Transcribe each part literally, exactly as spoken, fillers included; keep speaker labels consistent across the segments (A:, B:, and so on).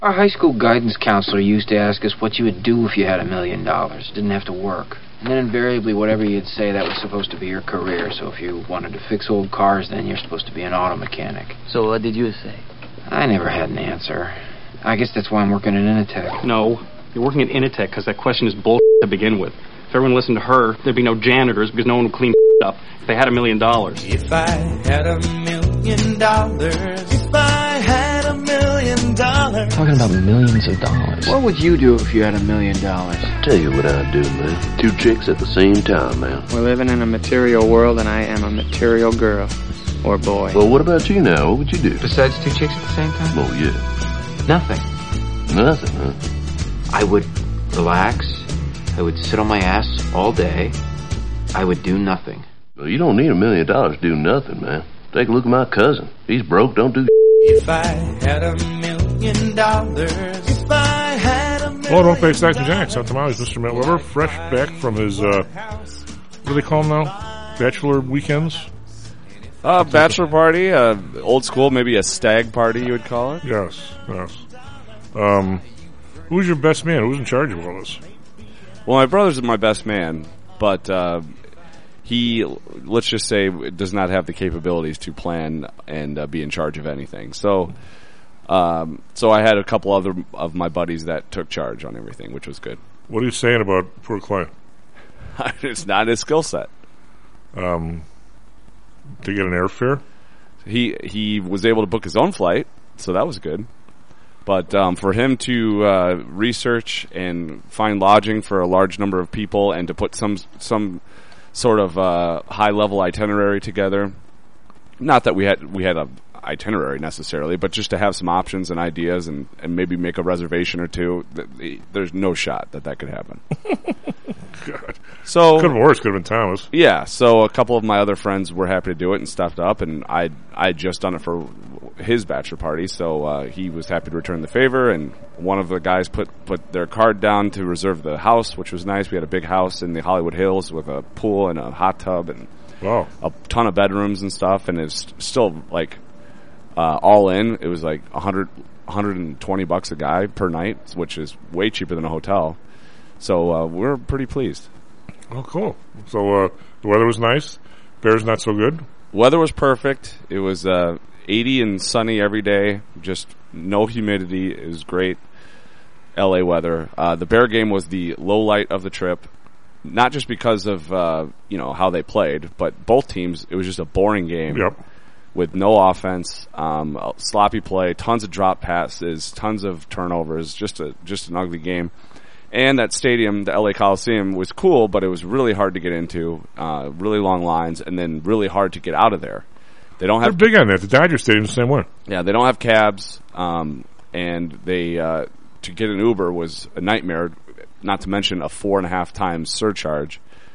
A: Our high school guidance counselor used to ask us what you would do if you had a million dollars. Didn't have to work. And then invariably, whatever you'd say, that was supposed to be your career. So if you wanted to fix old cars, then you're supposed to be an auto mechanic.
B: So what did you say?
A: I never had an answer. I guess that's why I'm working at Initech.
C: No, you're working at Initech because that question is bullshit to begin with. If everyone listened to her, there'd be no janitors because no one would clean up if they had a million dollars.
D: If I had a million dollars, if I had a million dollars.
B: Talking about millions of dollars.
A: What would you do if you had a million dollars?
E: Tell you what I'd do, man. Two chicks at the same time, man.
F: We're living in a material world, and I am a material girl. Or boy.
E: Well, what about you now? What would you do?
A: Besides two chicks at the same time?
E: Oh, yeah.
A: Nothing.
E: Nothing, huh?
A: I would relax. I would sit on my ass all day. I would do nothing.
E: Well, you don't need a million dollars to do nothing, man. Take a look at my cousin. He's broke, don't do
D: If I had a million dollars, if I had a million
G: Hello, don't face Doctor Jacks. I'm Tamales, Mister Matt Weber, fresh back from his, uh, what do they call them now? Bachelor weekends?
H: Uh, bachelor party, uh, old school, maybe a stag party, you would call it?
G: Yes, yes. Um, who's your best man? Who's in charge of all this?
H: Well, my brother's my best man, but uh, he, let's just say, does not have the capabilities to plan and uh, be in charge of anything. So, um, so I had a couple other of my buddies that took charge on everything, which was good.
G: What are you saying about poor Clay?
H: It's not his skill set.
G: Um, to get an airfare?
H: He he was able to book his own flight, so that was good. But um, for him to uh, research and find lodging for a large number of people and to put some some sort of uh, high level itinerary together, not that we had we had a itinerary necessarily, but just to have some options and ideas and, and maybe make a reservation or two, th- there's no shot that that could happen.
G: God.
H: So
G: could have been worse. Could have been Thomas.
H: Yeah. So a couple of my other friends were happy to do it and stuffed up, and I I had just done it for his bachelor party, so uh, he was happy to return the favor. And one of the guys put put their card down to reserve the house, which was nice. We had a big house in the Hollywood Hills with a pool and a hot tub and
G: wow.
H: a ton of bedrooms and stuff. And it's still like uh, all in. It was like a hundred one hundred twenty bucks a guy per night, which is way cheaper than a hotel. So uh, we're pretty pleased.
G: Oh, cool. So uh, the weather was nice. Bears not so good.
H: Weather was perfect. It was uh, eighty and sunny every day. Just no humidity. It was great L A weather. Uh, the Bear game was the low light of the trip. Not just because of uh, you know how they played, but both teams. It was just a boring game.
G: Yep.
H: With no offense, um, sloppy play, tons of drop passes, tons of turnovers. Just a just an ugly game. And that stadium, the L A Coliseum, was cool, but it was really hard to get into, uh, really long lines, and then really hard to get out of there. They don't have
G: They're big on that. The Dodger Stadium's the same way.
H: Yeah, they don't have cabs, um, and they uh, to get an Uber was a nightmare. Not to mention a four and a half times surcharge,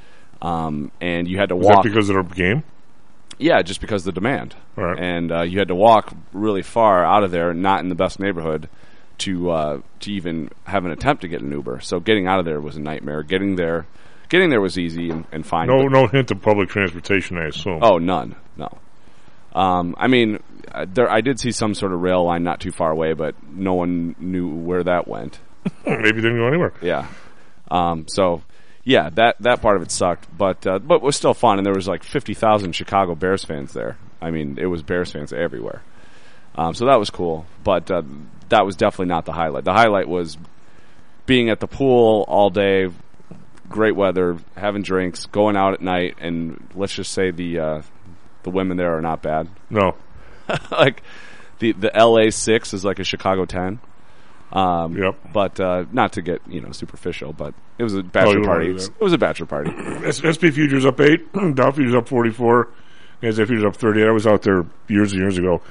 H: um, and you had to
G: Was
H: walk
G: that because of the game?
H: Yeah, just because of the demand,
G: right.
H: And uh, you had to walk really far out of there, not in the best neighborhood, to uh, to even have an attempt to get an Uber. So getting out of there was a nightmare. Getting there, getting there was easy and, and fine.
G: No, no hint of public transportation, I assume.
H: Oh, none, no. Um, I mean, there I did see some sort of rail line not too far away, but no one knew where that went.
G: Maybe it didn't go anywhere.
H: Yeah. Um, so, yeah, that that part of it sucked, but uh, but it was still fun, and there was like fifty thousand Chicago Bears fans there. I mean, it was Bears fans everywhere. Um, so that was cool, but uh, that was definitely not the highlight. The highlight was being at the pool all day, great weather, having drinks, going out at night, and let's just say the uh, the women there are not bad.
G: No.
H: Like, the the L A six is like a Chicago ten. Um,
G: yep.
H: But uh, not to get, you know, superficial, but it was a bachelor
G: oh,
H: party. It was a bachelor party.
G: S P Futures up eight, Dow Futures up forty-four, N S A Futures up thirty-eight. I was out there years and years ago.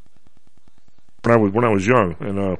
G: When I was when I was young, and uh,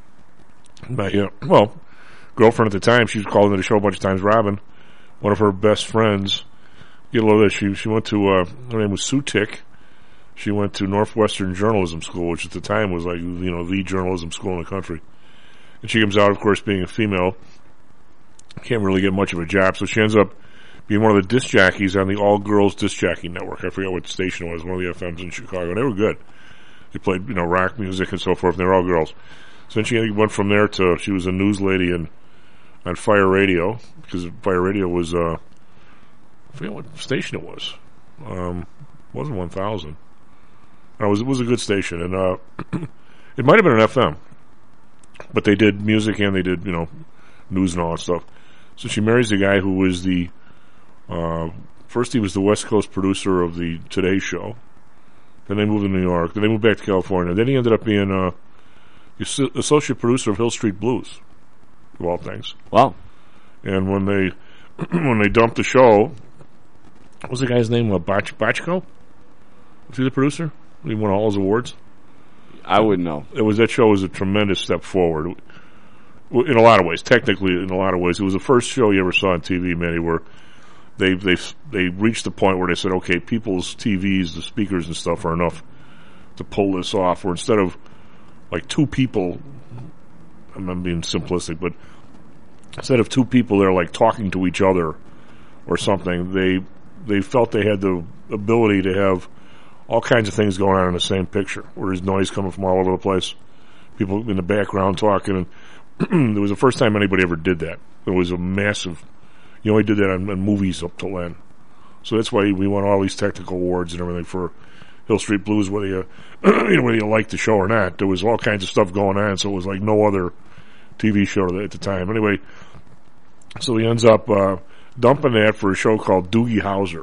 G: my you know, well, girlfriend at the time, she was calling to the show a bunch of times. Robin, one of her best friends, get a load of this. She she went to uh, her name was Sue Tick. She went to Northwestern Journalism School, which at the time was like you know the journalism school in the country. And she comes out, of course, being a female, can't really get much of a job, so she ends up being one of the disc jockeys on the All Girls Disc Jockey Network. I forget what station it was, one of the F Ms in Chicago, and they were good. They played, you know, rock music and so forth, and they were all girls. So then she went from there to, she was a news lady in, on Fire Radio, because Fire Radio was, uh, I forget what station it was. Um, it wasn't one thousand. No, it was, it was a good station, and uh, it might have been an F M. But they did music and they did, you know, news and all that stuff. So she marries a guy who was the, uh, first he was the West Coast producer of the Today Show. Then they moved to New York. Then they moved back to California. Then he ended up being uh, the associate producer of Hill Street Blues, of all things.
H: Wow.
G: And when they when they dumped the show, what was the guy's name? Uh, Bach- Bachko? Was he the producer? He won all his awards.
H: I wouldn't know.
G: It was that show was a tremendous step forward, in a lot of ways. Technically, in a lot of ways, it was the first show you ever saw on T V, Manny, where they they they reached the point where they said, okay, people's T Vs, the speakers and stuff are enough to pull this off. Where instead of like two people, I'm not being simplistic, but instead of two people there like talking to each other or something, they they felt they had the ability to have all kinds of things going on in the same picture, where there's noise coming from all over the place, people in the background talking, and it was the first time anybody ever did that. It was a massive, you only did that on, on movies up till then. So that's why we won all these technical awards and everything for Hill Street Blues, whether you, you know, whether you liked the show or not. There was all kinds of stuff going on, so it was like no other T V show at the time. Anyway, so he ends up uh, dumping that for a show called Doogie Howser.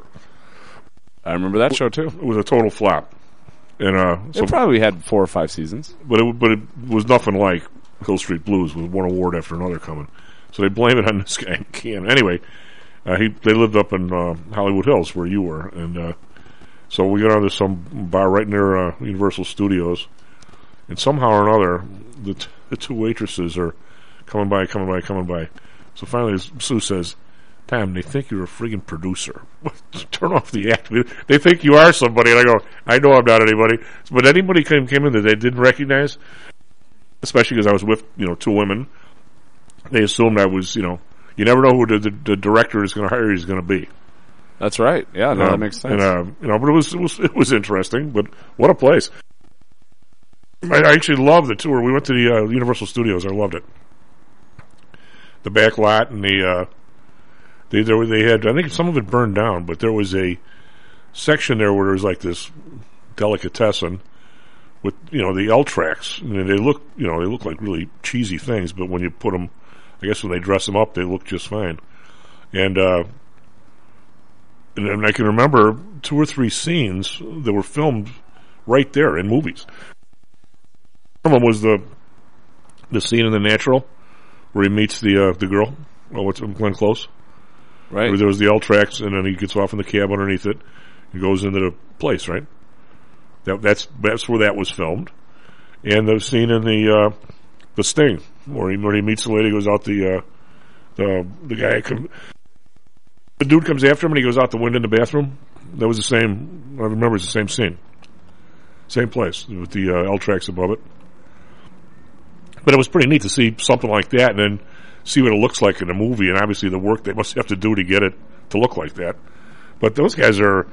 H: I remember that show too.
G: It was a total flop, and uh, so,
H: it probably had four or five seasons.
G: But it but it was nothing like Hill Street Blues, with one award after another coming. So they blame it on this guy. Can anyway, uh, he they lived up in uh, Hollywood Hills where you were, and uh, so we got onto some bar right near uh, Universal Studios, and somehow or another, the t- the two waitresses are coming by, coming by, coming by. So finally, Sue says, Tom, they think you're a friggin' producer. Turn off the act. They think you are somebody. And I go, I know I'm not anybody. But anybody came, came in that they didn't recognize, especially because I was with, you know, two women, they assumed I was, you know, you never know who the, the, the director is going to hire is going to be.
H: That's right. Yeah, no,
G: um,
H: that makes sense.
G: And, uh, you know, but it was, it was, it was interesting, but what a place. I, I actually loved the tour. We went to the uh, Universal Studios. I loved it. The back lot and the, uh, They there they had, I think some of it burned down, but there was a section there where there was like this delicatessen with, you know, the L tracks. And they look, you know, they look like really cheesy things, but when you put them, I guess when they dress them up, they look just fine. And uh, and, and I can remember two or three scenes that were filmed right there in movies. One of them was the the scene in The Natural where he meets the uh, the girl. Oh, what's Glenn Close?
H: Right.
G: Where there was the L tracks, and then he gets off in the cab underneath it and goes into the place, right? That, that's that's where that was filmed. And the scene in the uh, the Sting, where he, where he meets the lady, goes out the uh, the the guy, come, the dude comes after him, and he goes out the window in the bathroom. That was the same. I remember it's the same scene, same place with the uh, L tracks above it. But it was pretty neat to see something like that, and then see what it looks like in a movie, and obviously the work they must have to do to get it to look like that. But those guys are,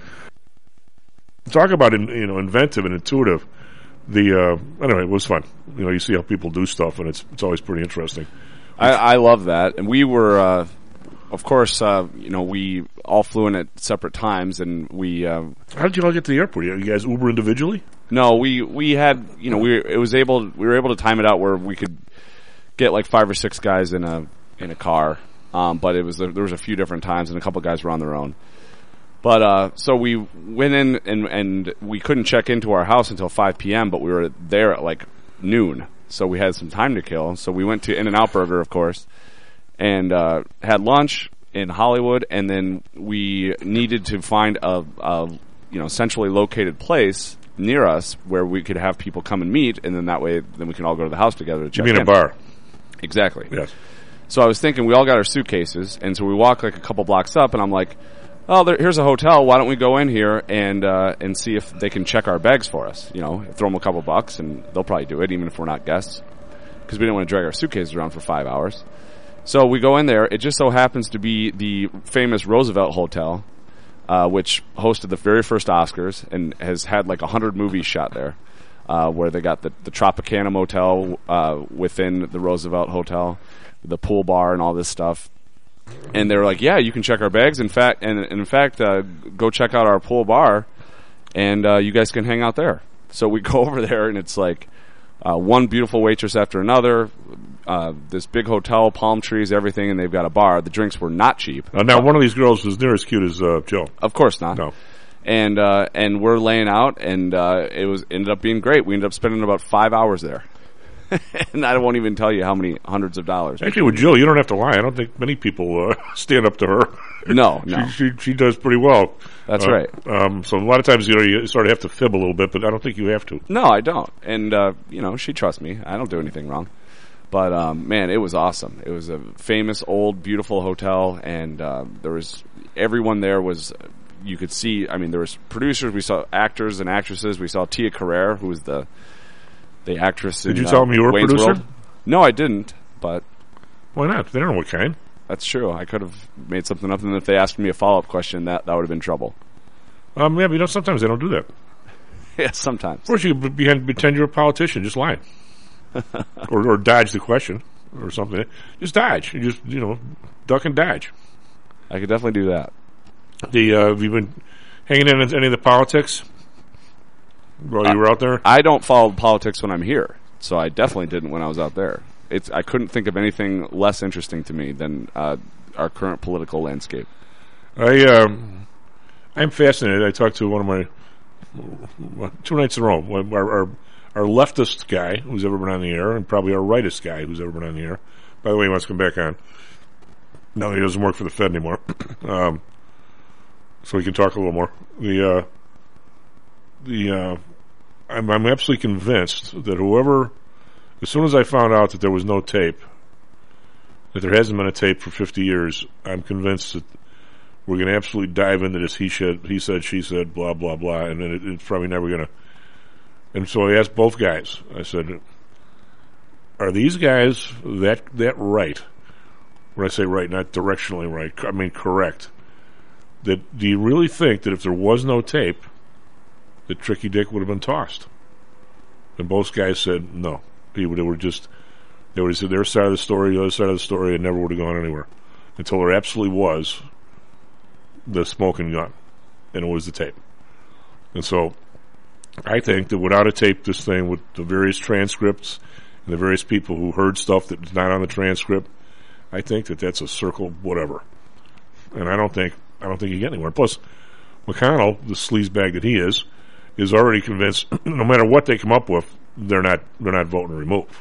G: talk about, you know, inventive and intuitive. The uh, anyway, it was fun. You know, you see how people do stuff, and it's it's always pretty interesting.
H: I, I love that, and we were, uh, of course, uh, you know, we all flew in at separate times, and we. Uh,
G: How did you all get to the airport? You guys Uber individually?
H: No, we we had, you know, we it was able we were able to time it out where we could get like five or six guys in a in a car, um, but it was there was a few different times, and a couple guys were on their own. But uh, so we went in, and and we couldn't check into our house until five p.m., but we were there at like noon, so we had some time to kill. So we went to In-N-Out Burger, of course, and uh, had lunch in Hollywood, and then we needed to find a, a you know centrally located place near us where we could have people come and meet, and then that way, then we can all go to the house together to check
G: in. You mean
H: in.
G: a bar?
H: Exactly.
G: Yes.
H: So I was thinking, we all got our suitcases, and so we walk like a couple blocks up, and I'm like, oh, there, here's a hotel. Why don't we go in here and uh, and see if they can check our bags for us? You know, throw them a couple bucks, and they'll probably do it, even if we're not guests, because we didn't want to drag our suitcases around for five hours. So we go in there. It just so happens to be the famous Roosevelt Hotel, uh, which hosted the very first Oscars and has had like a hundred movies shot there. uh, where they got the, the Tropicana Motel uh, within the Roosevelt Hotel, the pool bar and all this stuff. And they were like, yeah, you can check our bags. In fact, and, and in fact, uh, go check out our pool bar, and uh, you guys can hang out there. So we go over there, and it's like uh, one beautiful waitress after another, uh, this big hotel, palm trees, everything, and they've got a bar. The drinks were not cheap.
G: Uh, now, one of these girls was near as cute as uh, Jill.
H: Of course not.
G: No.
H: And uh, and we're laying out, and uh, it was ended up being great. We ended up spending about five hours there. And I won't even tell you how many hundreds of dollars.
G: Actually, with Jill, you don't have to lie. I don't think many people uh, stand up to her.
H: No, no.
G: she, she, she does pretty well.
H: That's
G: uh,
H: right.
G: Um, so a lot of times, you know, you sort of have to fib a little bit, but I don't think you have to.
H: No, I don't. And, uh, you know, she trusts me. I don't do anything wrong. But, um, man, it was awesome. It was a famous, old, beautiful hotel, and uh, there was everyone there was, you could see, I mean, there was producers, we saw actors and actresses. We saw Tia Carrere, who was the the actress
G: Did
H: in
G: you tell
H: uh,
G: them you were a
H: Wayne's
G: producer?
H: World. No, I didn't, but
G: Why not? They don't know what kind.
H: that's true. I could have made something up, and if they asked me a follow-up question, that, that would have been trouble.
G: Um, yeah, but you know, sometimes they don't do that.
H: Yeah, sometimes.
G: Of course, you could be- pretend you're a politician. Just lie. or, or dodge the question or something. Just dodge. You just, you know, duck and dodge.
H: I could definitely do that.
G: The uh, have you been hanging in any of the politics while you were out there?
H: I don't follow politics when I'm here, so I definitely didn't when I was out there. It's I couldn't think of anything less interesting to me than uh, our current political landscape.
G: I um, I'm fascinated. I talked to one of my two nights in a row. Our, our our leftist guy who's ever been on the air, and probably our rightist guy who's ever been on the air. By the way, he wants to come back on. No, he doesn't work for the Fed anymore, um, so we can talk a little more. The uh, the uh, I'm I'm absolutely convinced that whoever, as soon as I found out that there was no tape, that there hasn't been a tape for fifty years, I'm convinced that we're going to absolutely dive into this he said, he said, she said, blah, blah, blah, and then it, it's probably never going to. And so I asked both guys, I said, are these guys that that right? When I say right, not directionally right, I mean correct. That do you really think that if there was no tape, that Tricky Dick would have been tossed? And both guys said no. He would have just, they would have said their side of the story, the other side of the story, and never would have gone anywhere. Until there absolutely was the smoking gun, and it was the tape. And so I think that without a tape, this thing, with the various transcripts and the various people who heard stuff that's not on the transcript, I think that that's a circle, whatever. And I don't think I don't think you get anywhere. Plus, McConnell, the sleazebag that he is, is already convinced no matter what they come up with, they're not they're not voting to remove.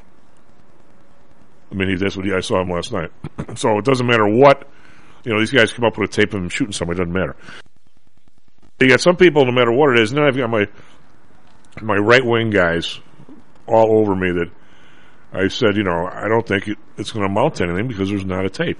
G: I mean, he, that's what he, I saw him last night. So it doesn't matter what, you know, these guys come up with a tape of him shooting somebody. It doesn't matter. You got some people, no matter what it is, and then I've got my my right wing guys all over me that I said, you know, I don't think it, it's going to amount to anything because there's not a tape.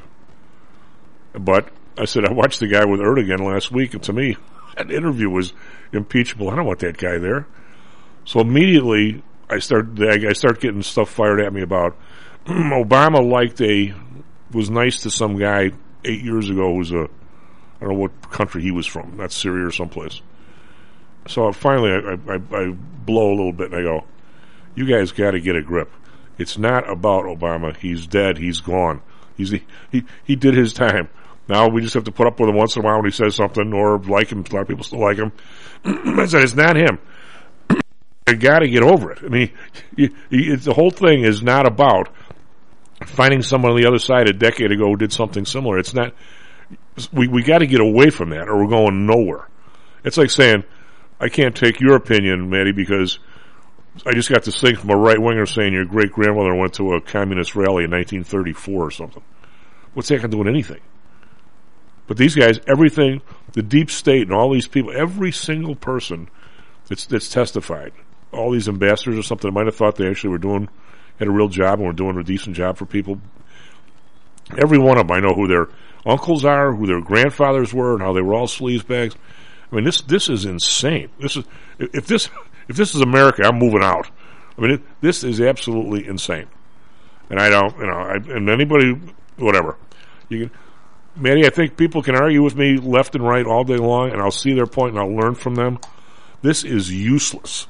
G: But I said, I watched the guy with Erdogan last week, and to me, that interview was impeachable. I don't want that guy there. So immediately, I start I start getting stuff fired at me about Obama liked a was nice to some guy eight years ago who's a I don't know what country he was from, not Syria or someplace. So finally, I, I, I blow a little bit and I go, "You guys got to get a grip. It's not about Obama. He's dead. He's gone. He's he he did his time. Now we just have to put up with him once in a while when he says something or like him. A lot of people still like him. I said it's not him. You got to get over it. I mean, you, you, it's, the whole thing is not about finding someone on the other side a decade ago who did something similar. It's not. We we got to get away from that, or we're going nowhere. It's like saying, I can't take your opinion, Maddie, because I just got this thing from a right winger saying your great grandmother went to a communist rally in nineteen thirty-four or something. What's that got to do with anything? But these guys, everything, the deep state and all these people, every single person that's that's testified, all these ambassadors or something, might have thought they actually were doing, had a real job and were doing a decent job for people. Every one of them, I know who their uncles are, who their grandfathers were, and how they were all sleazebags. I mean, this this is insane. This is if this if this is America, I'm moving out. I mean, it, this is absolutely insane. And I don't, you know, I, and anybody, whatever, you can. Maddie, I think people can argue with me left and right all day long, and I'll see their point and I'll learn from them. This is useless.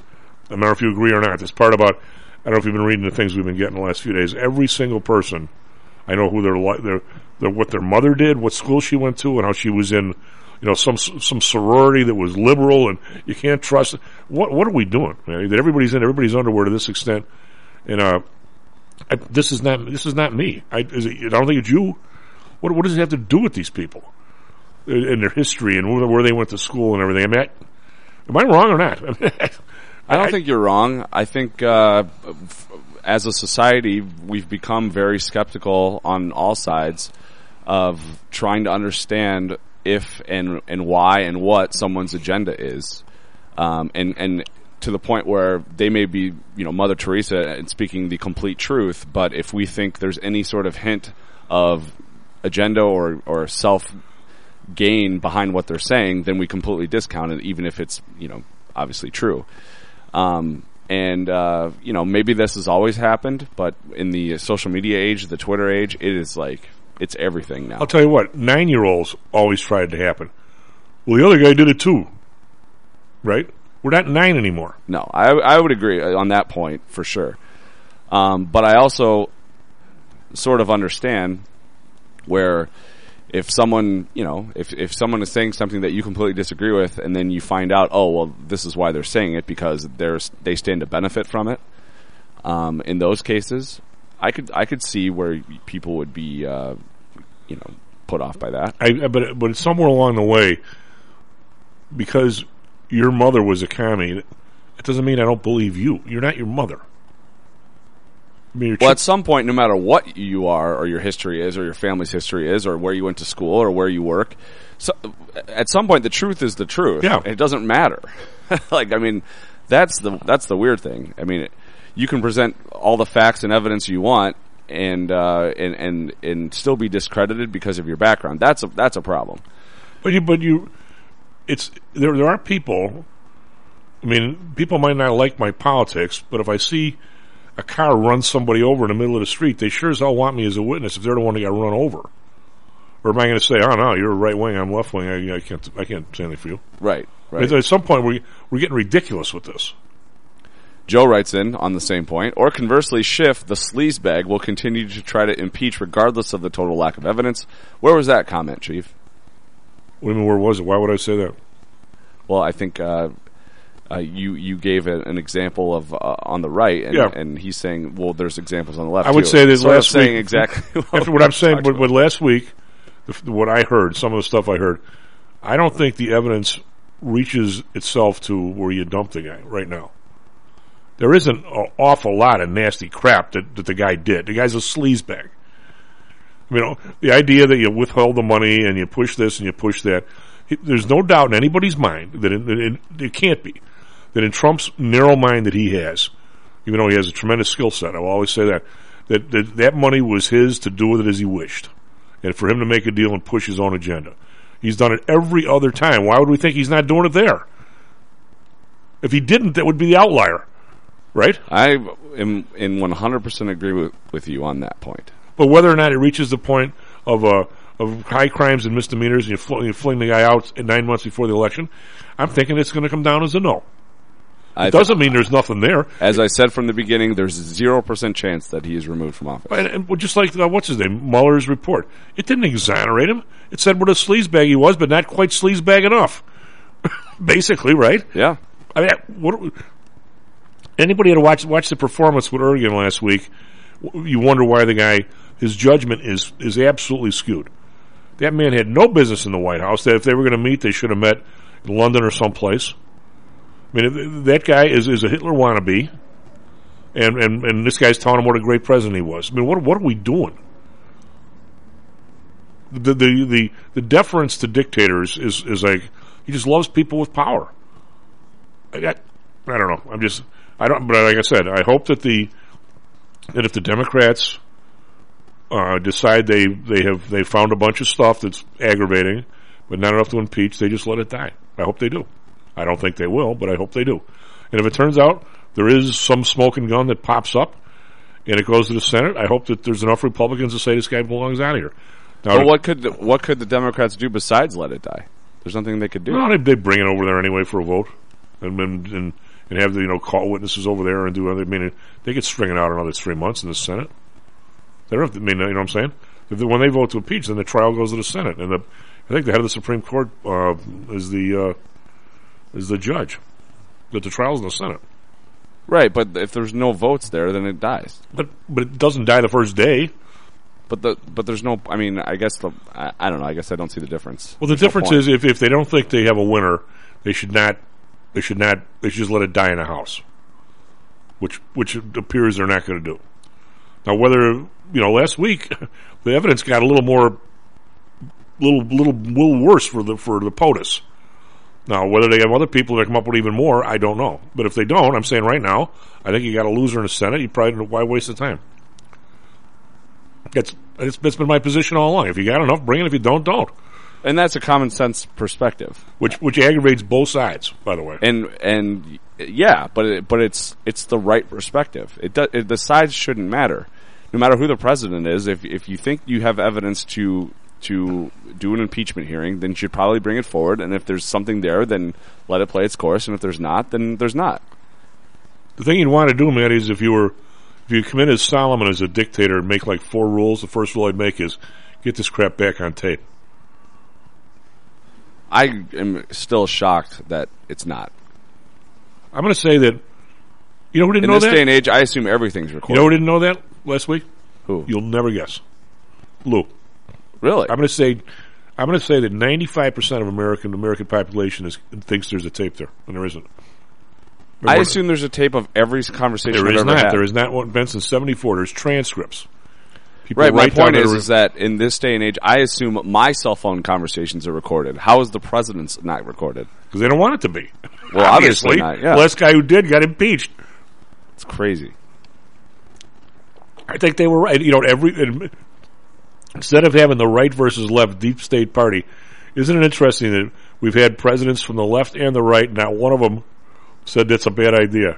G: no matter if you agree or not. This part about, I don't know if you've been reading the things we've been getting the last few days. Every single person, I know who their, li- their, their what their mother did, what school she went to, and how she was in, you know, some some sorority that was liberal, and you can't trust. What what are we doing, man? That everybody's in everybody's underwear to this extent, and uh, I, this is not this is not me. I, is it, I don't think it's you. What what does it have to do with these people and their history and where, where they went to school and everything? I mean, I, am I wrong or not?
H: I don't I, think you're wrong. I think uh, f- as a society, we've become very skeptical on all sides of trying to understand if and and why and what someone's agenda is, um, and and to the point where they may be, you know, Mother Teresa and speaking the complete truth, but if we think there's any sort of hint of agenda or or self gain behind what they're saying, then we completely discount it, even if it's, you know, obviously true. Um, and uh, you know, maybe this has always happened, but in the social media age, the Twitter age, it is like. It's everything now.
G: I'll tell you what, nine-year-olds always tried to happen. Well, the other guy did it too, right? We're not nine anymore.
H: No, I, I would agree on that point for sure. Um, but I also sort of understand where if someone, you know, if, if someone is saying something that you completely disagree with, and then you find out, oh, well, this is why they're saying it, because there's, they stand to benefit from it, um, in those cases, I could I could see where people would be, uh, you know, put off by that.
G: I, but but somewhere along the way, because your mother was a commie, it doesn't mean I don't believe you. You're not your mother. I mean,
H: well, at some point, no matter what you are, or your history is, or your family's history is, or where you went to school, or where you work, so at some point, the truth is the truth.
G: Yeah,
H: it doesn't matter. Like, I mean, that's the that's the weird thing. I mean. It, You can present all the facts and evidence you want, and uh, and and and still be discredited because of your background. That's a that's a problem.
G: But you, but you, it's there. There are people. I mean, people might not like my politics, but if I see a car run somebody over in the middle of the street, they sure as hell want me as a witness if they're the one that got run over. Or am I going to say, "Oh no, you're right wing, I'm left wing. I, I can't, I can't say anything for you."
H: Right. Right.
G: At some point, we we're getting ridiculous with this.
H: Joe writes in on the same point, or conversely, Schiff, the sleazebag, will continue to try to impeach regardless of the total lack of evidence. Where was that comment, Chief?
G: What do you mean, where was it? Why would I say that?
H: Well, I think uh, uh, you you gave a, an example of uh, on the right, and,
G: yeah.
H: and he's saying, well, there's examples on the left.
G: I would
H: too.
G: say that
H: sort
G: last
H: of saying
G: week,
H: exactly what,
G: after what I'm saying, but, but last week, the, what I heard, some of the stuff I heard, I don't think the evidence reaches itself to where you dump the guy right now. There isn't an awful lot of nasty crap that, that the guy did. The guy's a sleazebag. You know, the idea that you withhold the money and you push this and you push that, there's no doubt in anybody's mind that it, it, it can't be. That in Trump's narrow mind that he has, even though he has a tremendous skill set, I will always say that, that, that that money was his to do with it as he wished. And for him to make a deal and push his own agenda. He's done it every other time. Why would we think he's not doing it there? If he didn't, that would be the outlier. Right?
H: I am in one hundred percent agree with, with you on that point.
G: But whether or not it reaches the point of uh, of high crimes and misdemeanors and you, fl- you fling the guy out nine months before the election, I'm thinking it's going to come down as a no. It doesn't mean there's nothing there.
H: As I said from the beginning, there's a zero percent chance that he is removed from office.
G: And, and just like, uh, what's his name, Mueller's report. It didn't exonerate him. It said what a sleazebag he was, but not quite sleazebag enough. Basically, right?
H: Yeah.
G: I mean, what... Anybody had watched watch the performance with Erdogan last week, you wonder why the guy, his judgment is is absolutely skewed. That man had no business in the White House. That if they were going to meet, they should have met in London or someplace. I mean, that guy is, is a Hitler wannabe, and, and, and this guy's telling him what a great president he was. I mean, what what are we doing? The the the, the deference to dictators is, is like he just loves people with power. I, I, I don't know. I'm just. I don't, but like I said, I hope that the that if the Democrats uh, decide they they have they found a bunch of stuff that's aggravating, but not enough to impeach, they just let it die. I hope they do. I don't think they will, but I hope they do. And if it turns out there is some smoking gun that pops up and it goes to the Senate, I hope that there's enough Republicans to say this guy belongs out of here. Now,
H: but what could the, what could the Democrats do besides let it die? There's nothing they could do.
G: No, they they bring it over there anyway for a vote, and and. and and have the, you know, call witnesses over there and do other. I mean, they could string it out another three months in the Senate. They don't have to, I mean, you know what I'm saying? If they, when they vote to impeach, then the trial goes to the Senate, and the, I think the head of the Supreme Court uh, is the uh, is the judge. That the trial's in the Senate.
H: Right, but if there's no votes there, then it dies.
G: But but it doesn't die the first day.
H: But the but there's no. I mean, I guess the. I, I don't know. I guess I don't see the difference.
G: Well, the
H: There's no
G: difference
H: point.
G: is if, if they don't think they have a winner, they should not. They should not. They should just let it die in the House, which which it appears they're not going to do. Now, whether you know, last week the evidence got a little more, little little little worse for the for the POTUS. Now, whether they have other people that come up with even more, I don't know. But if they don't, I'm saying right now, I think you got a loser in the Senate. You probably why waste the time. That's it's, that's been my position all along. If you got enough, bring it. If you don't, don't.
H: And that's a common sense perspective.
G: Which which aggravates both sides, by the way.
H: And and yeah, but it, but it's it's the right perspective. It, do, it the sides shouldn't matter, no matter who the president is. If if you think you have evidence to to do an impeachment hearing, then you should probably bring it forward. And if there's something there, then let it play its course. And if there's not, then there's not.
G: The thing you'd want to do, Matt, is if you were if you come in as Solomon as a dictator and make like four rules, the first rule I'd make is get this crap back on tape.
H: I am still shocked that it's not.
G: I'm going to say that, you know who didn't
H: In
G: know
H: this
G: that?
H: day and age, I assume everything's
G: You
H: recorded.
G: know who didn't know that last week?
H: Who?
G: You'll never guess. Lou.
H: Really?
G: I'm going to say, I'm going to say that ninety-five percent of American American population is, thinks there's a tape there, and there isn't.
H: I
G: There
H: assume there's a tape of every conversation
G: there
H: I've
G: is
H: ever
G: not.
H: had.
G: There is not one. Benson seventy-four. There's transcripts. People
H: Right, my
G: write down
H: point is,
G: their-
H: is that in this day and age, I assume my cell phone conversations are recorded. How is the president's not recorded?
G: because they don't want it to be.
H: Well, obviously not, yeah.
G: The last guy who did got impeached.
H: It's crazy.
G: I think they were right. You know, every instead of having the right versus left deep state party, isn't it interesting that we've had presidents from the left and the right, not one of them said that's a bad idea,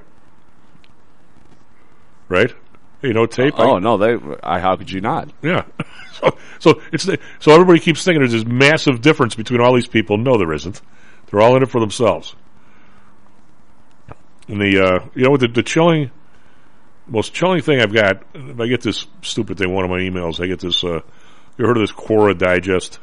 G: right? You know, tape.
H: Oh
G: I,
H: no, they. I, how could you not?
G: yeah. so, so it's the, so everybody keeps thinking there's this massive difference between all these people. No, there isn't. They're all in it for themselves. And the uh, you know what the, the chilling, most chilling thing I've got. I get this stupid thing. One of my emails. I get this. Uh, you heard of this Quora Digest?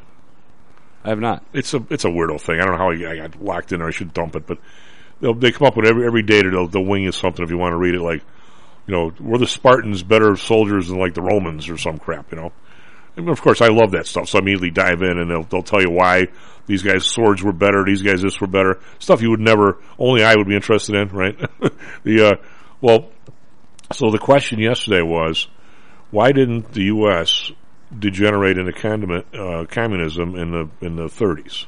H: I have not.
G: It's a it's a weirdo thing. I don't know how I, I got locked in there. I should dump it, but they'll, they come up with every every day. They'll they'll wing you something if you want to read it. Like, you know, were the Spartans better soldiers than like the Romans or some crap? You know. And of course, I love that stuff, so I immediately dive in and they'll they'll tell you why these guys' swords were better, these guys this were better, stuff you would never, only I would be interested in, right? the uh, well, so the question yesterday was, why didn't the U S degenerate into condiment, uh, communism in the in the thirties?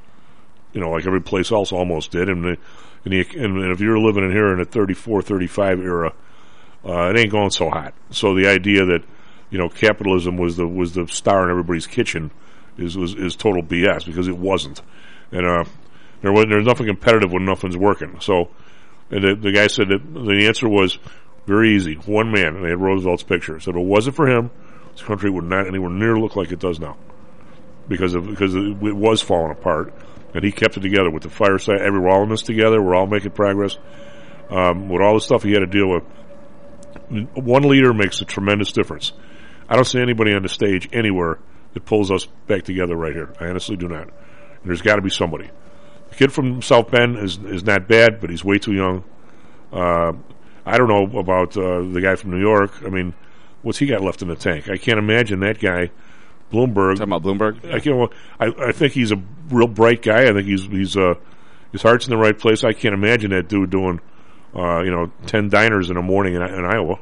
G: You know, like every place else almost did, and the, and, the, and if you're living in here in the thirty-four, thirty-five era, uh, it ain't going so hot. So the idea that you know, capitalism was the was the star in everybody's kitchen is was is total B S because it wasn't, and uh, there was there's nothing competitive when nothing's working. So, and the, the guy said that the answer was very easy. One man, and they had Roosevelt's picture. Said if it wasn't for him, this country would not anywhere near look like it does now, because of because it, it was falling apart, and he kept it together with the fireside. Every we're all in this together. We're all making progress. Um, with all the stuff he had to deal with, one leader makes a tremendous difference. I don't see anybody on the stage anywhere that pulls us back together right here. I honestly do not. And there's got to be somebody. The kid from South Bend is is not bad, but he's way too young. Uh, I don't know about uh, the guy from New York. I mean, what's he got left in the tank? I can't imagine that guy, Bloomberg.
H: Talking about Bloomberg?
G: I can't. I, I think he's a real bright guy. I think he's he's uh, his heart's in the right place. I can't imagine that dude doing, uh, you know, ten diners in a morning in, in Iowa.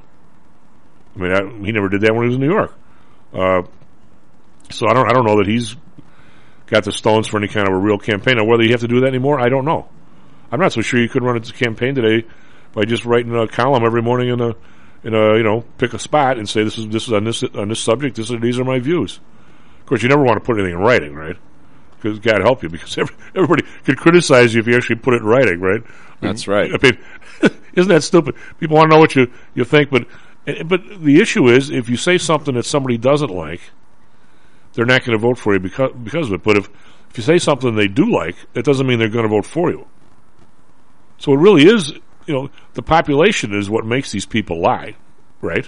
G: I mean, I, he never did that when he was in New York. Uh, so I don't, I don't know that he's got the stones for any kind of a real campaign. Now, whether you have to do that anymore, I don't know. I'm not so sure you could run a campaign today by just writing a column every morning in a, in a, you know, pick a spot and say this is this is on this on this subject. This is, these are my views. Of course, you never want to put anything in writing, right? Because God help you, because every, everybody could criticize you if you actually put it in writing, right?
H: That's right.
G: I mean, isn't that stupid? People want to know what you you think, but. But the issue is, if you say something that somebody doesn't like, they're not going to vote for you because because of it. But if, if you say something they do like, it doesn't mean they're going to vote for you. So it really is you know, the population is what makes these people lie, right?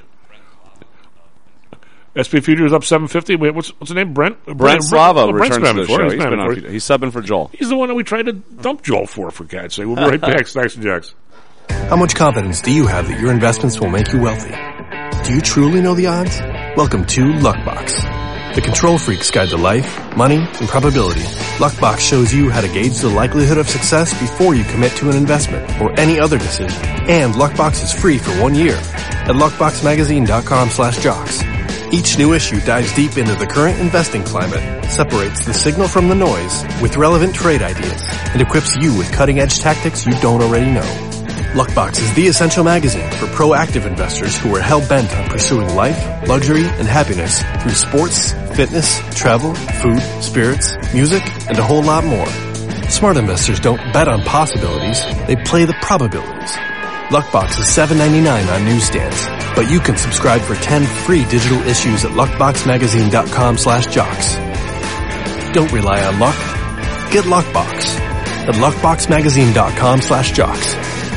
G: S P Futures up seven fifty. Wait, what's what's the name? Brent?
H: Brent,
G: Brent
H: Slava
G: oh, Brent's
H: returns
G: been
H: to the
G: before.
H: show.
G: He's
H: He's,
G: been
H: been on,
G: before.
H: he's subbing for Joel.
G: He's the one that we tried to dump Joel for, for God's sake. We'll be right back. Stocks and Jocks.
I: How much confidence do you have that your investments will make you wealthy? Do you truly know the odds? Welcome to Luckbox, the control freak's guide to life, money, and probability. Luckbox shows you how to gauge the likelihood of success before you commit to an investment or any other decision. And Luckbox is free for one year at luckboxmagazine.com slash jocks. Each new issue dives deep into the current investing climate, separates the signal from the noise with relevant trade ideas, and equips you with cutting-edge tactics you don't already know. Luckbox is the essential magazine for proactive investors who are hell-bent on pursuing life, luxury, and happiness through sports, fitness, travel, food, spirits, music, and a whole lot more. Smart investors don't bet on possibilities, they play the probabilities. Luckbox is seven ninety-nine on newsstands, but you can subscribe for ten free digital issues at luckboxmagazine.com slash jocks. Don't rely on luck. Get Luckbox at luckboxmagazine.com slash jocks.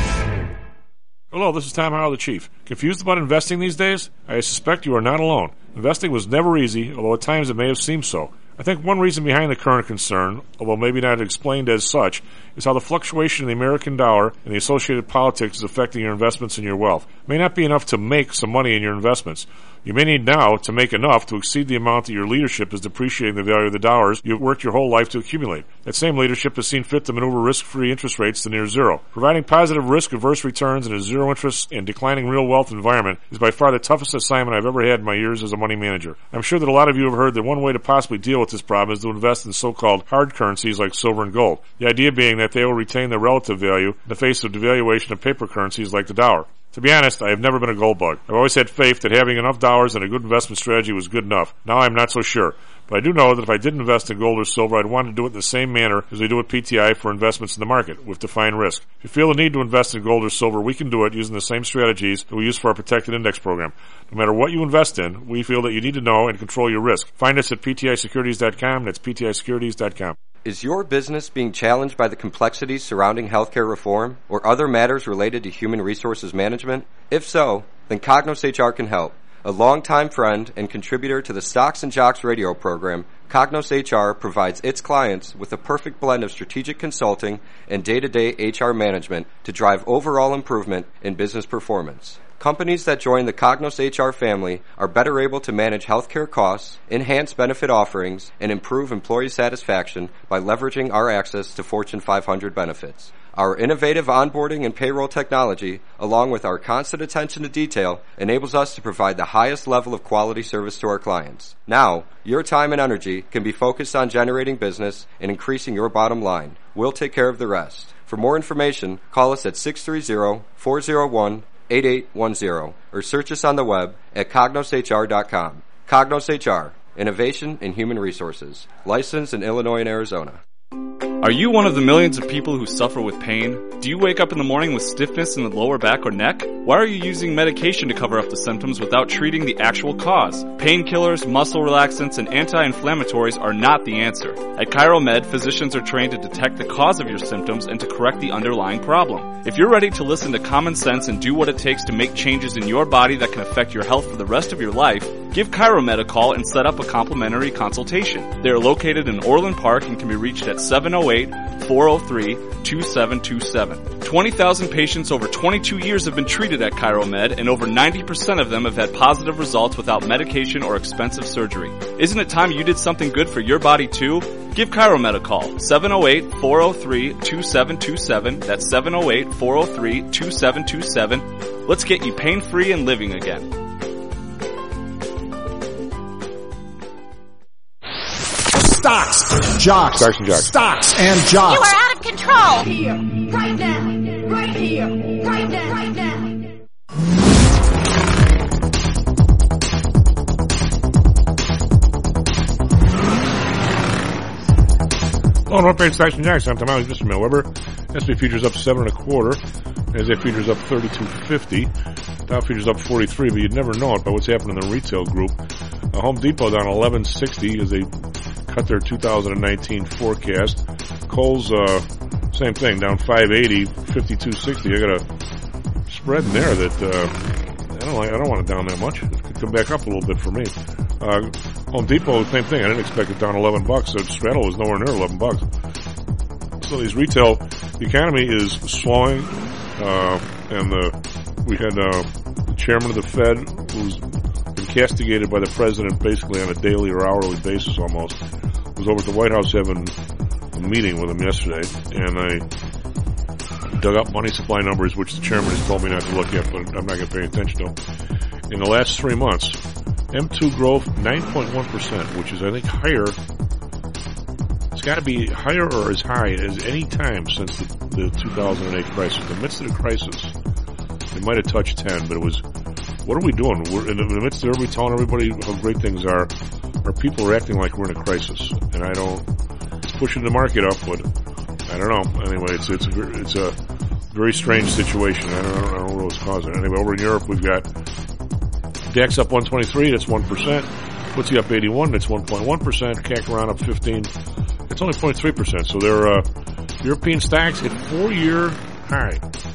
G: Hello, this is Tom Howell, the Chief. Confused about investing these days? I suspect you are not alone. Investing was never easy, although at times it may have seemed so. I think one reason behind the current concern, although maybe not explained as such, is how the fluctuation in the American dollar and the associated politics is affecting your investments and your wealth. It may not be enough to make some money in your investments. You may need now to make enough to exceed the amount that your leadership is depreciating the value of the dollars you've worked your whole life to accumulate. That same leadership has seen fit to maneuver risk-free interest rates to near zero. Providing positive risk-averse returns in a zero-interest and declining real wealth environment is by far the toughest assignment I've ever had in my years as a money manager. I'm sure that a lot of you have heard that one way to possibly deal with this problem is to invest in so-called hard currencies like silver and gold. The idea being that they will retain their relative value in the face of devaluation of paper currencies like the dollar. To be honest, I have never been a gold bug. I've always had faith that having enough dollars and a good investment strategy was good enough. Now I'm not so sure. But I do know that if I did invest in gold or silver, I'd want to do it in the same manner as we do at P T I for investments in the market, with defined risk. If you feel the need to invest in gold or silver, we can do it using the same strategies that we use for our protected index program. No matter what you invest in, we feel that you need to know and control your risk. Find us at P T I securities dot com. That's P T I securities dot com.
J: Is your business being challenged by the complexities surrounding healthcare reform or other matters related to human resources management? If so, then Cognos H R can help. A longtime friend and contributor to the Stocks and Jocks radio program, Cognos H R provides its clients with a perfect blend of strategic consulting and day-to-day H R management to drive overall improvement in business performance. Companies that join the Cognos H R family are better able to manage healthcare costs, enhance benefit offerings, and improve employee satisfaction by leveraging our access to Fortune five hundred benefits. Our innovative onboarding and payroll technology, along with our constant attention to detail, enables us to provide the highest level of quality service to our clients. Now, your time and energy can be focused on generating business and increasing your bottom line. We'll take care of the rest. For more information, call us at six three zero, four zero one, eight eight one zero or search us on the web at cognos h r dot com. Cognos H R, Innovation in Human Resources, licensed in Illinois and Arizona.
H: Are you one of the millions of people who suffer with pain? Do you wake up in the morning with stiffness in the lower back or neck? Why are you using medication to cover up the symptoms without treating the actual cause? Painkillers, muscle relaxants, and anti-inflammatories are not the answer. At ChiroMed, physicians are trained to detect the cause of your symptoms and to correct the underlying problem. If you're ready to listen to common sense and do what it takes to make changes in your body that can affect your health for the rest of your life, give ChiroMed a call and set up a complimentary consultation. They are located in Orland Park and can be reached at seven oh eight, four oh three, two seven two seven. twenty thousand patients over twenty-two years have been treated at ChiroMed, and over ninety percent of them have had positive results without medication or expensive surgery. Isn't it time you did something good for your body too? Give ChiroMed a call, seven oh eight, four oh three, two seven two seven. That's seven oh eight, four oh three, two seven two seven. Let's get you pain-free and living again.
K: Stocks, jocks,
G: Stocks and jocks.
K: Stocks and jocks.
L: You are out of control. Here, right now, right here, right now, right now.
G: On one page, Stocks and Jocks. I'm Tom Howell, Mister Mel Weber. S and P futures up seven and a quarter. N A S D A Q futures up thirty-two fifty. Dow futures up forty-three, but you'd never know it by what's happening in the retail group. Uh, Home Depot down eleven sixty as they cut their two thousand nineteen forecast. Kohl's, uh, same thing, down five eighty, fifty-two sixty. I got a spread in there that uh, I don't like. I don't want it down that much. It could come back up a little bit for me. Uh, Home Depot, same thing. I didn't expect it down eleven bucks. So straddle was nowhere near eleven bucks. So these retail, the economy is slowing, uh, and the we had uh, the chairman of the Fed, who's been castigated by the president basically on a daily or hourly basis almost, was over at the White House having a meeting with him yesterday, and I dug up money supply numbers, which the chairman has told me not to look at, but I'm not going to pay attention to them. In the last three months, M two growth nine point one percent, which is, I think, higher. It's got to be higher or as high as any time since the, the two thousand eight crisis. In the midst of the crisis, it might have touched ten, but it was, what are we doing? We're in the, in the midst of everybody telling everybody how great things are. Our people are acting like we're in a crisis, and I don't. It's pushing the market up, but I don't know. Anyway, it's it's a, it's a very strange situation. I don't, I don't know what's causing it. Anyway, over in Europe, we've got DAX up one twenty-three. That's one percent. F T S E up eighty-one. That's one point one percent. C A C around up fifteen. It's only zero point three percent. So their uh, European stocks hit four-year high.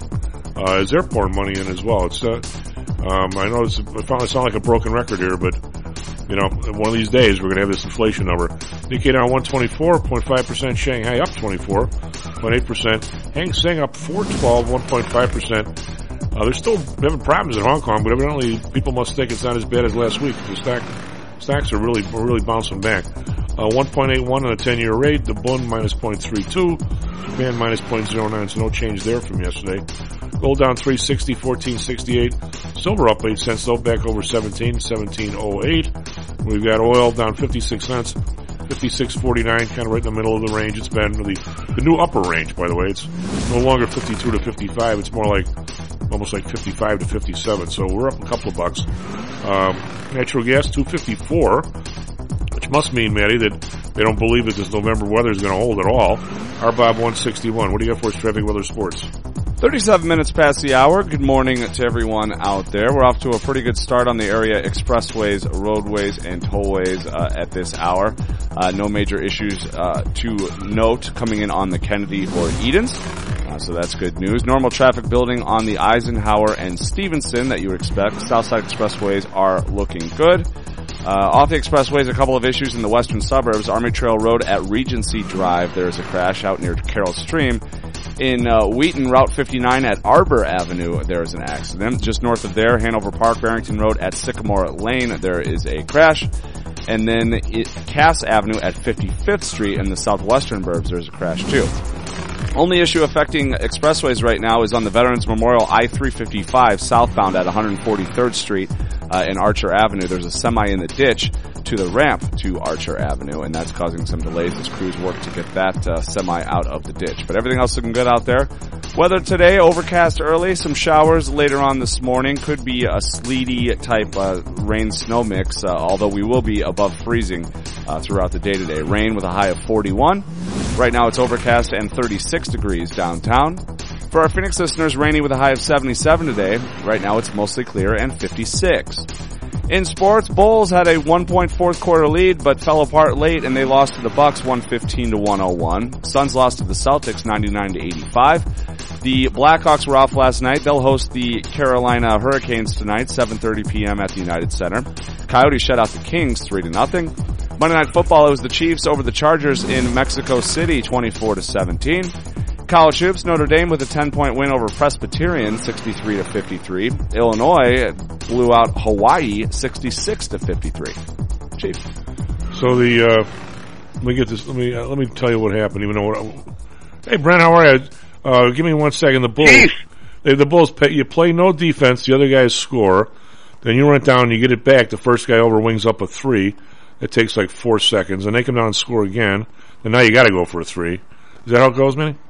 G: Uh, as they're pouring money in as well. It's uh, um, I know it's, I found it sound like a broken record here, but you know, one of these days we're going to have this inflation number. Nikkei down one twenty-four, zero point five percent. Shanghai up twenty-four, zero point eight percent. Hang Seng up four twelve, one point five percent. Uh, they're still having problems in Hong Kong, but evidently people must think it's not as bad as last week. The stock, stocks are really, are really bouncing back. Uh, one point eight one on a ten-year rate. The Bund minus zero point three two. Japan minus zero point zero nine, so no change there from yesterday. Gold down three sixty, fourteen sixty-eight. Silver up eight cents though, back over seventeen, seventeen oh eight. We've got oil down fifty-six cents, fifty-six forty-nine, kind of right in the middle of the range. It's been the, the new upper range, by the way. It's no longer fifty-two to fifty-five. It's more like, almost like fifty-five to fifty-seven. So we're up a couple of bucks. Um, natural gas, two fifty-four. Which must mean, Matty, that they don't believe that this November weather is going to hold at all. R B O B one sixty-one. What do you got for us, traffic, weather, sports?
H: thirty-seven minutes past the hour. Good morning to everyone out there. We're off to a pretty good start on the area expressways, roadways, and tollways uh, at this hour. Uh, no major issues uh, to note coming in on the Kennedy or Edens. Uh, so that's good news. Normal traffic building on the Eisenhower and Stevenson that you would expect. Southside expressways are looking good. Uh, off the expressways, a couple of issues in the western suburbs. Army Trail Road at Regency Drive, there's a crash out near Carroll Stream. In uh, Wheaton, Route fifty-nine at Arbor Avenue, there is an accident. Just north of there, Hanover Park, Barrington Road at Sycamore Lane, there is a crash. And then it, Cass Avenue at fifty-fifth Street in the southwestern burbs, there's a crash too. Only issue affecting expressways right now is on the Veterans Memorial I three fifty-five southbound at one forty-third Street uh, in Archer Avenue. There's a semi in the ditch to the ramp to Archer Avenue, and that's causing some delays as crews work to get that uh, semi out of the ditch. But everything else looking good out there. Weather today, overcast early, some showers later on this morning. Could be a sleety type uh, rain-snow mix, uh, although we will be above freezing uh, throughout the day today. Rain with a high of forty-one. Right now it's overcast and thirty-six degrees downtown. For our Phoenix listeners, rainy with a high of seventy-seven today. Right now it's mostly clear and fifty-six. In sports, Bulls had a one-point fourth quarter lead, but fell apart late, and they lost to the Bucks one fifteen to one oh one. Suns lost to the Celtics ninety-nine to eighty-five. The Blackhawks were off last night. They'll host the Carolina Hurricanes tonight, seven thirty p.m. at the United Center. Coyotes shut out the Kings three to nothing. Monday Night Football, it was the Chiefs over the Chargers in Mexico City, twenty-four to seventeen. College hoops, Notre Dame with a ten-point win over Presbyterian, sixty-three to fifty-three. Illinois blew out Hawaii, sixty-six to fifty-three. Chief.
G: So the uh, let me get this. Let me uh, let me tell you what happened. Even though, what I, hey Brent, how are you? Uh, give me one second. The Bulls, they, the Bulls, pay, you play no defense. The other guys score. Then you run down, you get it back. The first guy over wings up a three. It takes like four seconds, and they come down and score again. And now you got to go for a three. Is that how it goes, Manny?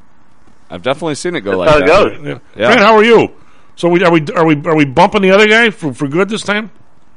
H: I've definitely seen it go
M: That's
H: like
M: how
H: that.
M: it goes.
G: Yeah.
H: Yeah.
G: Brent, how are you? So we are we are we are we bumping the other guy for for good this time?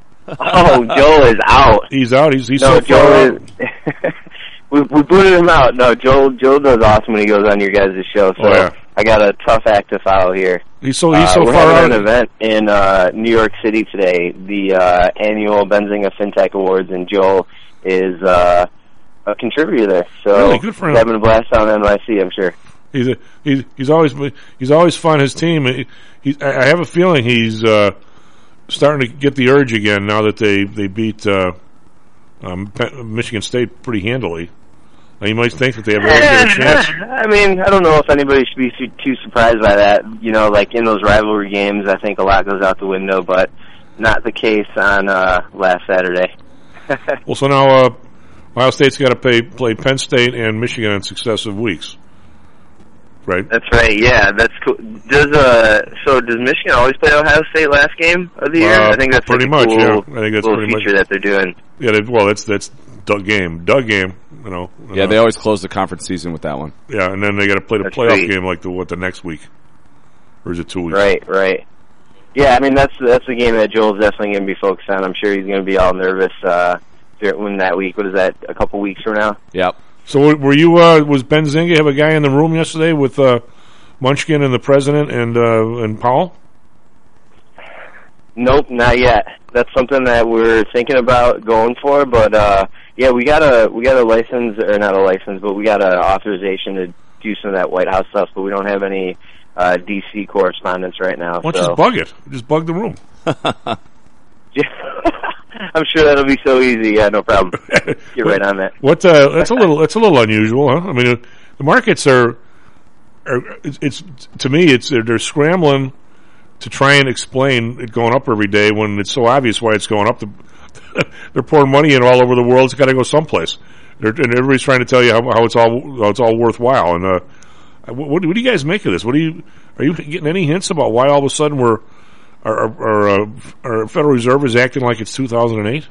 M: Oh, Joel is out.
G: He's out. He's he's
M: no,
G: so
M: Joel
G: far
M: is.
G: out.
M: we we booted him out. No, Joel Joel does awesome when he goes on your guys' show. So
G: Oh, yeah.
M: I got a tough act to follow here.
G: He's so he's
M: Uh,
G: so
M: we're
G: far
M: having
G: out.
M: an event in uh, New York City today, the uh, annual Benzinga FinTech Awards, and Joel is uh, a contributor there. So
G: Really? Good for him.
M: he's having a blast on N Y C, I'm sure.
G: He's a, he's he's always he's always fun. His team. He, he, I have a feeling he's uh, starting to get the urge again now that they they beat uh, um, Michigan State pretty handily. Now, you might think that they have a really good chance.
M: I mean, I don't know if anybody should be too, too surprised by that. You know, like in those rivalry games, I think a lot goes out the window, but not the case on uh, last Saturday.
G: Well, so now uh, Ohio State's got to play play Penn State and Michigan in successive weeks, right?
M: That's right. Yeah, that's cool. Does uh, so does Michigan always play Ohio State last game of the year?
G: Uh,
M: I think that's
G: pretty
M: like a
G: much.
M: cool,
G: Yeah, I think that's
M: cool
G: pretty
M: feature
G: much
M: that they're doing.
G: Yeah, they, well, that's that's Doug game, Doug game. You know.
H: Yeah,
G: uh,
H: they always close the conference season with that one.
G: Yeah, and then they got to play the
M: That's
G: playoff
M: great.
G: game like the what the next week, or is it two weeks?
M: Right, right. Yeah, I mean that's that's the game that Joel's definitely going to be focused on. I'm sure he's going to be all nervous uh, during that week. What is that? A couple weeks from now?
H: Yep.
G: So were you? Uh, was Ben Zinga have a guy in the room yesterday with uh, Munchkin and the president and uh, and Powell?
M: Nope, not yet. That's something that we're thinking about going for, but uh, yeah, we got a we got a license or not a license, but we got an authorization to do some of that White House stuff, but we don't have any uh, D C correspondence right now.
G: Why don't
M: so.
G: you just bug it? Just bug the room.
M: I'm sure that'll be so easy. Yeah, no problem. Get right on that.
G: What? Uh, that's a little. That's a little unusual, huh? I mean, uh, the markets are. are it's, it's to me, it's they're, they're scrambling to try and explain it going up every day when it's so obvious why it's going up. The, they're pouring money in all over the world. It's got to go someplace, they're, and everybody's trying to tell you how, how it's all how it's all worthwhile. And uh, what, what do you guys make of this? What do you are you getting any hints about why all of a sudden we're our our, uh, our Federal Reserve is acting like it's two thousand eight?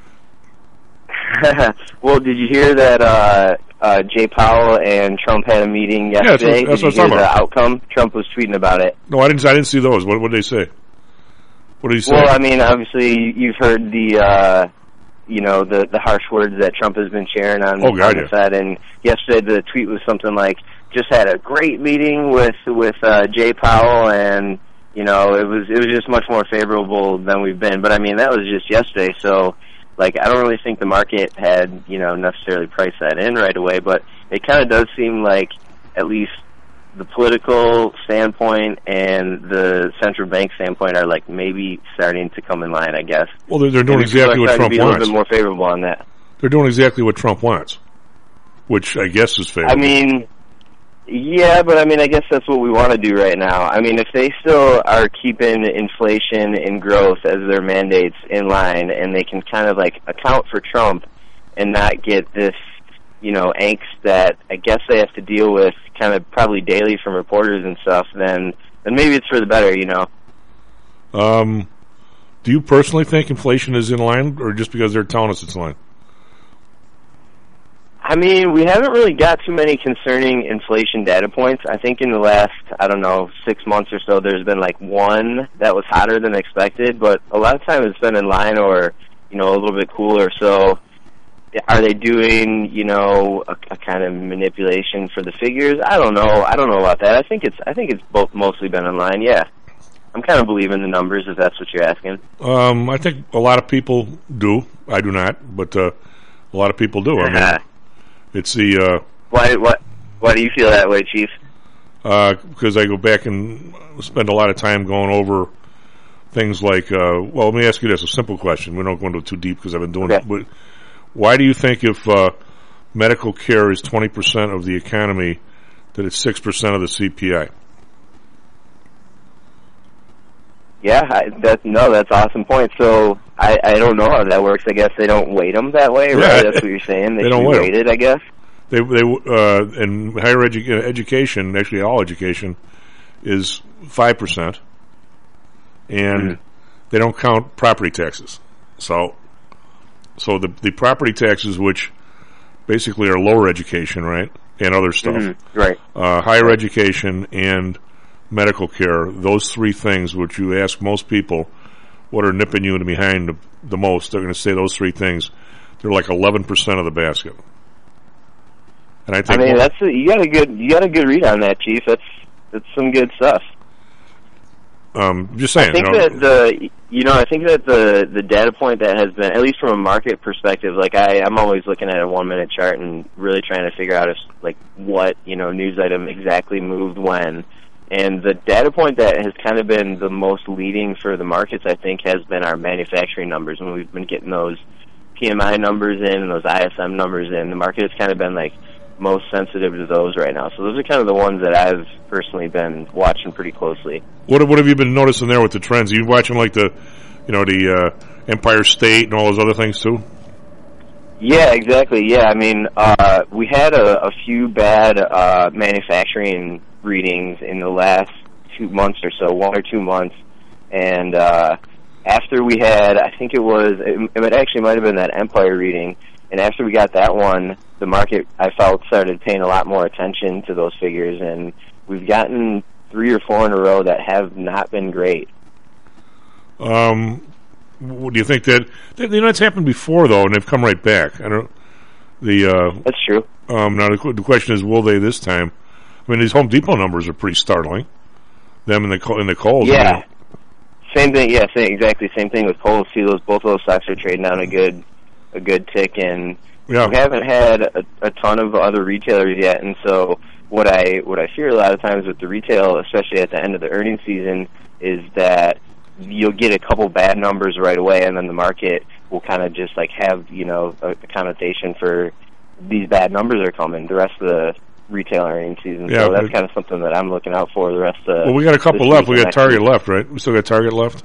M: Well, did you hear that uh, uh, Jay Powell and Trump had a meeting yesterday?
G: Yeah, that's what, that's
M: did
G: what
M: you
G: I'm
M: hear
G: talking
M: the
G: about.
M: outcome? Trump was tweeting about it.
G: No, I didn't. I didn't see those. What, what did they say? What did he say?
M: Well, I mean, obviously, you've heard the, uh, you know, the the harsh words that Trump has been sharing on,
G: Oh, God,
M: on the
G: yeah.
M: side. And yesterday, the tweet was something like, "Just had a great meeting with with uh, Jay Powell, and you know, it was it was just much more favorable than we've been." But I mean, that was just yesterday, so. Like, I don't really think the market had, you know, necessarily priced that in right away, but it kind of does seem like at least the political standpoint and the central bank standpoint are, like, maybe starting to come in line, I guess.
G: Well, they're, they're doing
M: Maybe people
G: exactly
M: are
G: what
M: starting
G: Trump
M: to be a little
G: wants.
M: bit more favorable on that.
G: They're doing exactly what Trump wants, which I guess is favorable.
M: I mean, yeah, but I mean, I guess that's what we want to do right now. I mean, if they still are keeping inflation and growth as their mandates in line, and they can kind of like account for Trump and not get this, you know, angst that I guess they have to deal with kind of probably daily from reporters and stuff, then then maybe it's for the better, you know.
G: Um, do you personally think inflation is in line, or just because they're telling us it's in line?
M: I mean, we haven't really got too many concerning inflation data points. I think in the last, I don't know, six months or so, there's been like one that was hotter than expected, but a lot of times it's been in line or, you know, a little bit cooler. So are they doing, you know, a, a kind of manipulation for the figures? I don't know. I don't know about that. I think it's, I think it's both mostly been in line, yeah. I'm kind of believing the numbers, if that's what you're asking.
G: Um, I think a lot of people do. I do not, but uh, a lot of people do. I mean, it's the uh,
M: why what why do you feel that way, Chief?
G: Uh, because I go back and spend a lot of time going over things like. Uh, well, let me ask you this: a simple question. We don't go into it too deep because I've been doing
M: Okay.
G: it. But why do you think if uh, medical care is twenty percent of the economy, that it's six percent of the C P I?
M: Yeah, I, that no, that's an awesome point. So I, I don't know how that works. I guess they don't weight them that way, right?
G: Yeah.
M: That's what you're saying. They,
G: They don't
M: should be
G: weight 'em.
M: weighted, I guess.
G: They they uh, in higher edu- education, actually all education, is five percent, and
M: Mm-hmm.
G: they don't count property taxes. So, so the the property taxes, which basically are lower education, right, and other stuff,
M: Mhm. Right.
G: Uh, higher education and medical care. Those three things, which you ask most people, what are nipping you in behind the, the most? They're going to say those three things. They're like eleven percent of the basket. And I
M: I
G: think
M: mean, that's a, you got a good you got a good read on that, Chief. That's that's some good stuff.
G: Um, just saying.
M: I think
G: you know,
M: that the you know I think that the the data point that has been, at least from a market perspective, like I I'm always looking at a one minute chart and really trying to figure out if like what you know news item exactly moved when, and the data point that has kind of been the most leading for the markets, I think, has been our manufacturing numbers. When we've been getting those P M I numbers in and those I S M numbers in, the market has kind of been like most sensitive to those right now. So those are kind of the ones that I've personally been watching pretty closely.
G: What what have you been noticing there with the trends? Are you watching like the, you know, the uh, Empire State and all those other things too?
M: Yeah, exactly. Yeah, I mean, uh, we had a, a few bad uh, manufacturing readings in the last two months or so, one or two months, and uh, after we had, I think it was, it, it actually might have been that Empire reading. And after we got that one, the market, I felt, started paying a lot more attention to those figures, and we've gotten three or four in a row that have not been great.
G: Um, what do you think that, you know, it's happened before, though, and they've come right back. I don't, the, uh...
M: That's true.
G: Um, now, the, the question is, will they this time? I mean, these Home Depot numbers are pretty startling. Them and the, in the Kohl's.
M: Yeah.
G: I mean,
M: Same thing, yeah, same, exactly same thing with Kohl's. See, those, both of those stocks are trading down a good... a good tick, and
G: yeah.
M: we haven't had a, a ton of other retailers yet, and so what I what I fear a lot of times with the retail, especially at the end of the earnings season, is that you'll get a couple bad numbers right away, and then the market will kind of just like have, you know, a, a connotation for these bad numbers are coming the rest of the retail earnings season.
G: Yeah,
M: so that's kind of something that I'm looking out for the rest of.
G: Well, we got a couple left. We got Target
M: week.
G: left, right? We still got Target left,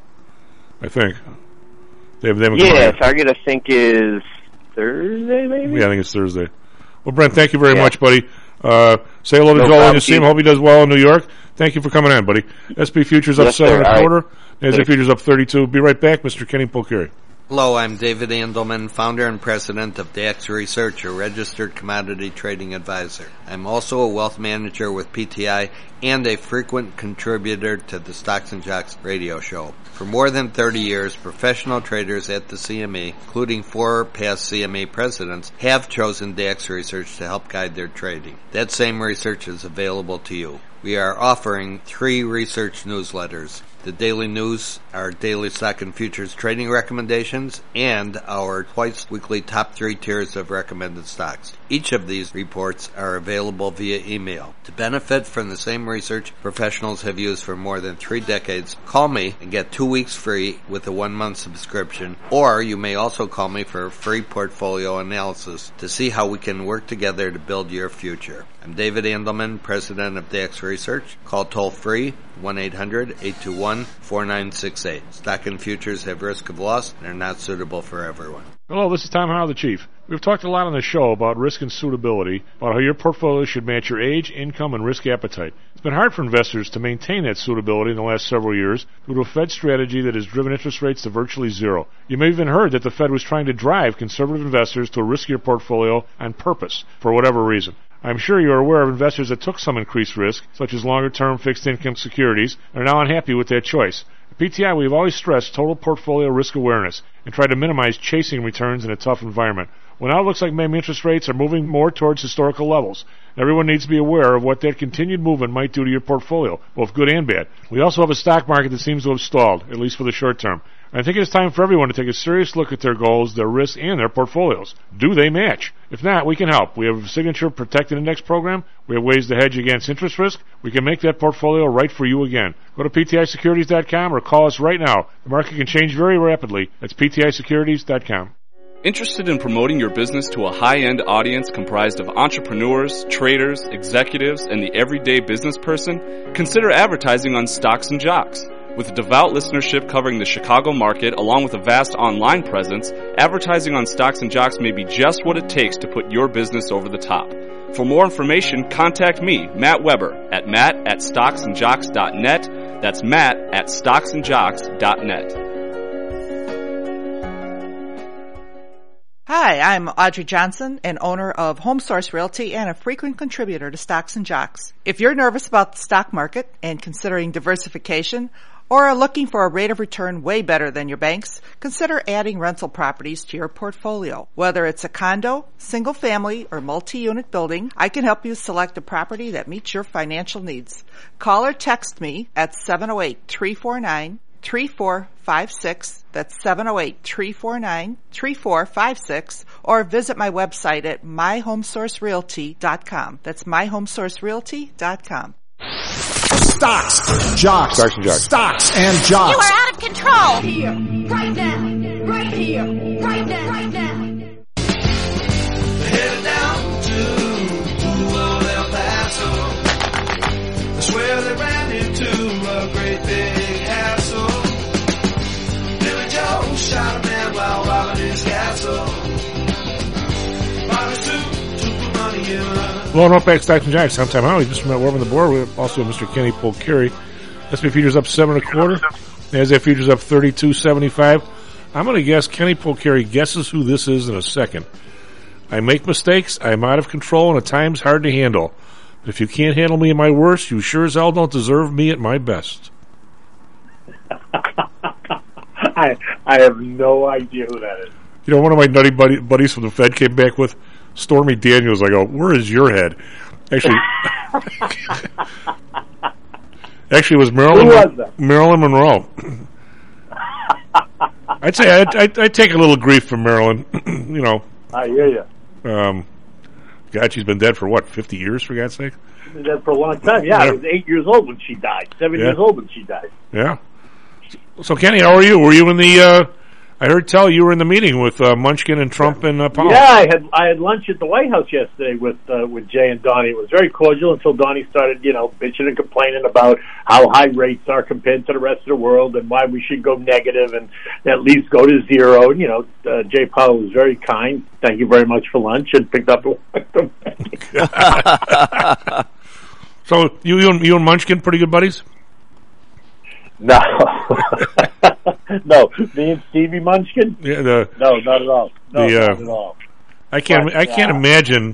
G: I think. They have, they have
M: yeah, Target I think is Thursday, maybe?
G: Yeah, I think it's Thursday. Well, Brent, thank you very
M: yeah.
G: much, buddy. Uh, say hello to
M: no
G: Joel when
M: problem,
G: you see him. Hope he does well in New York. Thank you for coming on, buddy. S P Futures up
M: yes,
G: seven
M: sir.
G: and a quarter.
M: Right.
G: N S A Futures up thirty-two. Be right back, Mister Kenny Polcari.
N: Hello, I'm David Andelman, founder and president of D A X Research, a registered commodity trading advisor. I'm also a wealth manager with P T I and a frequent contributor to the Stocks and Jocks radio show. For more than thirty years, professional traders at the C M E, including four past C M E presidents, have chosen D A X Research to help guide their trading. That same research is available to you. We are offering three research newsletters. The daily news, our daily stock and futures trading recommendations, and our twice weekly top three tiers of recommended stocks. Each of these reports are available via email. To benefit from the same research professionals have used for more than three decades, call me and get two weeks free with a one-month subscription, or you may also call me for a free portfolio analysis to see how we can work together to build your future. I'm David Andelman, president of D A X Research. Call toll-free one eight hundred eight two one four nine six eight. Stock and futures have risk of loss and are not suitable for everyone.
G: Hello, this is Tom Howell, the Chief. We've talked a lot on the show about risk and suitability, about how your portfolio should match your age, income, and risk appetite. It's been hard for investors to maintain that suitability in the last several years due to a Fed strategy that has driven interest rates to virtually zero. You may have even heard that the Fed was trying to drive conservative investors to a riskier portfolio on purpose, for whatever reason. I'm sure you are aware of investors that took some increased risk, such as longer-term fixed-income securities, and are now unhappy with that choice. At P T I, we have always stressed total portfolio risk awareness and tried to minimize chasing returns in a tough environment. Well, now it looks like maybe interest rates are moving more towards historical levels. Everyone needs to be aware of what that continued movement might do to your portfolio, both good and bad. We also have a stock market that seems to have stalled, at least for the short term. I think it's time for everyone to take a serious look at their goals, their risks, and their portfolios. Do they match? If not, we can help. We have a Signature Protected Index program. We have ways to hedge against interest risk. We can make that portfolio right for you again. Go to P T I securities dot com or call us right now. The market can change very rapidly. That's P T I securities dot com.
H: Interested in promoting your business to a high-end audience comprised of entrepreneurs, traders, executives, and the everyday business person? Consider advertising on Stocks and Jocks. With a devout listenership covering the Chicago market, along with a vast online presence, advertising on Stocks and Jocks may be just what it takes to put your business over the top. For more information, contact me, Matt Weber, at matt at stocks and jocks dot net. That's matt at stocks and jocks dot net.
O: Hi, I'm Audrey Johnson, an owner of HomeSource Realty and a frequent contributor to Stocks and Jocks. If you're nervous about the stock market and considering diversification, Or are looking for a rate of return way better than your banks? Consider adding rental properties to your portfolio. Whether it's a condo, single family, or multi-unit building, I can help you select a property that meets your financial needs. Call or text me at seven oh eight, three four nine, three four five six. That's seven oh eight, three four nine, three four five six. Or visit my website at my home source realty dot com. That's my home source realty dot com.
K: Stocks, jocks,
P: Stocks and jocks.
K: Stocks and jocks.
L: You are out of control. Here, right now, right here, right now, right now.
D: Headed down to old El Paso. That's where they ran into a great big hassle. Billy Joe shot a man while robbing his castle. Bobby Sue took the money and
G: Blowing up back Stocks and Jocks. Sometime out. We just met warming the board. We also have Mister Kenny Polcari. S and P futures up seven and a quarter. NASDAQ futures up thirty-two seventy-five. I'm going to guess Kenny Polcari guesses who this is in a second. I make mistakes. I'm out of control, and at times hard to handle. But if you can't handle me at my worst, you sure as hell don't deserve me at my best.
Q: I I have no idea who that is.
G: You know, one of my nutty buddy, buddies from the Fed came back with Stormy Daniels. I go, where is your head? Actually, actually, it was Marilyn.
Q: Who was that?
G: Marilyn Monroe. I'd say I'd, I'd, I'd take a little grief from Marilyn. You know.
Q: I hear you.
G: Um, God, she's been dead for what, fifty years? For God's sake.
Q: She's been dead for a long time. Yeah,
G: Yeah.
Q: I was eight years old when she died. Seven
G: Yeah.
Q: years old when she died.
G: Yeah. So, Kenny, how are you? Were you in the? Uh, I heard tell you were in the meeting with uh, Munchkin and Trump and uh, Powell.
Q: Yeah, I had I had lunch at the White House yesterday with uh, with Jay and Donnie. It was very cordial until Donnie started, you know, bitching and complaining about how high rates are compared to the rest of the world and why we should go negative and at least go to zero. And you know, uh, Jay Powell was very kind. Thank you very much for lunch, and picked up.
G: So you you and, you and Munchkin pretty good buddies?
Q: No, no, me and Stevie Munchkin.
G: Yeah, the
Q: No, not at all. No,
G: the, uh,
Q: not at all.
G: I can't
Q: But,
G: I can't
Q: uh,
G: imagine.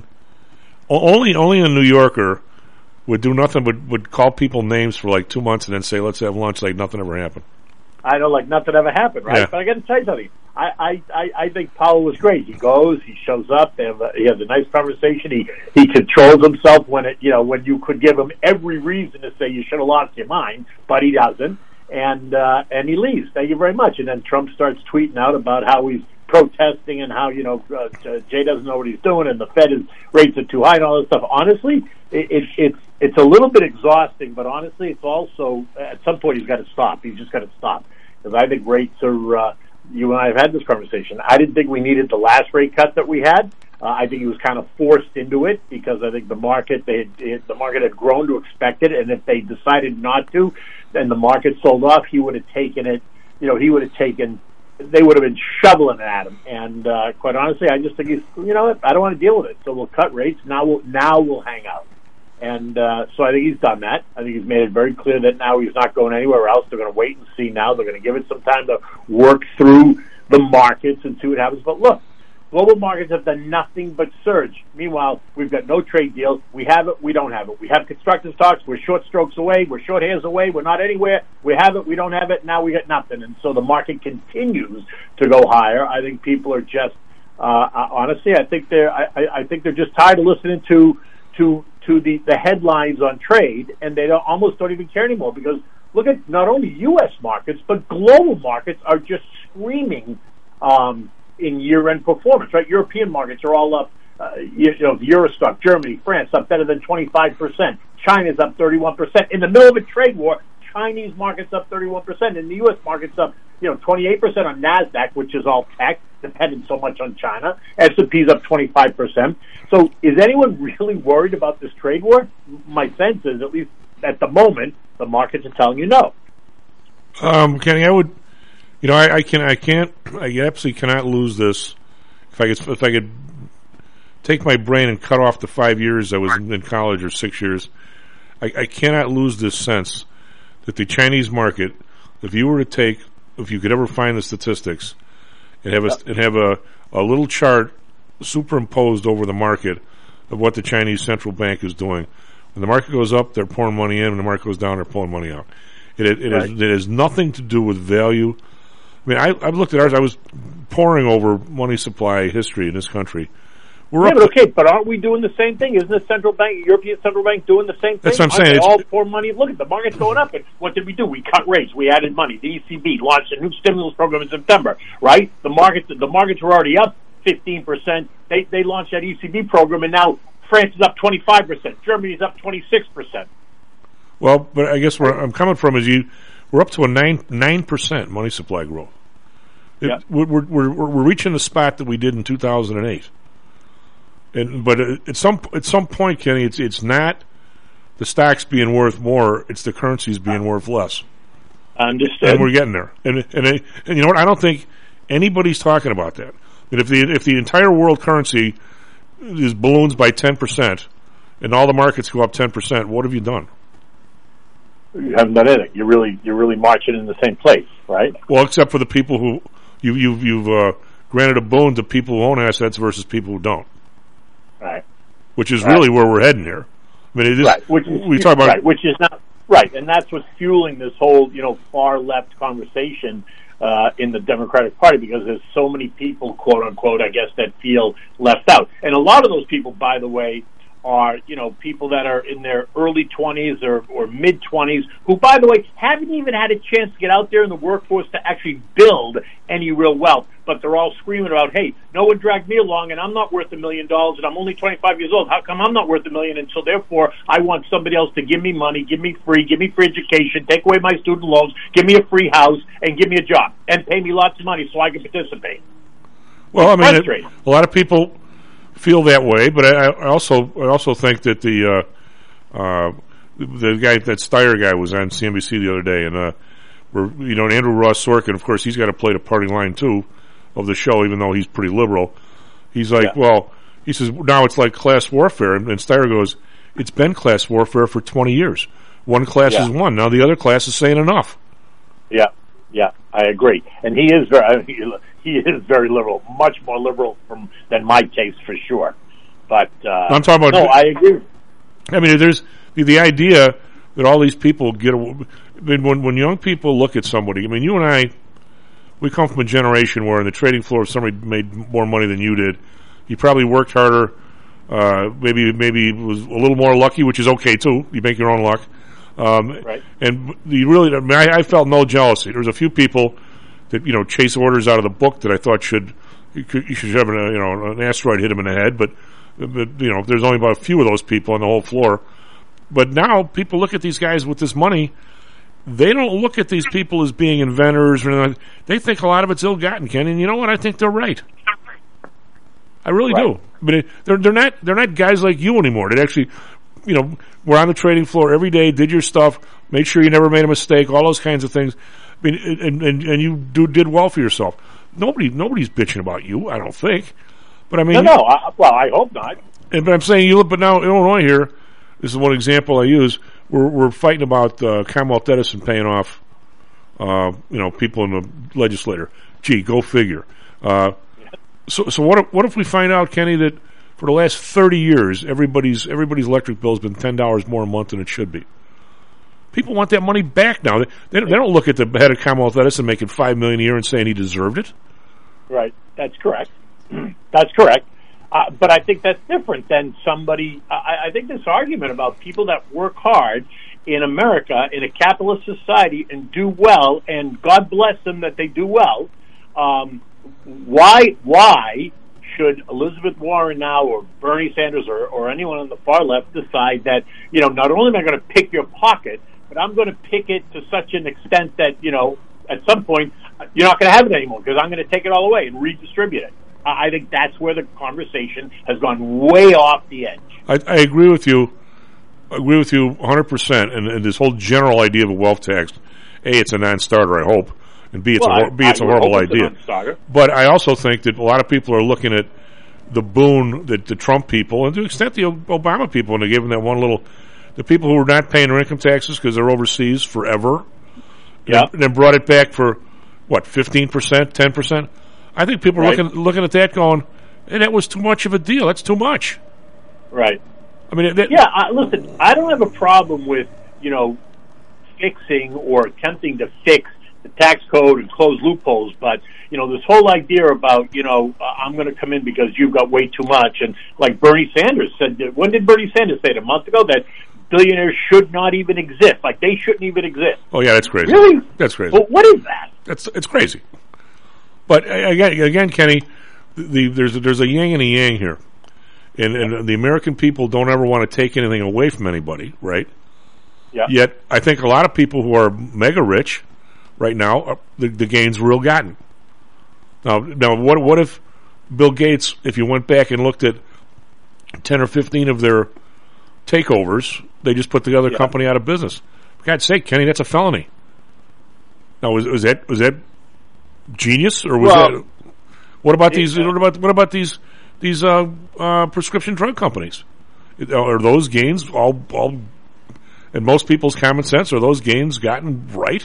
G: o- Only only a New Yorker would do nothing but would call people names for like two months and then say let's have lunch like nothing ever happened.
Q: I know, like nothing ever happened, right?
G: Yeah.
Q: But I got to tell you something. I, I, I, I think Powell was great. He goes, he shows up, they have a, he has a nice conversation. He he controls himself when it, you know, when you could give him every reason to say you should have lost your mind, but he doesn't, and uh, and he leaves. Thank you very much. And then Trump starts tweeting out about how he's protesting and how you know uh, Jay doesn't know what he's doing, and the Fed is rates are too high and all this stuff. Honestly, it, it, it's it's a little bit exhausting, but honestly, it's also at some point he's got to stop. He's just got to stop. Because I think rates are, uh, you and I have had this conversation. I didn't think we needed the last rate cut that we had. Uh, I think he was kind of forced into it because I think the market, they had, it, the market had grown to expect it, and if they decided not to, then the market sold off. He would have taken it, you know, he would have taken, they would have been shoveling it at him. And uh, quite honestly, I just think he's, you know what, I don't want to deal with it. So we'll cut rates. Now we'll, now we'll hang out. And uh, so I think he's done that. I think he's made it very clear that now he's not going anywhere else. They're going to wait and see now. They're going to give it some time to work through the markets and see what happens. But look, global markets have done nothing but surge. Meanwhile, we've got no trade deal. We have it. We don't have it. We have constructive talks. We're short strokes away. We're short hairs away. We're not anywhere. We have it. We don't have it. Now we got nothing. And so the market continues to go higher. I think people are just, uh, honestly, I think they're, I, I think they're just tired of listening to, to, to the, the headlines on trade, and they don't, almost don't even care anymore because look at not only U S markets, but global markets are just screaming um, in year-end performance, right? European markets are all up, uh, you, you know, Eurostock, Germany, France up better than twenty-five percent. China's up thirty-one percent. In the middle of a trade war, Chinese markets up thirty-one percent, and the U S markets up, you know, twenty-eight percent on NASDAQ, which is all tech, dependent so much on China. S and P's up twenty-five percent. So is anyone really worried about this trade war? My sense is, at least at the moment, the markets are telling you no.
G: Um, Kenny, I would, you know, I, I can, I can't, I absolutely cannot lose this. If I could, if I could take my brain and cut off the five years I was in, in college or six years, I, I cannot lose this sense that the Chinese market, if you were to take, if you could ever find the statistics, and have a, and have a, a little chart superimposed over the market of what the Chinese central bank is doing. When the market goes up, they're pouring money in. When the market goes down, they're pulling money out. It, it, it,
Q: Right.
G: has, it has nothing to do with value. I mean, I, I've looked at ours. I was poring over money supply history in this country. We're
Q: yeah,
G: up
Q: but
G: to-
Q: okay, but aren't we doing the same thing? Isn't the central bank, European central bank, doing the same thing?
G: That's what I'm
Q: Aren't
G: saying.
Q: they
G: It's-
Q: all pour money. Look at the market's going up, and what did we do? We cut rates. We added money. The E C B launched a new stimulus program in September. Right? The markets, the markets were already up fifteen percent. They they launched that E C B program, and now France is up twenty-five percent. Germany's up twenty-six percent.
G: Well, but I guess where I'm coming from is you, we're up to a nine nine percent money supply growth. It,
Q: Yeah.
G: we're, we're we're we're reaching the spot that we did in two thousand eight. And but at some at some point, Kenny, it's it's not the stocks being worth more; it's the currencies being worth less.
Q: Understood.
G: And we're getting there. And and and you know what? I don't think anybody's talking about that. That if the if the entire world currency is balloons by ten percent, and all the markets go up ten percent, what have you done?
Q: You haven't done anything. You're really you're really marching in the same place, right?
G: Well, except for the people who you you've you've uh, granted a boon to people who own assets versus people who don't.
Q: Right.
G: Which is
Q: Right.
G: really where we're heading here. I mean, it is,
Q: Right. Which is,
G: we talk about
Q: right, which is not right, and that's what's fueling this whole you know far left conversation uh, in the Democratic Party, because there's so many people, quote unquote, I guess, that feel left out, and a lot of those people, by the way, are you know people that are in their early twenties or, or mid twenties, who, by the way, haven't even had a chance to get out there in the workforce to actually build any real wealth, but they're all screaming about, hey, no one dragged me along, and I'm not worth a million dollars, and I'm only twenty-five years old. How come I'm not worth a million? And so therefore, I want somebody else to give me money, give me free, give me free education, take away my student loans, give me a free house, and give me a job, and pay me lots of money so I can participate.
G: Well, I
Q: It's
G: mean, it,
Q: frustrating.
G: a lot of people feel that way, but I, I also I also think that the uh, uh, the guy that Steyer guy was on C N B C the other day, and uh, we're you know and Andrew Ross Sorkin, of course, he's got to play the party line too of the show, even though he's pretty liberal. He's like,
Q: Yeah.
G: well, he says now it's like class warfare, and, and Steyer goes, it's been class warfare for twenty years. One class
Q: Yeah.
G: is won. Now the other class is saying enough.
Q: Yeah, yeah, I agree. And he is very he, he is very liberal, much more liberal from than my taste for sure. But uh,
G: I'm talking about.
Q: no, I agree.
G: I mean, there's the, the idea that all these people get. A, I mean, when when young people look at somebody, I mean, you and I, we come from a generation where in the trading floor, if somebody made more money than you did, you probably worked harder. Uh, maybe maybe was a little more lucky, which is okay too. You make your own luck. Um,
Q: Right.
G: And you really, I, mean, I, I felt no jealousy. There was a few people that you know chase orders out of the book that I thought should you, could, you should have an, uh, you know an asteroid hit them in the head, but. But you know, there's only about a few of those people on the whole floor. But now people look at these guys with this money. They don't look at these people as being inventors or anything. They think a lot of it's ill-gotten, Ken. And you know what? I think they're right. I really
Q: Right.
G: do. I mean, they're they're not they're not guys like you anymore. They actually, you know, were on the trading floor every day, did your stuff, made sure you never made a mistake, all those kinds of things. I mean, and and, and you do did well for yourself. Nobody nobody's bitching about you. I don't think. But I mean,
Q: no, no. I, well, I hope not.
G: And, but I'm saying you look, but now Illinois here, this is one example I use. We're we're fighting about uh, Commonwealth Edison paying off, uh, you know, people in the legislature. Gee, go figure. Uh, so so what if, what if we find out, Kenny, that for the last thirty years, everybody's everybody's electric bill has been ten dollars more a month than it should be. People want that money back now. They, they, they don't look at the head of Commonwealth Edison making five million a year and saying he deserved it.
Q: Right. That's correct. That's correct. Uh, but I think that's different than somebody. I, I think this argument about people that work hard in America in a capitalist society and do well, and God bless them that they do well. Um, why? Why should Elizabeth Warren now, or Bernie Sanders, or, or anyone on the far left decide that you know not only am I going to pick your pocket, but I'm going to pick it to such an extent that you know at some point you're not going to have it anymore because I'm going to take it all away and redistribute it. I think that's where the conversation has gone way off the edge.
G: I, I agree with you. I agree with you one hundred percent. And, and this whole general idea of a wealth tax, A, it's a non-starter, I hope, and B, it's
Q: Well,
G: a hor-
Q: I-
G: B, it's
Q: I
G: a
Q: would
G: horrible
Q: hope it's a
G: idea.
Q: non-starter.
G: But I also think that a lot of people are looking at the boon that the Trump people, and to an extent the Obama people, and they gave them that one little, the people who are not paying their income taxes because they're overseas forever,
Q: Yeah.
G: and then brought it back for what, fifteen percent, ten percent. I think people
Q: Right.
G: are looking looking at that going, hey, that was too much of a deal. That's too much.
Q: Right.
G: I mean, that,
Q: Yeah, I, listen, I don't have a problem with, you know, fixing or attempting to fix the tax code and close loopholes, but you know, this whole idea about, you know, uh, I'm going to come in because you've got way too much, and like Bernie Sanders said, when did Bernie Sanders say it? A month ago that billionaires should not even exist, like they shouldn't even exist.
G: Oh yeah, that's crazy.
Q: Really?
G: That's crazy.
Q: Well, what is that?
G: That's it's crazy. But uh, again, again, Kenny, the, there's a, there's a yin and a yang here, and and the American people don't ever want to take anything away from anybody, right?
Q: Yeah.
G: Yet I think a lot of people who are mega rich right now, are, the, the gain's real gotten. Now, now, what what if Bill Gates, if you went back and looked at ten or fifteen of their takeovers, they just put the other
Q: yeah.
G: company out of business? For God's sake, Kenny, that's a felony. Now, was, was that was that genius, or was
Q: well,
G: that? What about
Q: it,
G: these?
Q: Uh,
G: what about what about these these uh, uh, prescription drug companies? Are those gains all all? In most people's common sense, are those gains gotten right?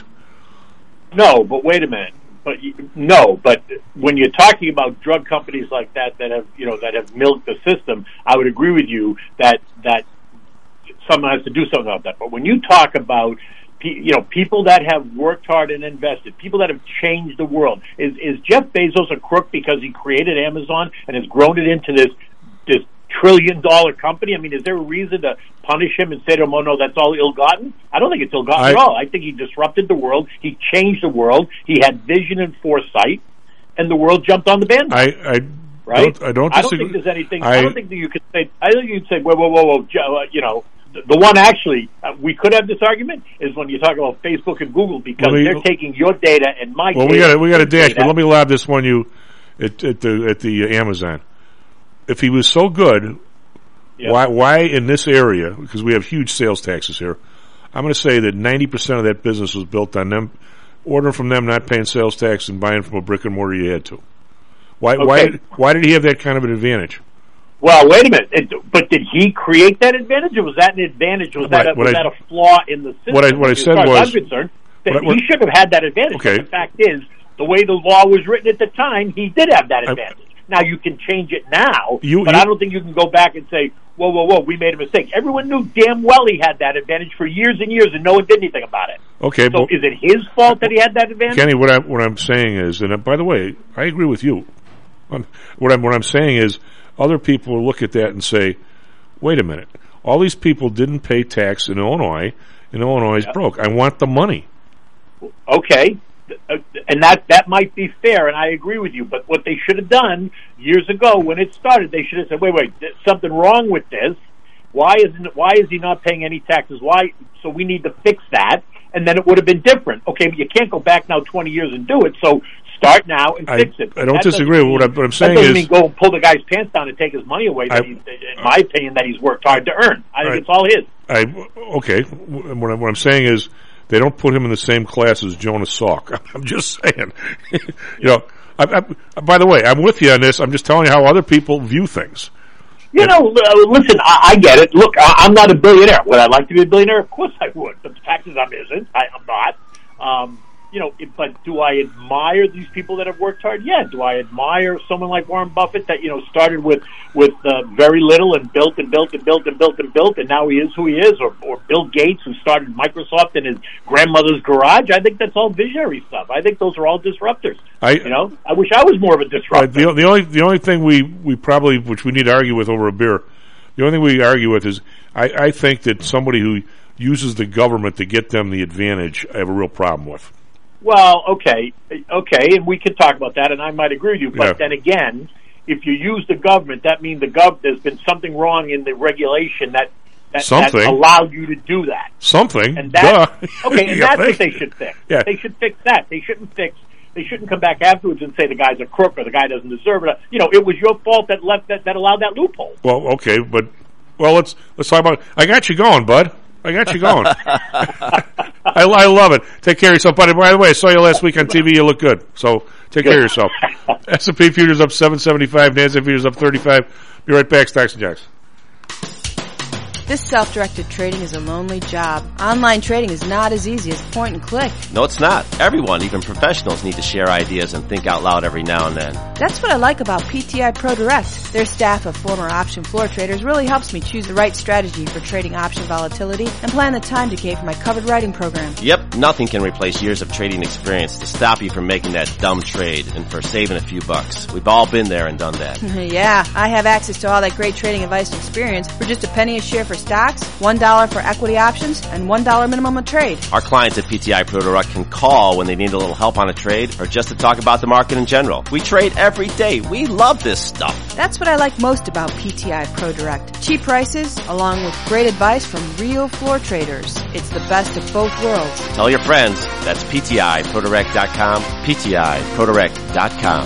Q: No, but wait a minute. But no, but when you're talking about drug companies like that that have, you know, that have milked the system, I would agree with you that that someone has to do something about that. But when you talk about, you know, people that have worked hard and invested, people that have changed the world, is is Jeff Bezos a crook because he created Amazon and has grown it into this this trillion dollar company? I mean, is there a reason to punish him and say to him, oh no, that's all ill-gotten? I don't think it's ill-gotten
G: I,
Q: at all. I think he disrupted the world. He changed the world. He had vision and foresight, and the world jumped on the bandwagon.
G: I, I
Q: right?
G: Don't, I don't.
Q: I
G: Disagree.
Q: don't think there's anything.
G: I,
Q: I don't think that you could say. I think you'd say, whoa, whoa, whoa, whoa, Joe, uh, you know. The one actually, uh, we could have this argument, is when you talk about Facebook and Google, because
G: me,
Q: they're taking your data and my
G: well,
Q: data.
G: Well, we got we got a dash,
Q: data.
G: but let me lob this one you at, at the at the uh, Amazon. If he was so good, yep. why why in this area? Because we have huge sales taxes here. I'm going to say that ninety percent of that business was built on them ordering from them, not paying sales tax, and buying from a brick and mortar you had to. Why okay. why why did he have that kind of an advantage?
Q: Well, wait a minute. It, but did he create that advantage, or was that an advantage? Was that a, was I, that a flaw in the system?
G: What I what I said
Q: as far
G: was,
Q: as I'm concerned, that
G: what, what,
Q: he should have had that advantage.
G: Okay.
Q: But the fact is, the way the law was written at the time, he did have that advantage. I, now you can change it now,
G: you,
Q: but
G: you,
Q: I don't think you can go back and say, "Whoa, whoa, whoa, we made a mistake." Everyone knew damn well he had that advantage for years and years, and no one did anything about it.
G: Okay,
Q: so
G: but,
Q: is it his fault that he had that advantage?
G: Kenny, what I'm what I'm saying is, and uh, by the way, I agree with you. Um, what I'm what I'm saying is, other people will look at that and say, "Wait a minute! All these people didn't pay tax in Illinois, and Illinois is yep. broke. I want the money."
Q: Okay. And that that might be fair, and I agree with you. But what they should have done years ago when it started, they should have said, "Wait, wait, there's something wrong with this. Why isn't why is he not paying any taxes? Why? So we need to fix that." And then it would have been different. Okay, but you can't go back now twenty years and do it. So start now and
G: I,
Q: fix it.
G: I don't
Q: that
G: disagree.
Q: Mean,
G: what, I'm, what I'm saying
Q: that doesn't
G: is,
Q: mean go and pull the guy's pants down and take his money away. That
G: I,
Q: he's, in my opinion, that he's worked hard to earn. I think
G: right.
Q: it's all his.
G: I okay. What I'm, what I'm saying is, they don't put him in the same class as Jonas Salk. I'm just saying. you know. I, I, by the way, I'm with you on this. I'm just telling you how other people view things.
Q: You and, know, uh, listen, I, I get it. Look, I, I'm not a billionaire. Would I like to be a billionaire? Of course I would. But the fact is, I'm isn't. I, I'm not. Um, you know, it, but do I admire these people that have worked hard? Yeah. Do I admire someone like Warren Buffett that, you know, started with with uh, very little and built and built and built and built and built, and now he is who he is? Or, or Bill Gates, who started Microsoft in his grandmother's garage? I think that's all visionary stuff. I think those are all disruptors. I, you know, I wish I was more of a disruptor.
G: Uh, the, the only the only thing we, we probably, which we need to argue with over a beer, the only thing we argue with is I, I think that somebody who uses the government to get them the advantage, I have a real problem with.
Q: Well, okay, okay, and we can talk about that, and I might agree with you. But yeah. then again, if you use the government, that means the gov- there's been something wrong in the regulation that that, that allowed you to do that.
G: Something,
Q: and that, Duh. Okay, and that's
G: think.
Q: what they should fix.
G: Yeah.
Q: They should fix that. They shouldn't fix. They shouldn't come back afterwards and say the guy's a crook or the guy doesn't deserve it. You know, it was your fault that left that, that allowed that loophole.
G: Well, okay, but well, let's let's talk about. I got you going, bud. I got you going. I, I love it. Take care of yourself, buddy. By the way, I saw you last week on T V. You look good. So take good. care of yourself. S and P futures up seven seventy-five. NASDAQ futures up thirty-five. Be right back. Stocks and Jocks.
P: This self-directed trading is a lonely job. Online trading is not as easy as point and click.
R: No, it's not. Everyone, even professionals, need to share ideas and think out loud every now and then.
P: That's what I like about P T I Pro Direct. Their staff of former option floor traders really helps me choose the right strategy for trading option volatility and plan the time decay for my covered writing program.
R: Yep, nothing can replace years of trading experience to stop you from making that dumb trade and for saving a few bucks. We've all been there and done that.
P: Yeah, I have access to all that great trading advice and experience for just a penny a share for stocks, one dollar for equity options, and one dollar minimum a trade.
R: Our clients at P T I Pro Direct can call when they need a little help on a trade or just to talk about the market in general. We trade every day. We love this stuff.
P: That's what I like most about P T I Pro Direct. Cheap prices, along with great advice from real floor traders. It's the best of both worlds.
R: Tell your friends. That's P T I Pro Direct dot com, P T I Pro Direct dot com.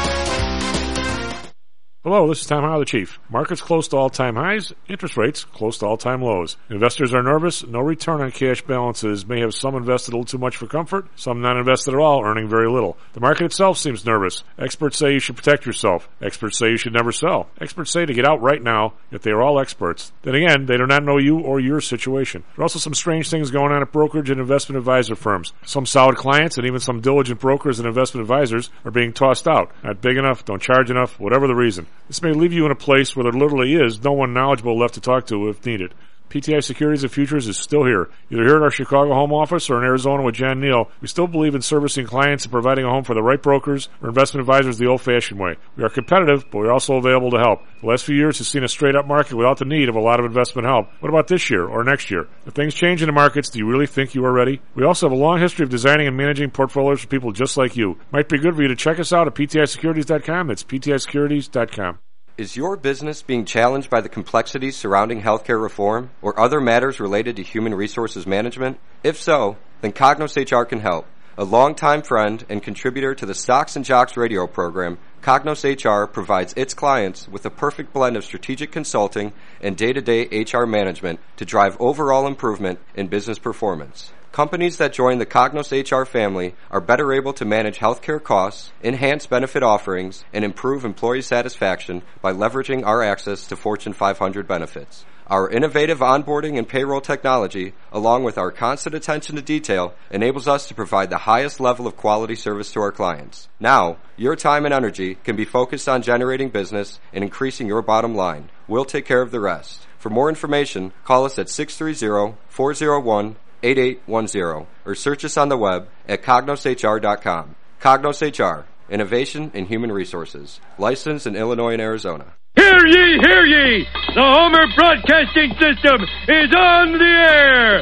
G: Hello, this is Tom Howell, the Chief. Markets close to all-time highs, interest rates close to all-time lows. Investors are nervous. No return on cash balances may have some invested a little too much for comfort, some not invested at all, earning very little. The market itself seems nervous. Experts say you should protect yourself. Experts say you should never sell. Experts say to get out right now, yet they are all experts. Then again, they do not know you or your situation. There are also some strange things going on at brokerage and investment advisor firms. Some solid clients and even some diligent brokers and investment advisors are being tossed out. Not big enough, don't charge enough, whatever the reason. This may leave you in a place where there literally is no one knowledgeable left to talk to if needed. P T I Securities and Futures is still here. Either here at our Chicago home office or in Arizona with Jan Neal, we still believe in servicing clients and providing a home for the right brokers or investment advisors the old-fashioned way. We are competitive, but we're also available to help. The last few years has seen a straight-up market without the need of a lot of investment help. What about this year or next year? If things change in the markets, do you really think you are ready? We also have a long history of designing and managing portfolios for people just like you. Might be good for you to check us out at P T I Securities dot com. That's P T I Securities dot com.
J: Is your business being challenged by the complexities surrounding healthcare reform or other matters related to human resources management? If so, then Cognos H R can help. A longtime friend and contributor to the Stocks and Jocks radio program, Cognos H R provides its clients with a perfect blend of strategic consulting and day-to-day H R management to drive overall improvement in business performance. Companies that join the Cognos H R family are better able to manage healthcare costs, enhance benefit offerings, and improve employee satisfaction by leveraging our access to Fortune five hundred benefits. Our innovative onboarding and payroll technology, along with our constant attention to detail, enables us to provide the highest level of quality service to our clients. Now, your time and energy can be focused on generating business and increasing your bottom line. We'll take care of the rest. For more information, call us at six three zero, four zero one, eight eight one zero or search us on the web at cognos H R dot com. Cognos H R, Innovation in Human Resources, licensed in Illinois and Arizona.
S: Hear ye, hear ye! The Homer Broadcasting System is on the air!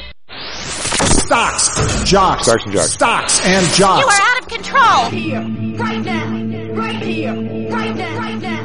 K: Stocks, jocks,
G: Stocks and jocks.
K: Stocks and jocks.
L: You are out of control! Right here, right now, right here, right now, right now.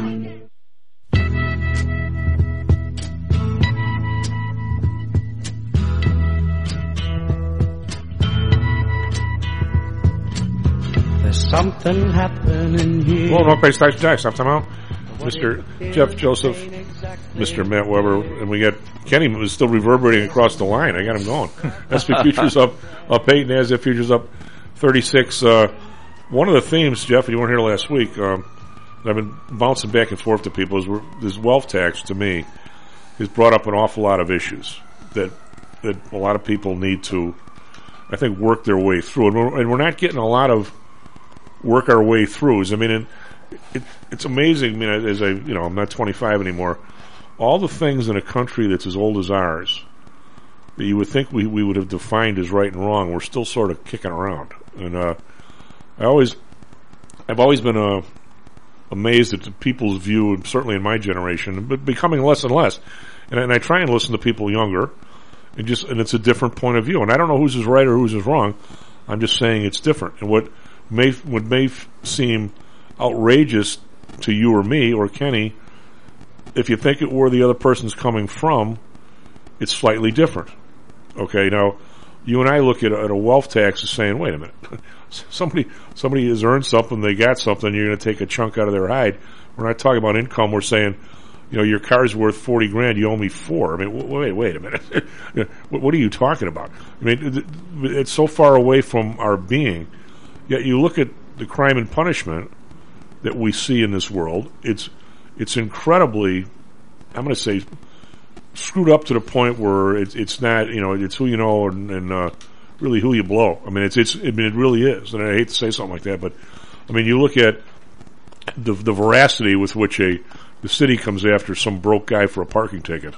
T: There's something happening here.
G: Hello, North Bay Stocks and Jocks. I'm Tom Howell. Mister Jeff Joseph, Mister Matt Weber, and we got Kenny was still reverberating across the line. I got him going. S and P futures up up eight, NASDAQ futures up thirty-six. Uh, one of the themes, Jeff, you weren't here last week, um, I've been bouncing back and forth to people, is this wealth tax, to me, has brought up an awful lot of issues that that a lot of people need to, I think, work their way through. And we're, and we're not getting a lot of work our way throughs. I mean, and it, it's amazing. I mean, as I, you know, I'm not twenty-five anymore. All the things in a country that's as old as ours that you would think we, we would have defined as right and wrong, we're still sort of kicking around. And uh, I always, I've always been uh, amazed at the people's view, and certainly in my generation, but becoming less and less. And, and I try and listen to people younger, and just and it's a different point of view. And I don't know whose is right or whose is wrong. I'm just saying it's different. And what may what may f- seem outrageous to you or me or Kenny, if you think it where the other person's coming from, it's slightly different. Okay, now you and I look at a, at a wealth tax as saying, wait a minute, somebody somebody has earned something, they got something, you're going to take a chunk out of their hide. We're not talking about income. We're saying, you know, your car's worth forty grand, you owe me four. I mean, wait, wait a minute. What are you talking about? I mean, it's so far away from our being. Yet you look at the crime and punishment that we see in this world, it's it's incredibly, I'm going to say, screwed up to the point where it's it's not, you know, it's who you know and, and uh, really who you blow. I mean, it's it's I mean, it really is, and I hate to say something like that, but I mean, you look at the the veracity with which a the city comes after some broke guy for a parking ticket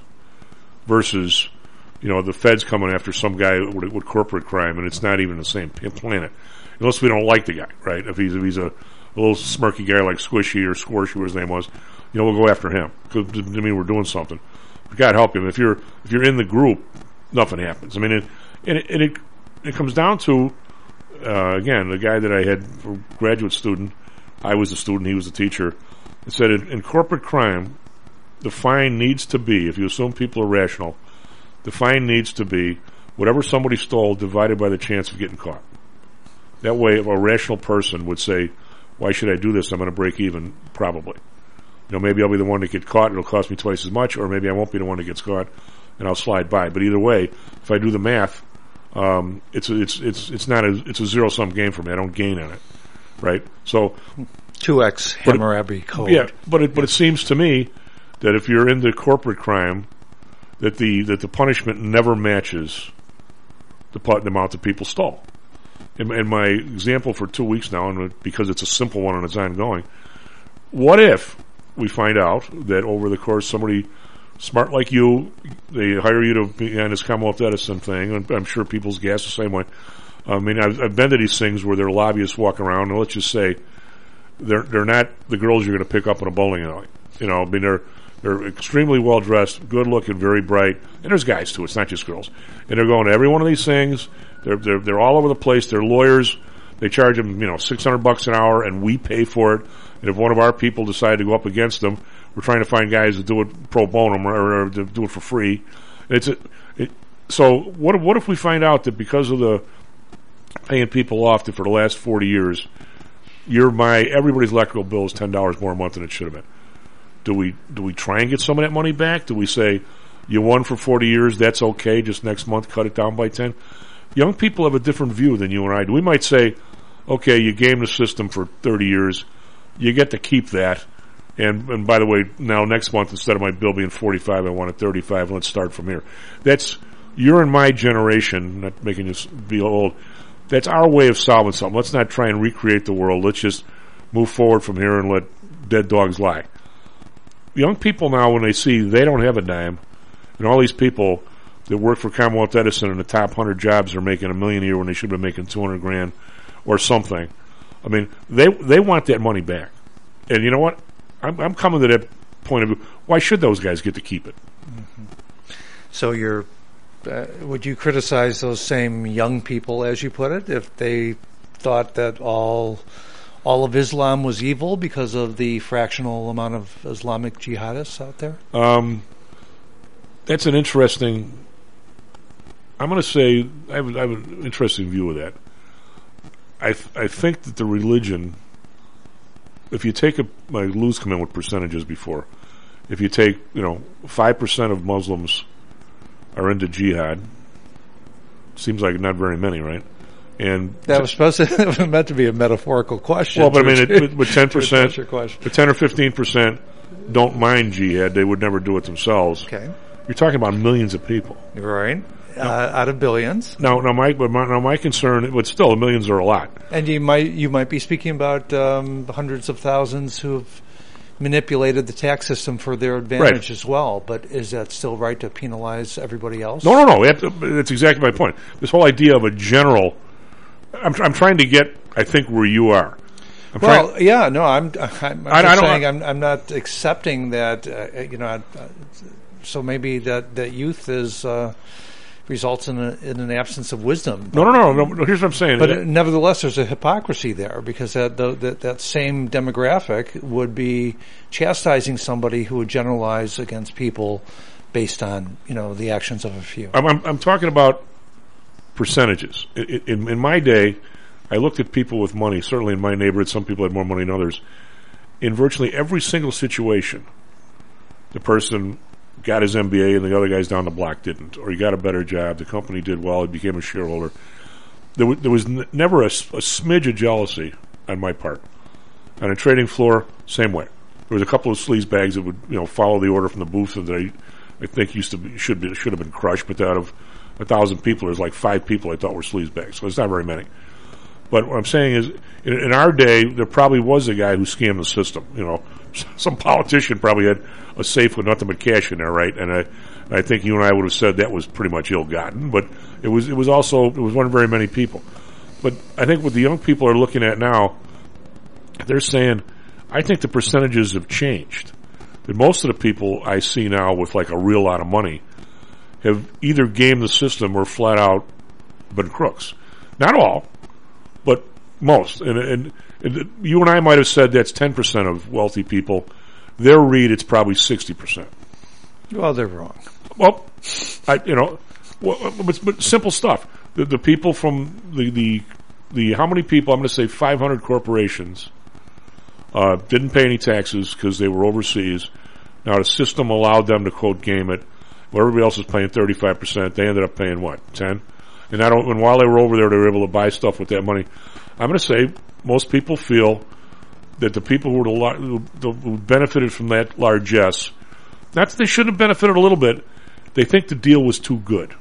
G: versus, you know, the feds coming after some guy with, with corporate crime, and it's not even the same planet. Unless we don't like the guy, right? If he's if he's a, a little smirky guy like Squishy or Squishy, whatever his name was, you know, we'll go after him. Because, I mean, we're doing something. God help him. If you're if you're in the group, nothing happens. I mean, it, and it and it, it comes down to uh, again the guy that I had for graduate student. I was a student. He was a teacher. It said in, in corporate crime, the fine needs to be, if you assume people are rational, the fine needs to be whatever somebody stole divided by the chance of getting caught. That way, a rational person would say, "Why should I do this? I'm going to break even." Probably. You know, maybe I'll be the one that gets caught, it'll cost me twice as much, or maybe I won't be the one that gets caught, and I'll slide by. But either way, if I do the math, um, it's a, it's it's it's not a it's a zero sum game for me. I don't gain on it, right? So
B: two X Hammurabi code.
G: Yeah, but it but it seems to me that if you're into corporate crime, that the that the punishment never matches the, the amount that people stole. And, and my example for two weeks now, and because it's a simple one and it's ongoing, what if we find out that over the course somebody smart like you, they hire you to be on this Commonwealth Edison thing, and I'm sure People's Gas the same way. I mean, I've, I've been to these things where their lobbyists walk around, and let's just say they're they're not the girls you're going to pick up in a bowling alley. You know, I mean, they're they're extremely well dressed, good looking, very bright, and there's guys too. It's not just girls, and they're going to every one of these things. They're they're they're all over the place. They're lawyers. They charge them, you know, six hundred bucks an hour, and we pay for it. And if one of our people decide to go up against them, we're trying to find guys that do it pro bono or, or to do it for free. It's a, it, so what? What if we find out that because of the paying people off that for the last forty years, you're my everybody's electrical bill is ten dollars more a month than it should have been? Do we do we try and get some of that money back? Do we say you won for forty years? That's okay. Just next month, cut it down by ten. Young people have a different view than you and I do. We might say, okay, you game the system for thirty years. You get to keep that. And, and by the way, now next month, instead of my bill being forty-five, I want it thirty-five. Let's start from here. That's, you're in my generation, not making you feel old. That's our way of solving something. Let's not try and recreate the world. Let's just move forward from here and let dead dogs lie. Young people now, when they see they don't have a dime, and all these people that work for Commonwealth Edison in the top one hundred jobs are making a million a year when they should have been making two hundred grand or something. I mean, they they want that money back. And you know what? I'm, I'm coming to that point of view. Why should those guys get to keep it?
B: Mm-hmm. So you're, uh, would you criticize those same young people, as you put it, if they thought that all all of Islam was evil because of the fractional amount of Islamic jihadists out there?
G: Um, that's an interesting... I'm going to say I have, I have an interesting view of that. I th- I think that the religion, if you take a, my Lou's come in with percentages before, if you take, you know, five percent of Muslims are into jihad, seems like not very many, right? And
B: that was supposed to it was meant to be a metaphorical question.
G: Well, but I mean, it, with, with ten percent,
B: with
G: ten or fifteen percent don't mind jihad, they would never do it themselves.
B: Okay,
G: you're talking about millions of people,
B: right? Uh, out of billions.
G: No, no, my, but my, no, my concern, but still, millions are a lot.
B: And you might, you might be speaking about um, hundreds of thousands who have manipulated the tax system for their advantage
G: right.
B: as well. But is that still right to penalize everybody else?
G: No, no, no. To, that's exactly my point. This whole idea of a general, I'm, I'm trying to get, I think, where you are. I'm
B: well,
G: trying,
B: yeah, no, I'm, I'm, I'm
G: I,
B: just
G: I
B: saying I'm, I'm not accepting that, uh, you know, uh, so maybe that, that youth is, uh, results in, a, in an absence of wisdom.
G: No, no, no, no, no. Here's what I'm saying.
B: But it, nevertheless, there's a hypocrisy there because that, the, that that same demographic would be chastising somebody who would generalize against people based on, you know, the actions of a few.
G: I'm, I'm, I'm talking about percentages. In, in, in my day, I looked at people with money. Certainly in my neighborhood, some people had more money than others. In virtually every single situation, the person got his M B A and the other guys down the block didn't, or he got a better job, the company did well, he became a shareholder. There, w- there was n- never a, a smidge of jealousy on my part. On a trading floor, same way. There was a couple of sleaze bags that would, you know, follow the order from the booth, and I I think used to be, should be, should have been crushed, but out of a thousand people, there's like five people I thought were sleazebags, so it's not very many. But what I'm saying is, in, in our day, there probably was a guy who scammed the system. You know, some politician probably had a safe with nothing but cash in there, right? And I, I think you and I would have said that was pretty much ill-gotten, but it was, it was also, it was one of very many people. But I think what the young people are looking at now, they're saying, I think the percentages have changed. That most of the people I see now with like a real lot of money have either gamed the system or flat out been crooks. Not all, but most. And, and, and you and I might have said that's ten percent of wealthy people. Their read, it's probably sixty percent.
B: Well, they're wrong.
G: Well, I, you know, well, but, but simple stuff. The, the people from the, the, the, how many people, I'm going to say five hundred corporations, uh, didn't pay any taxes because they were overseas. Now the system allowed them to quote game it. Well, everybody else was paying thirty-five percent. They ended up paying what, ten? And I don't, and while they were over there, they were able to buy stuff with that money. I'm going to say most people feel that the people who were the, who benefited from that largesse, not that they shouldn't have benefited a little bit, they think the deal was too good.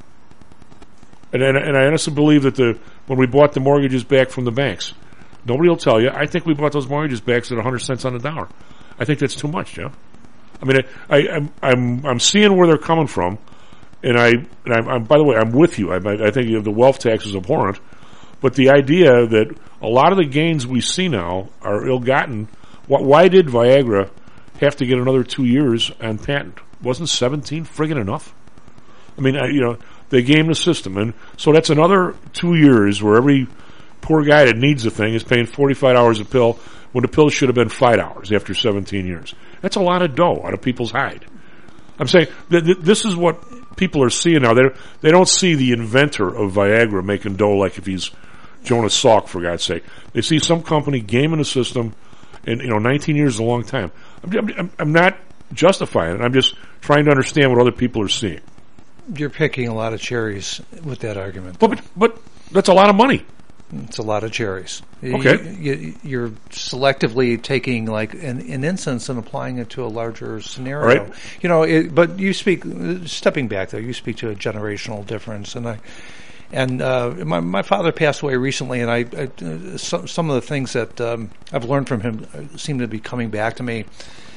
G: And, and, and I honestly believe that the when we bought the mortgages back from the banks, nobody will tell you, I think we bought those mortgages back at one hundred cents on the dollar. I think that's too much, Jeff. I mean, I, I, I'm, I'm, I'm seeing where they're coming from, and I, and I'm, I'm by the way, I'm with you. I, I think the wealth tax is abhorrent, but the idea that a lot of the gains we see now are ill-gotten. Why did Viagra have to get another two years on patent? Wasn't seventeen friggin' enough? I mean, I, you know, they game the system, and so that's another two years where every poor guy that needs the thing is paying forty-five dollars a pill when the pill should have been five dollars after seventeen years. That's a lot of dough out of people's hide. I'm saying th- th- this is what people are seeing now. They they don't see the inventor of Viagra making dough like if he's Jonas Salk, for God's sake. They see some company gaming the system, and you know, nineteen years is a long time. I'm, I'm, I'm not justifying it. I'm just trying to understand what other people are seeing.
B: You're picking a lot of cherries with that argument.
G: But, but, but that's a lot of money.
B: It's a lot of cherries.
G: Okay.
B: You, you, you're selectively taking like an, an instance and applying it to a larger scenario.
G: Right.
B: You know, it, but you speak, stepping back though, you speak to a generational difference. And I, and, uh, my, my father passed away recently, and I, I uh, some, some of the things that, um, I've learned from him seem to be coming back to me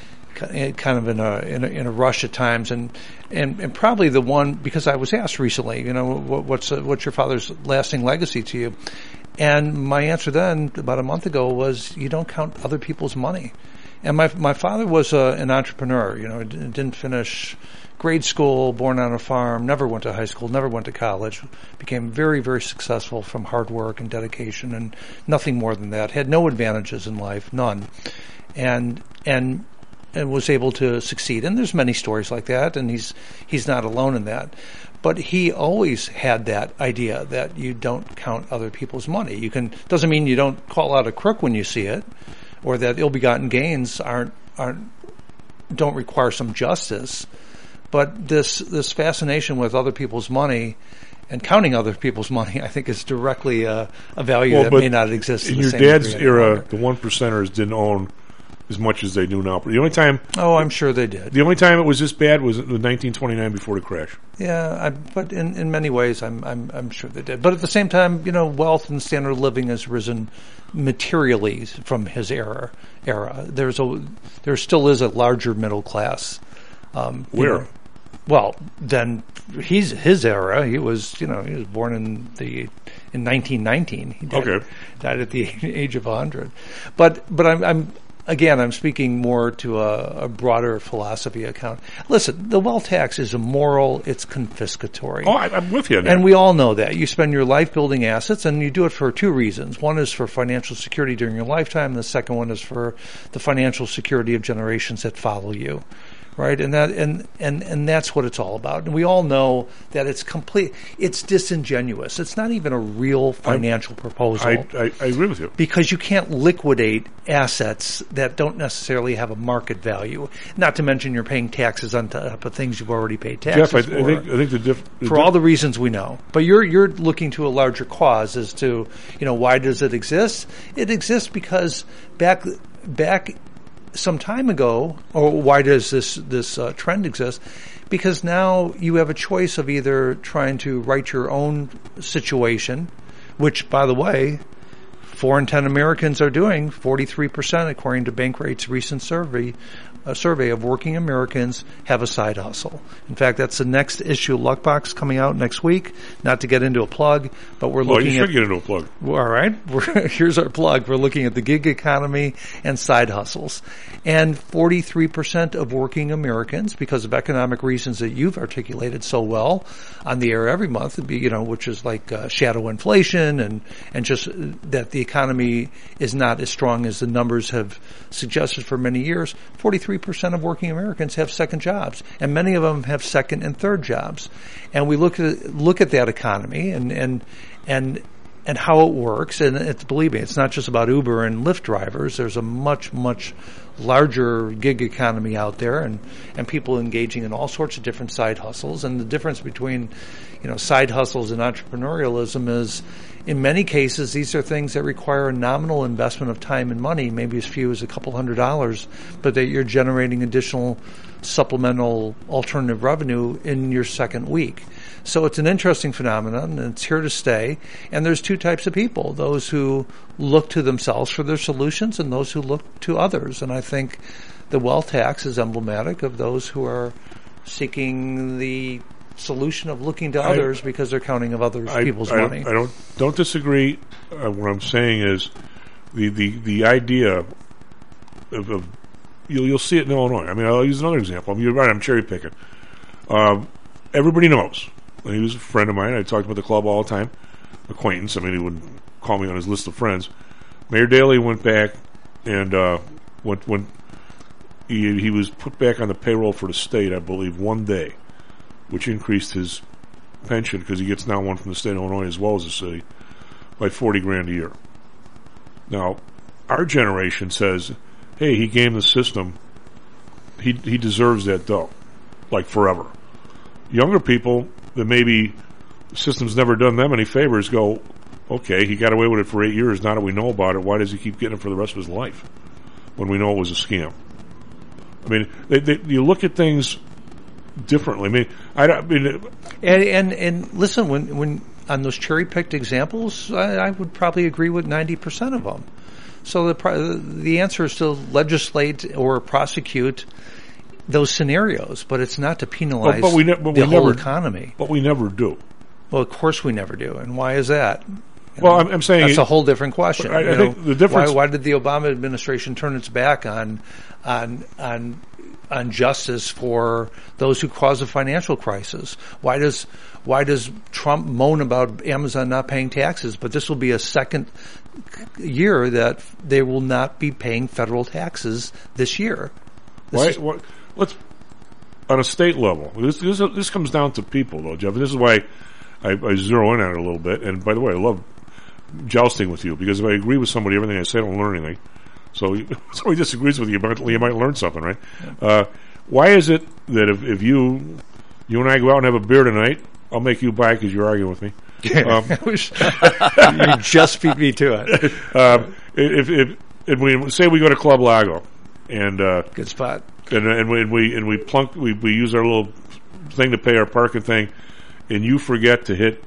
B: kind of in a, in a, in a rush at times. And, and, and probably the one, because I was asked recently, you know, what, what's, uh, what's your father's lasting legacy to you? And my answer then, about a month ago, was you don't count other people's money. And my my father was uh, an entrepreneur. You know, didn't finish grade school, born on a farm, never went to high school, never went to college. Became very, very successful from hard work and dedication, and nothing more than that. Had no advantages in life, none, and and and was able to succeed. And there's many stories like that, and he's he's not alone in that. But he always had that idea that you don't count other people's money. You can doesn't mean you don't call out a crook when you see it, or that ill-begotten gains aren't aren't don't require some justice. But this this fascination with other people's money and counting other people's money, I think, is directly uh, a value
G: well,
B: that may not exist in,
G: in
B: the
G: your
B: same
G: dad's
B: degree
G: era.
B: anymore.
G: The one percenters didn't own as much as they do now. The only time,
B: oh, I'm sure they did.
G: The only time it was this bad was in nineteen twenty-nine before the crash.
B: Yeah, I, but in, in many ways, I'm I'm I'm sure they did. But at the same time, you know, wealth and standard of living has risen materially from his era. Era there's a there still is a larger middle class. Um,
G: Where?
B: You know, well, then he's his era. He was, you know, he was born in the in nineteen nineteen. He died,
G: okay,
B: died at the age of a hundred. But but I'm I'm. Again, I'm speaking more to a, a broader philosophy account. Listen, the wealth tax is immoral. It's confiscatory.
G: Oh, I, I'm with you on that.
B: And we all know that. You spend your life building assets, and you do it for two reasons. One is for financial security during your lifetime, and the second one is for the financial security of generations that follow you. Right, and that and, and, and that's what it's all about. And we all know that it's complete. It's disingenuous. It's not even a real financial I, proposal.
G: I, I, I agree with you,
B: because you can't liquidate assets that don't necessarily have a market value. Not to mention you're paying taxes on top of things you've already paid taxes
G: Jeff, I,
B: for.
G: I think I think the diff, the
B: for
G: diff-
B: all the reasons we know. But you're you're looking to a larger cause as to, you know, why does it exist? It exists because back back. some time ago, or why does this this uh, trend exist? Because now you have a choice of either trying to write your own situation, which, by the way, four in ten Americans are doing, forty-three percent according to Bankrate's recent survey, a survey of working Americans have a side hustle. In fact, that's the next issue of Luckbox coming out next week. Not to get into a plug, but we're
G: well,
B: looking
G: you should
B: at...
G: get into a plug.
B: All right. We're, here's our plug. We're looking at the gig economy and side hustles. And forty-three percent of working Americans, because of economic reasons that you've articulated so well on the air every month, you know, which is like uh, shadow inflation and, and just that the economy is not as strong as the numbers have suggested for many years, forty-three percent of working Americans have second jobs, and many of them have second and third jobs. And we look at look at that economy and and and and how it works. And it's, believe me, it's not just about Uber and Lyft drivers. There's a much much larger gig economy out there, and and people engaging in all sorts of different side hustles. And the difference between, you know, side hustles and entrepreneurialism is, in many cases, these are things that require a nominal investment of time and money, maybe as few as a couple hundred dollars, but that you're generating additional supplemental alternative revenue in your second week. So it's an interesting phenomenon, and it's here to stay. And there's two types of people, those who look to themselves for their solutions and those who look to others. And I think the wealth tax is emblematic of those who are seeking the solution of looking to others I, because they're counting of other people's
G: I,
B: money.
G: I don't don't disagree. Uh, what I'm saying is the the, the idea of, of you'll you'll see it in Illinois. I mean, I'll use another example. I mean, you're right. I'm cherry picking. Um, everybody knows. He was a friend of mine. I talked about the club all the time. Acquaintance. I mean, he would call me on his list of friends. Mayor Daley went back and uh, went when he he was put back on the payroll for the state, I believe, one day, which increased his pension because he gets now one from the state of Illinois as well as the city by forty grand a year. Now, our generation says, "Hey, he gamed the system. He he deserves that dough, like forever." Younger people that maybe the system's never done them any favors go, "Okay, he got away with it for eight years. Now that we know about it, why does he keep getting it for the rest of his life when we know it was a scam?" I mean, they, they, you look at things differently. I mean, I, I mean,
B: and, and and listen, when when on those cherry picked examples, I, I would probably agree with ninety percent of them. So the the answer is to legislate or prosecute those scenarios, but it's not to penalize
G: but, but we ne- but
B: the
G: we
B: whole
G: never,
B: economy.
G: But we never do.
B: Well, of course we never do, and why is that? You
G: well,
B: know,
G: I'm, I'm saying
B: that's a whole different question.
G: I, I
B: you
G: think
B: know,
G: the difference.
B: Why, why did the Obama administration turn its back on on on on justice for those who caused a financial crisis? Why does why does Trump moan about Amazon not paying taxes? But this will be a second year that they will not be paying federal taxes this year. This
G: why?
B: is,
G: What, let's on a state level. This, this this comes down to people, though, Jeff. This is why I, I zero in on it a little bit. And by the way, I love jousting with you because if I agree with somebody, everything I say, I don't learn anything. So if somebody disagrees with you, you might learn something, right? Uh, why is it that if, if you you and I go out and have a beer tonight, I'll make you buy because you're arguing with me. Um,
B: you just beat me to it.
G: Um, if, if, if we say we go to Club Lago and uh,
B: good spot,
G: and, and we and we and we plunk we we use our little thing to pay our parking thing, and you forget to hit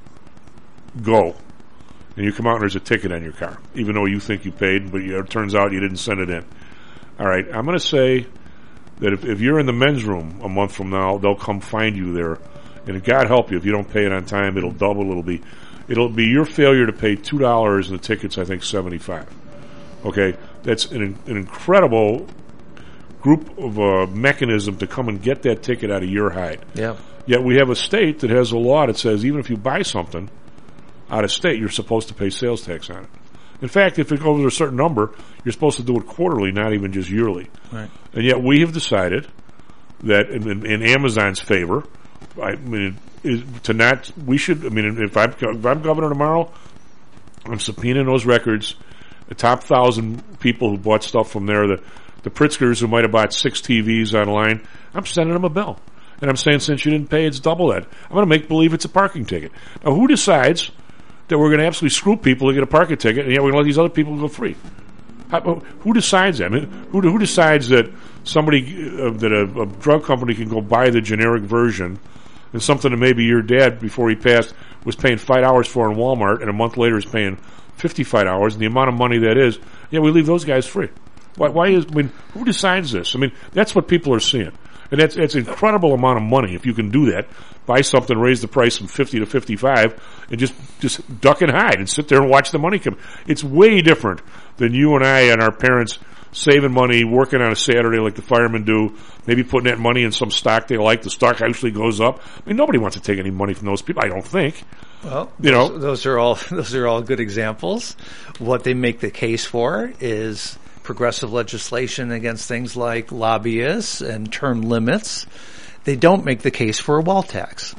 G: go. And you come out and there's a ticket on your car, even though you think you paid, but you, it turns out you didn't send it in. All right, I'm going to say that if, if you're in the men's room a month from now, they'll come find you there, and God help you if you don't pay it on time, it'll double. It'll be, it'll be your failure to pay two dollars, and the ticket's I think seventy-five. Okay, that's an an incredible group of uh, mechanism to come and get that ticket out of your hide.
B: Yeah.
G: Yet we have a state that has a law that says even if you buy something out of state, you're supposed to pay sales tax on it. In fact, if it goes to a certain number, you're supposed to do it quarterly, not even just yearly.
B: Right.
G: And yet we have decided that in, in, in Amazon's favor, I mean, is to not, we should, I mean, if I'm, if I'm governor tomorrow, I'm subpoenaing those records, the top thousand people who bought stuff from there, the, the Pritzkers who might have bought six T Vs online, I'm sending them a bill. And I'm saying since you didn't pay, it's double that. I'm going to make believe it's a parking ticket. Now, who decides that we're going to absolutely screw people to get a parking ticket, and yet we're going to let these other people go free? How, who decides that? I mean, who, who decides that somebody uh, that a, a drug company can go buy the generic version and something that maybe your dad before he passed was paying five dollars for in Walmart, and a month later is paying fifty-five dollars, and the amount of money that is, yeah, we leave those guys free. Why? Why is? I mean, who decides this? I mean, that's what people are seeing, and that's that's an incredible amount of money if you can do that. Buy something, raise the price from fifty to fifty-five, and just just duck and hide and sit there and watch the money come. It's way different than you and I and our parents saving money, working on a Saturday like the firemen do, maybe putting that money in some stock they like. The stock actually goes up. I mean, nobody wants to take any money from those people, I don't think.
B: Well,
G: you
B: those,
G: know,
B: those are all those are all good examples. What they make the case for is progressive legislation against things like lobbyists and term limits. They don't make the case for a wealth tax.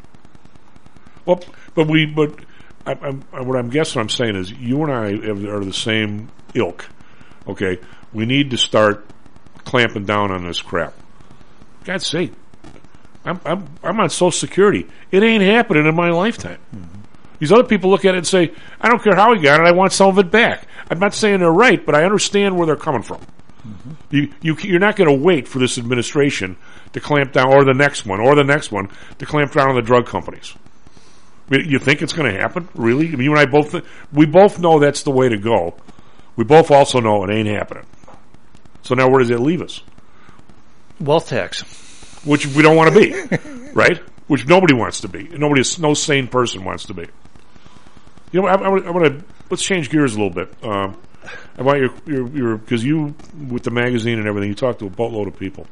G: Well, but we, but I, I, what I'm guessing I'm saying is you and I have, are the same ilk. Okay, we need to start clamping down on this crap. God's sake, I'm I'm I'm on Social Security. It ain't happening in my lifetime. Mm-hmm. These other people look at it and say, I don't care how he got it, I want some of it back. I'm not saying they're right, but I understand where they're coming from. Mm-hmm. You, you, you're not going to wait for this administration to clamp down, or the next one, or the next one, to clamp down on the drug companies. I mean, you think it's going to happen? Really? I mean, you and I both, we both know that's the way to go. We both also know it ain't happening. So now where does it leave us?
B: Wealth tax.
G: Which we don't want to be, right? Which nobody wants to be. Nobody, no sane person wants to be. You know, I, I, I want to, let's change gears a little bit. Um, I want your, your, your, because you, with the magazine and everything, you talk to a boatload of people.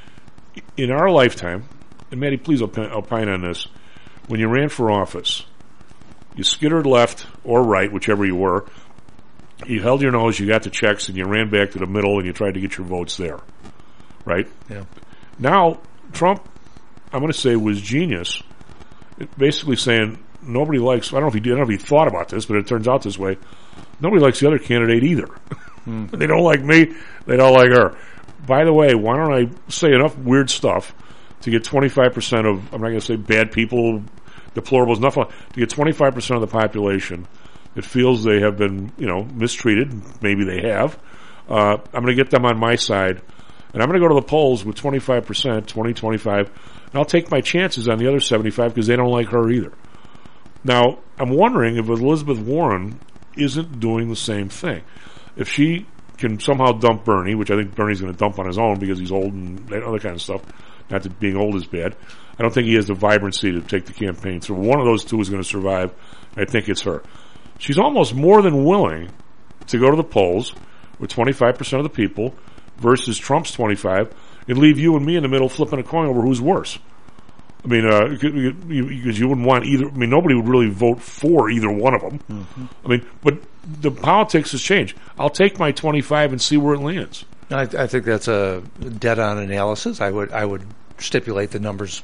G: In our lifetime, and Maddie, please opine, opine on this, when you ran for office, you skittered left or right, whichever you were, you held your nose, you got the checks, and you ran back to the middle, and you tried to get your votes there. Right?
B: Yeah.
G: Now, Trump, I'm going to say, was genius, basically saying, nobody likes, I don't know if he did, I don't know if he thought about this, but it turns out this way, nobody likes the other candidate either. Mm. They don't like me, they don't like her. By the way, why don't I say enough weird stuff to get twenty-five percent of, I'm not going to say bad people, deplorables, nothing, to get twenty-five percent of the population that feels they have been, you know, mistreated, maybe they have. Uh, I'm going to get them on my side, and I'm going to go to the polls with twenty-five percent, twenty, twenty-five, and I'll take my chances on the other seventy-five because they don't like her either. Now, I'm wondering if Elizabeth Warren isn't doing the same thing. If she can somehow dump Bernie, which I think Bernie's going to dump on his own because he's old and other kind of stuff, not that being old is bad, I don't think he has the vibrancy to take the campaign through. One of those two is going to survive. I think it's her. She's almost more than willing to go to the polls with twenty-five percent of the people versus Trump's twenty-five and leave you and me in the middle flipping a coin over who's worse. I mean, uh, because you, you, you wouldn't want either. I mean, nobody would really vote for either one of them. Mm-hmm. I mean, but the politics has changed. I'll take my twenty-five and see where it lands.
B: I, I think that's a dead-on analysis. I would I would stipulate the numbers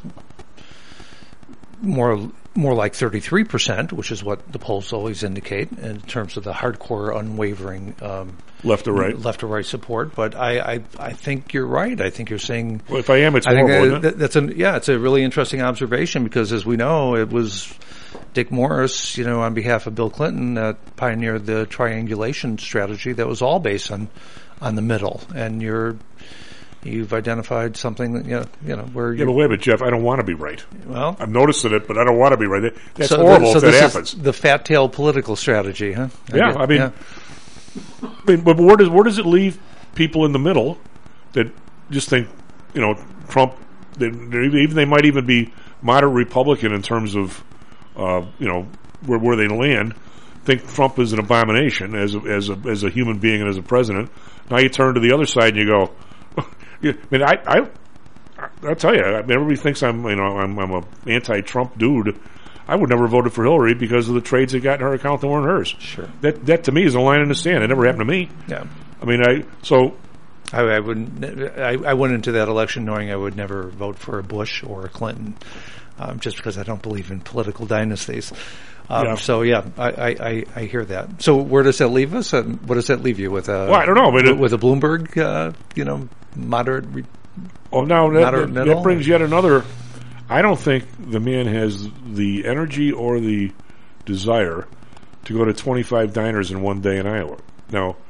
B: more more like thirty-three percent, which is what the polls always indicate in terms of the hardcore, unwavering um,
G: left or right,
B: left or right support. But I, I, I think you're right. I think you're saying.
G: Well, if I am, it's
B: I
G: horrible.
B: Think
G: Isn't
B: that,
G: it?
B: That's a yeah. It's a really interesting observation because, as we know, it was Dick Morris, you know, on behalf of Bill Clinton, that pioneered the triangulation strategy that was all based on on the middle. And you're. You've identified something that, you know, you know where.
G: Yeah, but wait a minute, Jeff. I don't want to be right.
B: Well,
G: I'm noticing it, but I don't want to be right. That's
B: so
G: horrible
B: the, so
G: if that
B: this
G: happens.
B: Is the fat tail political strategy, huh? I
G: yeah,
B: get,
G: I mean,
B: yeah.
G: I mean, but where does where does it leave people in the middle that just think, you know, Trump? They, even they might even be moderate Republican in terms of, uh, you know, where where they land. Think Trump is an abomination as a, as a as a human being and as a president. Now you turn to the other side and you go. I mean, I, I, I'll tell you. I mean, everybody thinks I'm, you know, I'm, I'm a anti-Trump dude. I would never have voted for Hillary because of the trades that got in her account that weren't hers.
B: Sure.
G: That, that to me is a line in the sand. It never happened to me.
B: Yeah.
G: I mean, I so.
B: I, I wouldn't. I, I went into that election knowing I would never vote for a Bush or a Clinton, um, just because I don't believe in political dynasties. Um,
G: yeah.
B: So yeah, I, I, I hear that. So where does that leave us? Uh, what does that leave you with? A,
G: well, I don't know. But
B: with,
G: it,
B: with a Bloomberg, uh, you know, moderate. Re-
G: oh, now that,
B: moderate
G: that, that brings yet another. I don't think the man has the energy or the desire to go to twenty-five diners in one day in Iowa. Now,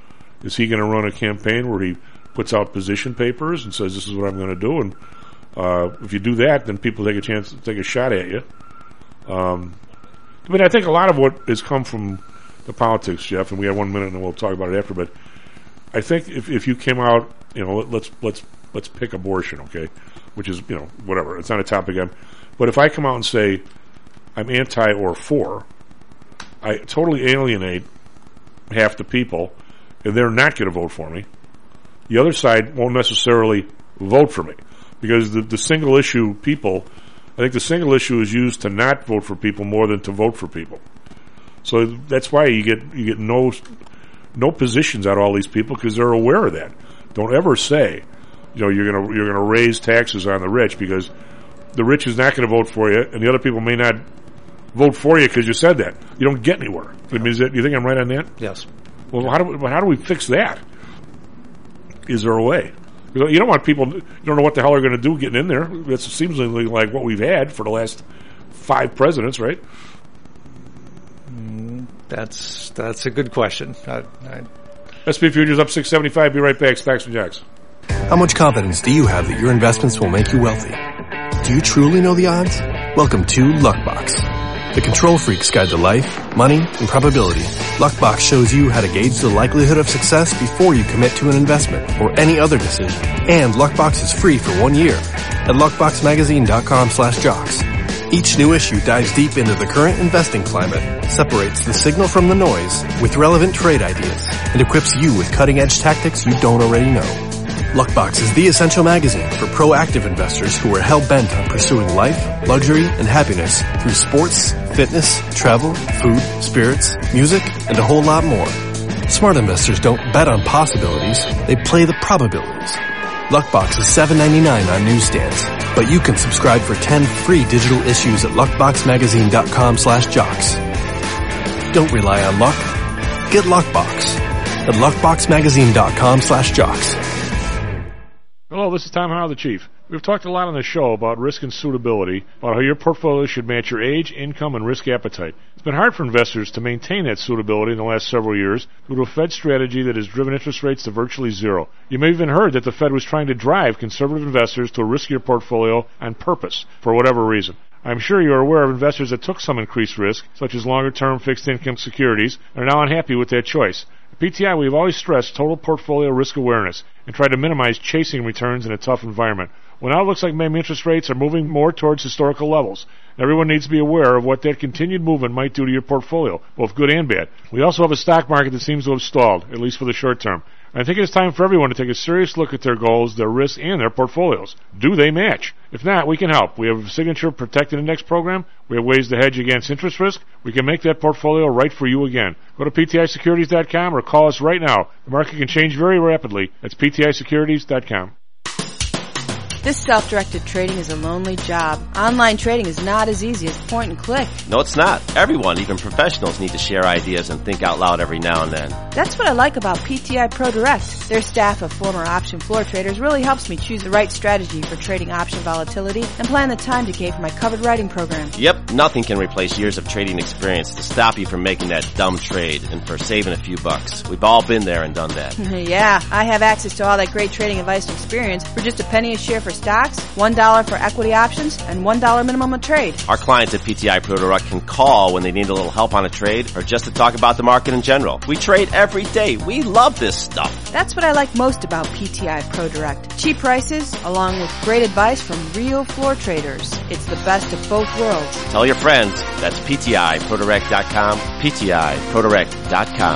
G: Is he going to run a campaign where he puts out position papers and says, this is what I'm going to do? And uh, if you do that, then people take a chance to take a shot at you. Um, I mean, I think a lot of what has come from the politics, Jeff, and we have one minute and we'll talk about it after, but I think if, if you came out, you know, let's let's let's pick abortion, okay, which is, you know, whatever. It's not a topic. I'm, but if I come out and say I'm anti or for, I totally alienate half the people, and they're not going to vote for me. The other side won't necessarily vote for me because the, the single issue people, I think the single issue is used to not vote for people more than to vote for people. So that's why you get you get no no positions out of all these people because they're aware of that. Don't ever say, you know, you're gonna you're gonna raise taxes on the rich because the rich is not going to vote for you, and the other people may not vote for you because you said that. You don't get anywhere. I mean, is that, you think I'm right on that?
B: Yes.
G: Well, how do we, how do we fix that? Is there a way? You don't want people. You don't know what the hell they're going to do getting in there. That seems like what we've had for the last five presidents, right?
B: Mm, that's that's a good question. I, I...
G: S and P futures up six seventy-five. Be right back. Stocks and Jocks.
I: How much confidence do you have that your investments will make you wealthy? Do you truly know the odds? Welcome to Luckbox, the control freak's guide to life, money, and probability. Luckbox shows you how to gauge the likelihood of success before you commit to an investment or any other decision. And Luckbox is free for one year at luckboxmagazine.com slash jocks. Each new issue dives deep into the current investing climate, separates the signal from the noise with relevant trade ideas, and equips you with cutting-edge tactics you don't already know. Luckbox is the essential magazine for proactive investors who are hell-bent on pursuing life, luxury, and happiness through sports, fitness, travel, food, spirits, music, and a whole lot more. Smart investors don't bet on possibilities, they play the probabilities. Luckbox is seven ninety-nine on newsstands, but you can subscribe for ten free digital issues at luckboxmagazine.com slash jocks. Don't rely on luck. Get Luckbox at luckboxmagazine.com slash jocks.
G: Hello, this is Tom Howell, the Chief. We've talked a lot on the show about risk and suitability, about how your portfolio should match your age, income, and risk appetite. It's been hard for investors to maintain that suitability in the last several years due to a Fed strategy that has driven interest rates to virtually zero. You may have even heard that the Fed was trying to drive conservative investors to a riskier portfolio on purpose, for whatever reason. I'm sure you're aware of investors that took some increased risk, such as longer-term fixed-income securities, and are now unhappy with that choice. At P T I, we've always stressed total portfolio risk awareness and tried to minimize chasing returns in a tough environment. Well, now it looks like maybe interest rates are moving more towards historical levels. Everyone needs to be aware of what that continued movement might do to your portfolio, both good and bad. We also have a stock market that seems to have stalled, at least for the short term. I think it's time for everyone to take a serious look at their goals, their risks, and their portfolios. Do they match? If not, we can help. We have a Signature Protected Index program. We have ways to hedge against interest risk. We can make that portfolio right for you again. Go to P T I securities dot com or call us right now. The market can change very rapidly. That's P T I securities dot com.
P: This self-directed trading is a lonely job. Online trading is not as easy as point and click.
R: No, it's not. Everyone, even professionals, need to share ideas and think out loud every now and then.
P: That's what I like about P T I Pro Direct. Their staff of former option floor traders really helps me choose the right strategy for trading option volatility and plan the time decay for my covered writing program.
R: Yep, nothing can replace years of trading experience to stop you from making that dumb trade and for saving a few bucks. We've all been there and done that.
P: Yeah, I have access to all that great trading advice and experience for just a penny a share for stocks, one dollar for equity options, and one dollar minimum a trade.
R: Our clients at P T I Pro Direct can call when they need a little help on a trade or just to talk about the market in general. We trade every day. We love this stuff.
P: That's what I like most about P T I Pro Direct. Cheap prices, along with great advice from real floor traders. It's the best of both worlds.
R: Tell your friends. That's P T I Pro Direct dot com, P T I Pro Direct dot com.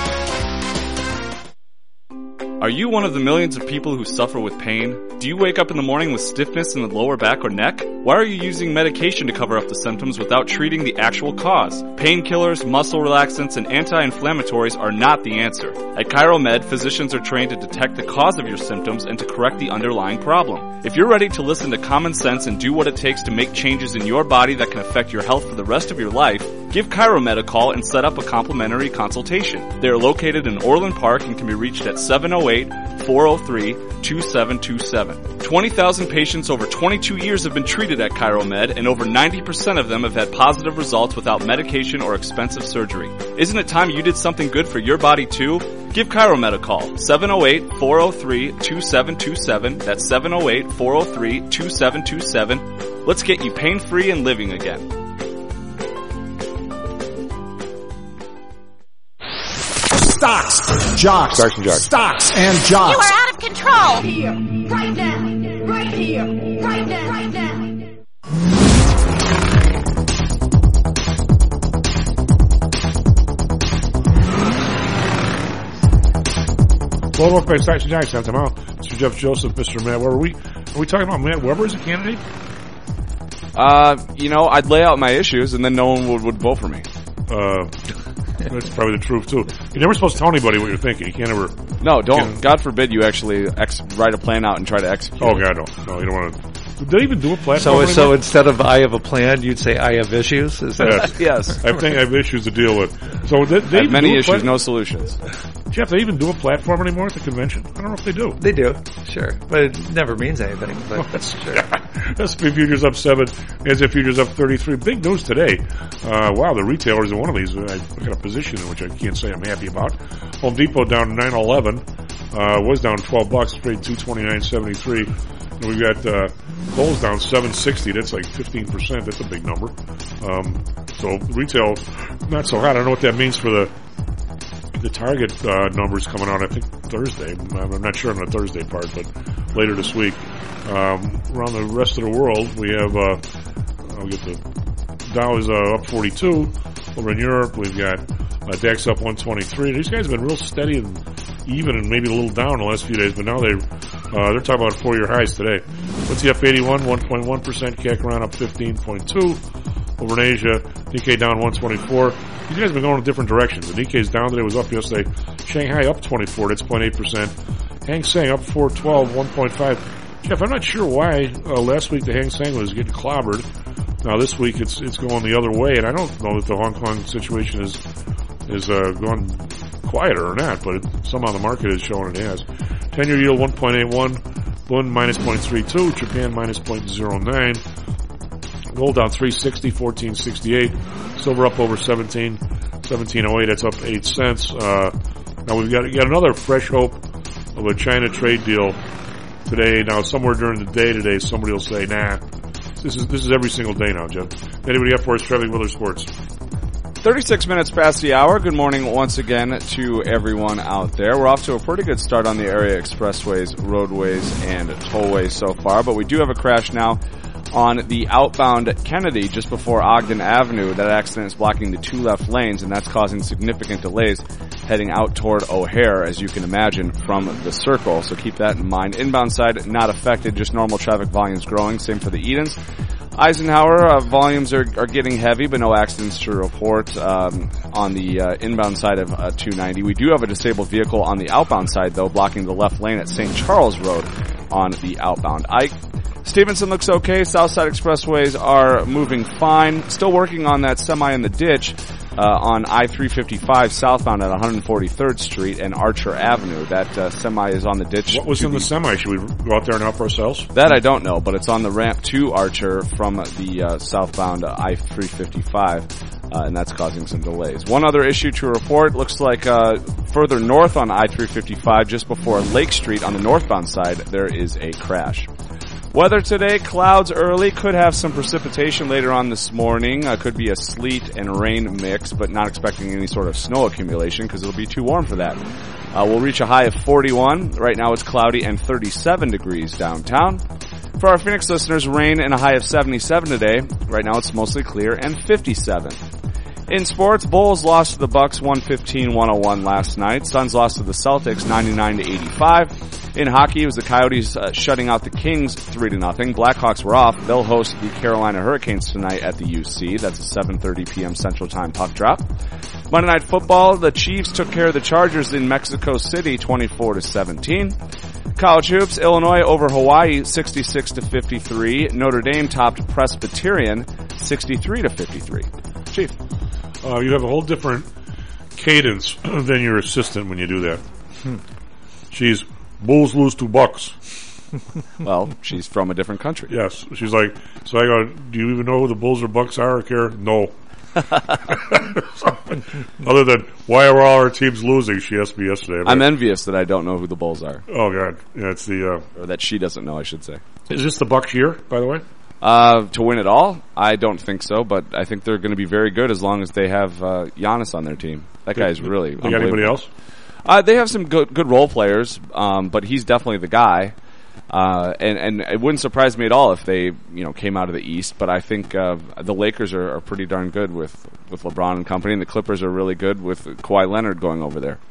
H: Are you one of the millions of people who suffer with pain? Do you wake up in the morning with stiffness in the lower back or neck? Why are you using medication to cover up the symptoms without treating the actual cause? Painkillers, muscle relaxants, and anti-inflammatories are not the answer. At ChiroMed, physicians are trained to detect the cause of your symptoms and to correct the underlying problem. If you're ready to listen to common sense and do what it takes to make changes in your body that can affect your health for the rest of your life, Give ChiroMed a call and set up a complimentary consultation. They are located in Orland Park and can be reached at seven oh eight, four oh three, two seven two seven. twenty thousand patients over twenty-two years have been treated at ChiroMed, and over ninety percent of them have had positive results without medication or expensive surgery. Isn't it time you did something good for your body too? Give ChiroMed a call, seven oh eight, four oh three, two seven two seven. That's seven oh eight, four oh three, two seven two seven. Let's get you pain-free and living again.
K: Stocks, jocks,
G: Stocks and jocks.
K: Stocks and jocks.
L: You are out of control. Right here, right now, right here, right now, right now.
G: Well, welcome back to Stocks and Jocks. I'm Tom. Mister Jeff Joseph, Mister Matt Weber. Are we, are we talking about Matt Weber as a candidate?
H: Uh, you know, I'd lay out my issues and then no one would, would vote for me.
G: Uh, that's probably the truth too. You're never supposed to tell anybody what you're thinking. You can't ever.
H: No, don't.
G: Can,
H: God forbid you actually ex- write a plan out and try to execute.
G: Oh God, no, no, you don't want to. Did they even do a platform?
B: So,
G: anymore?
B: so instead of I have a plan, you'd say I have issues. Is that
G: yes.
H: Yes.
G: I think I have issues to deal with. So they, they
H: I have many issues,
G: plat-
H: no solutions.
G: Jeff, they even do a platform anymore at the convention? I don't know if they do.
B: They do, sure, but it never means anything. But
G: Oh, that's
B: sure.
G: S and P futures up seven, N S F futures up thirty-three. Big news today. Uh, wow, the retailers in one of these, I got a position in which I can't say I'm happy about. Home Depot down nine eleven, uh, was down twelve bucks, trade two twenty-nine seventy-three. And we've got, uh, Kohl's down seven sixty. That's like fifteen percent. That's a big number. Um, so retail, not so hot. I don't know what that means for the, the Target, uh, numbers coming out, I think Thursday. I'm not sure on the Thursday part, but later this week. Um, around the rest of the world, we have, uh, I'll get the Dow is, uh, up forty-two. Over in Europe, we've got, uh, DAX up one twenty-three. These guys have been real steady and even and maybe a little down the last few days, but now they, uh, they're talking about four-year highs today. What's he up eighty-one, one point one percent. Kakaran up fifteen point two. Over in Asia, Nikkei down one twenty-four. These guys have been going in different directions. The Nikkei's down today, was up yesterday. Shanghai up twenty-four, that's zero point eight percent. Hang Seng up four twelve, one point five. Jeff, I'm not sure why uh, last week the Hang Seng was getting clobbered. Now this week it's it's going the other way, and I don't know that the Hong Kong situation is is uh, gone quieter or not, but it, somehow the market is showing it has. ten-year yield one point eight one, Bund minus zero point three two, Japan minus zero point zero nine. Gold down three sixty, fourteen sixty-eight. Silver up over seventeen, seventeen oh eight. That's up eight cents. Uh, now we've got, got another fresh hope of a China trade deal today. Now somewhere during the day today, somebody will say, nah, this is, this is every single day now, Jeff. Anybody up for us? Trevi Miller Sports.
H: thirty-six minutes past the hour. Good morning once again to everyone out there. We're off to a pretty good start on the area expressways, roadways, and tollways so far, but we do have a crash now on the outbound Kennedy just before Ogden Avenue. That accident is blocking the two left lanes, and that's causing significant delays heading out toward O'Hare, as you can imagine, from the circle. So keep that in mind. Inbound side not affected, just normal traffic volumes growing. Same for the Edens. Eisenhower, uh, volumes are, are getting heavy, but no accidents to report um, on the uh, inbound side of uh, two ninety. We do have a disabled vehicle on the outbound side, though, blocking the left lane at Saint Charles Road on the outbound. Ike Stevenson looks okay. Southside expressways are moving fine. Still working on that semi in the ditch uh, on I three fifty-five southbound at one forty-third Street and Archer Avenue. That uh, semi is on the ditch.
G: What was in the semi? Should we go out there and help ourselves?
H: That I don't know, but it's on the ramp to Archer from the uh, southbound I three fifty-five, uh, and that's causing some delays. One other issue to report, looks like uh, further north on I three fifty-five, just before Lake Street on the northbound side, there is a crash. Weather today, clouds early, could have some precipitation later on this morning. Uh, could be a sleet and rain mix, but not expecting any sort of snow accumulation because it'll be too warm for that. Uh, we'll reach a high of forty-one. Right now it's cloudy and thirty-seven degrees downtown. For our Phoenix listeners, rain and a high of seventy-seven today. Right now it's mostly clear and fifty-seven. In sports, Bulls lost to the Bucks one fifteen to one oh one last night. Suns lost to the Celtics ninety-nine to eighty-five. In hockey, it was the Coyotes uh, shutting out the Kings three to nothing. Blackhawks were off. They'll host the Carolina Hurricanes tonight at the U C. That's a seven thirty p.m. Central Time puck drop. Monday Night Football, the Chiefs took care of the Chargers in Mexico City twenty-four to seventeen. College hoops, Illinois over Hawaii sixty-six to fifty-three. Notre Dame topped Presbyterian sixty-three to fifty-three. Chief.
G: uh, you have a whole different cadence than your assistant when you do that.
B: Hmm.
G: She's Bulls lose to Bucks.
H: Well, she's from a different country.
G: Yes, she's like. So I go, do you even know who the Bulls or Bucks are, Kara? No. Other than why are all our teams losing? She asked me yesterday.
H: I'm envious that I don't know who the Bulls are.
G: Oh God, yeah, it's the uh,
H: or that she doesn't know. I should say.
G: Is this the Bucks year, by the way?
H: Uh, to win it all? I don't think so, but I think they're going to be very good as long as they have uh, Giannis on their team. That
G: They-
H: guy's really.
G: they got anybody else?
H: Uh, they have some good good role players, um, but he's definitely the guy. Uh, and, and it wouldn't surprise me at all if they, you know, came out of the East. But I think uh, the Lakers are, are pretty darn good with, with LeBron and company, and the Clippers are really good with Kawhi Leonard going over there.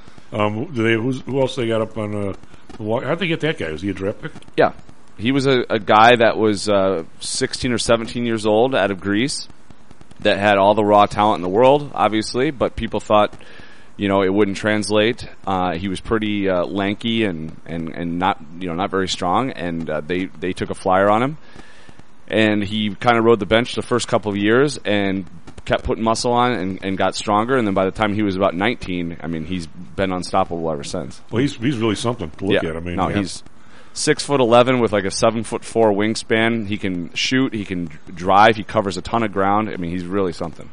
G: Um, do they? Who's, who else they got up on? Uh, Milwaukee? How'd they get that guy? Was he a draft pick?
H: Yeah, he was a, a guy that was uh, sixteen or seventeen years old out of Greece that had all the raw talent in the world, obviously, but people thought, you know, it wouldn't translate. Uh, he was pretty uh, lanky and, and, and not, you know, not very strong, and uh, they, they took a flyer on him. And he kind of rode the bench the first couple of years and kept putting muscle on and, and got stronger. And then by the time he was about nineteen, I mean, he's been unstoppable ever since.
G: Well, he's he's really something to look
H: yeah.
G: at. I mean,
H: no,
G: yeah.
H: he's six foot eleven with like a seven foot four wingspan. He can shoot. He can drive. He covers a ton of ground. I mean, he's really something.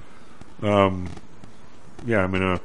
G: Um, yeah, I mean, uh,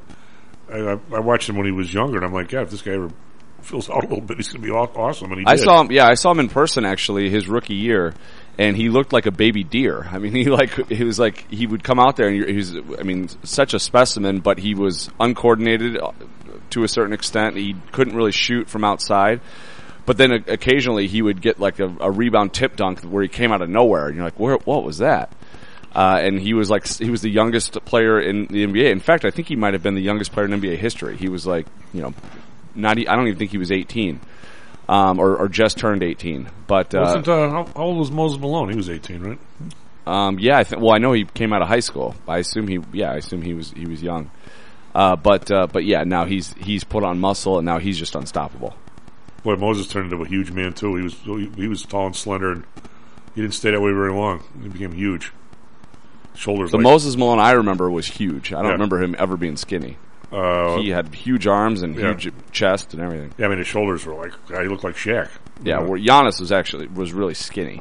G: I, I watched him when he was younger, and I'm like, God, if this guy ever fills out a little bit, he's going to be aw- awesome. And he
H: I
G: did.
H: saw him. Yeah, I saw him in person actually his rookie year, and he looked like a baby deer. I mean, he like he was like he would come out there and he was, I mean, such a specimen, but he was uncoordinated to a certain extent. He couldn't really shoot from outside. But then uh, occasionally he would get like a, a rebound tip dunk where he came out of nowhere, and you're like, "Where? What was that?" Uh, and he was like, he was the youngest player in the N B A. In fact, I think he might have been the youngest player in N B A history. He was like, you know, not. E- I don't even think he was eighteen, um, or, or just turned eighteen. But uh,
G: Wasn't, uh, how, how old was Moses Malone? He was eighteen, right?
H: um, yeah, I think. Well, I know he came out of high school. I assume he. Yeah, I assume he was he was young. Uh, but uh, but yeah, now he's he's put on muscle, and now he's just unstoppable.
G: Boy, Moses turned into a huge man too. He was he, he was tall and slender, and he didn't stay that way very long. He became huge. Shoulders.
H: The
G: like,
H: Moses Malone I remember was huge. I don't
G: Yeah.
H: remember him ever being skinny.
G: Uh,
H: he had huge arms and
G: yeah.
H: huge chest and everything.
G: Yeah, I mean his shoulders were like God, he looked like Shaq.
H: Yeah,
G: You know?
H: where Giannis was actually was really skinny.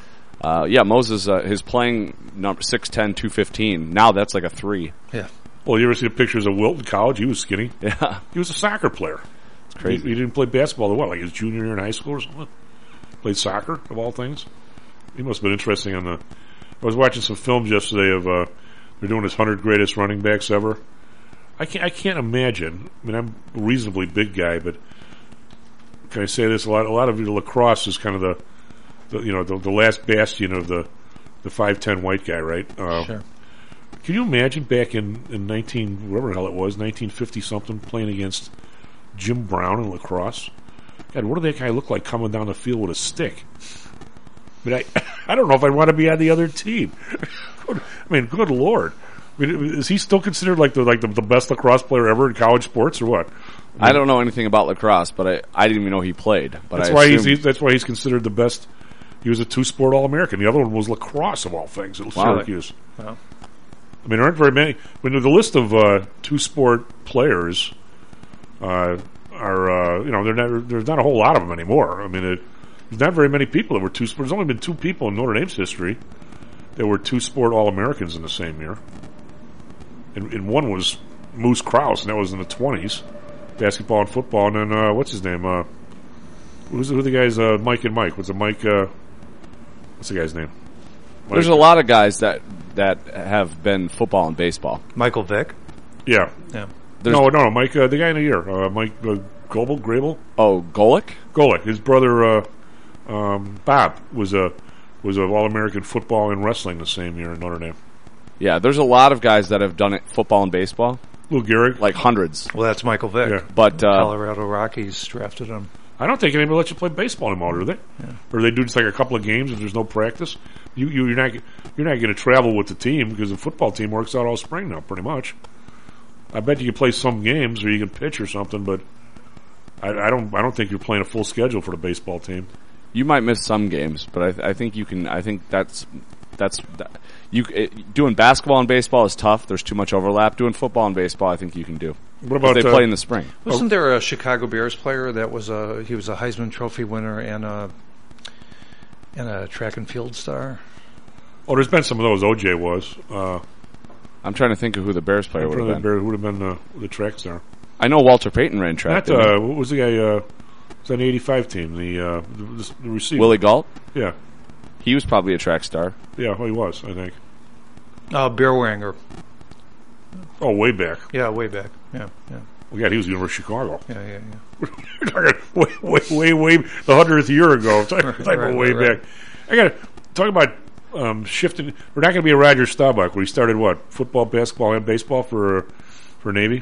H: Uh, yeah, Moses, uh, his playing number six ten, two fifteen. Now that's like a three.
B: Yeah.
G: Well, you ever see the pictures of Wilt in college? He was skinny.
H: Yeah.
G: He was a soccer player.
H: It's crazy.
G: He, he didn't play basketball at what, like his junior year in high school or something? Played soccer, of all things. He must have been interesting on the... I was watching some films yesterday of... Uh, they're doing his one hundred greatest running backs ever. I can't, I can't imagine... I mean, I'm a reasonably big guy, but... Can I say this? A lot, a lot of lacrosse is kind of the... the you know, the, the last bastion of the the five ten white guy, right? Uh,
B: Sure.
G: Can you imagine back in, in nineteen... whatever the hell it was, nineteen fifty-something, playing against Jim Brown in lacrosse? God, what did that guy look like coming down the field with a stick? I mean, I, I don't know if I'd want to be on the other team. I mean, good Lord. I mean, is he still considered like the like the, the best lacrosse player ever in college sports, or what? I, mean,
H: I don't know anything about lacrosse, but I, I didn't even know he played. But
G: that's
H: I
G: why he's,
H: assume-
G: he's that's why he's considered the best. He was a two-sport All-American. The other one was lacrosse, of all things, at
H: Wow.
G: Syracuse.
B: Wow.
G: I mean, there aren't very many. When the list of uh, two-sport players uh, are, uh, you know, they're not, there's not a whole lot of them anymore. I mean, it, there's not very many people that were two-sport. There's only been two people in Notre Dame's history that were two-sport All-Americans in the same year. And, and one was Moose Krause, and that was in the twenties, basketball and football. And then, uh, what's his name? Uh, who's who the guys? Uh, Mike and Mike. What's the Mike? Uh, what's the guy's name? Mike.
H: There's a lot of guys that that have been football and baseball.
B: Michael Vick.
G: Yeah.
B: Yeah.
H: There's-
G: no, no, no. Mike, uh, the guy in the year, uh, Mike uh, Goebel, Grable.
H: Oh, Golick.
G: Golick. His brother uh, um, Bob was a was of All American football and wrestling the same year in Notre Dame.
H: Yeah, there's a lot of guys that have done it football and baseball.
G: Lou Gehrig,
H: like hundreds.
B: Well, that's Michael Vick.
G: Yeah.
H: But uh,
B: Colorado Rockies drafted him.
G: I don't think anybody lets you play baseball anymore, do they?
B: Yeah.
G: Or they do just like a couple of games if there's no practice. You, you you're not you're not going to travel with the team because the football team works out all spring now, pretty much. I bet you can play some games or you can pitch or something, but I, I don't I don't think you're playing a full schedule for the baseball team.
H: You might miss some games, but I, th- I think you can. I think that's that's that, you it, doing basketball and baseball is tough. There's too much overlap. Doing football and baseball, I think you can do.
G: What about
H: they
G: uh,
H: play in the spring?
B: Wasn't there a Chicago Bears player that was a he was a Heisman Trophy winner and a and a track and field star?
G: Oh, there's been some of those. O J was. Uh,
H: I'm trying to think of who the Bears player would have been.
G: Bear, who would have been uh, the track star?
H: I know Walter Payton ran track.
G: Not, uh, what was the guy? Uh, was on the eighty-five team? The, uh, the, the receiver.
H: Willie Gault?
G: Yeah.
H: He was probably a track star.
G: Yeah, well, he was, I think.
B: Uh, Beerwanger.
G: Oh, way back.
B: Yeah, way back. Yeah, yeah.
G: Well, yeah, he was the University of Chicago.
B: Yeah, yeah, yeah.
G: way, way, way, way, the hundredth year ago. Type, type
B: right,
G: of way
B: right,
G: back. Right. I got to talk about um, shifting. We're not going to be a Roger Staubach where he started what? Football, basketball, and baseball for, uh, for Navy?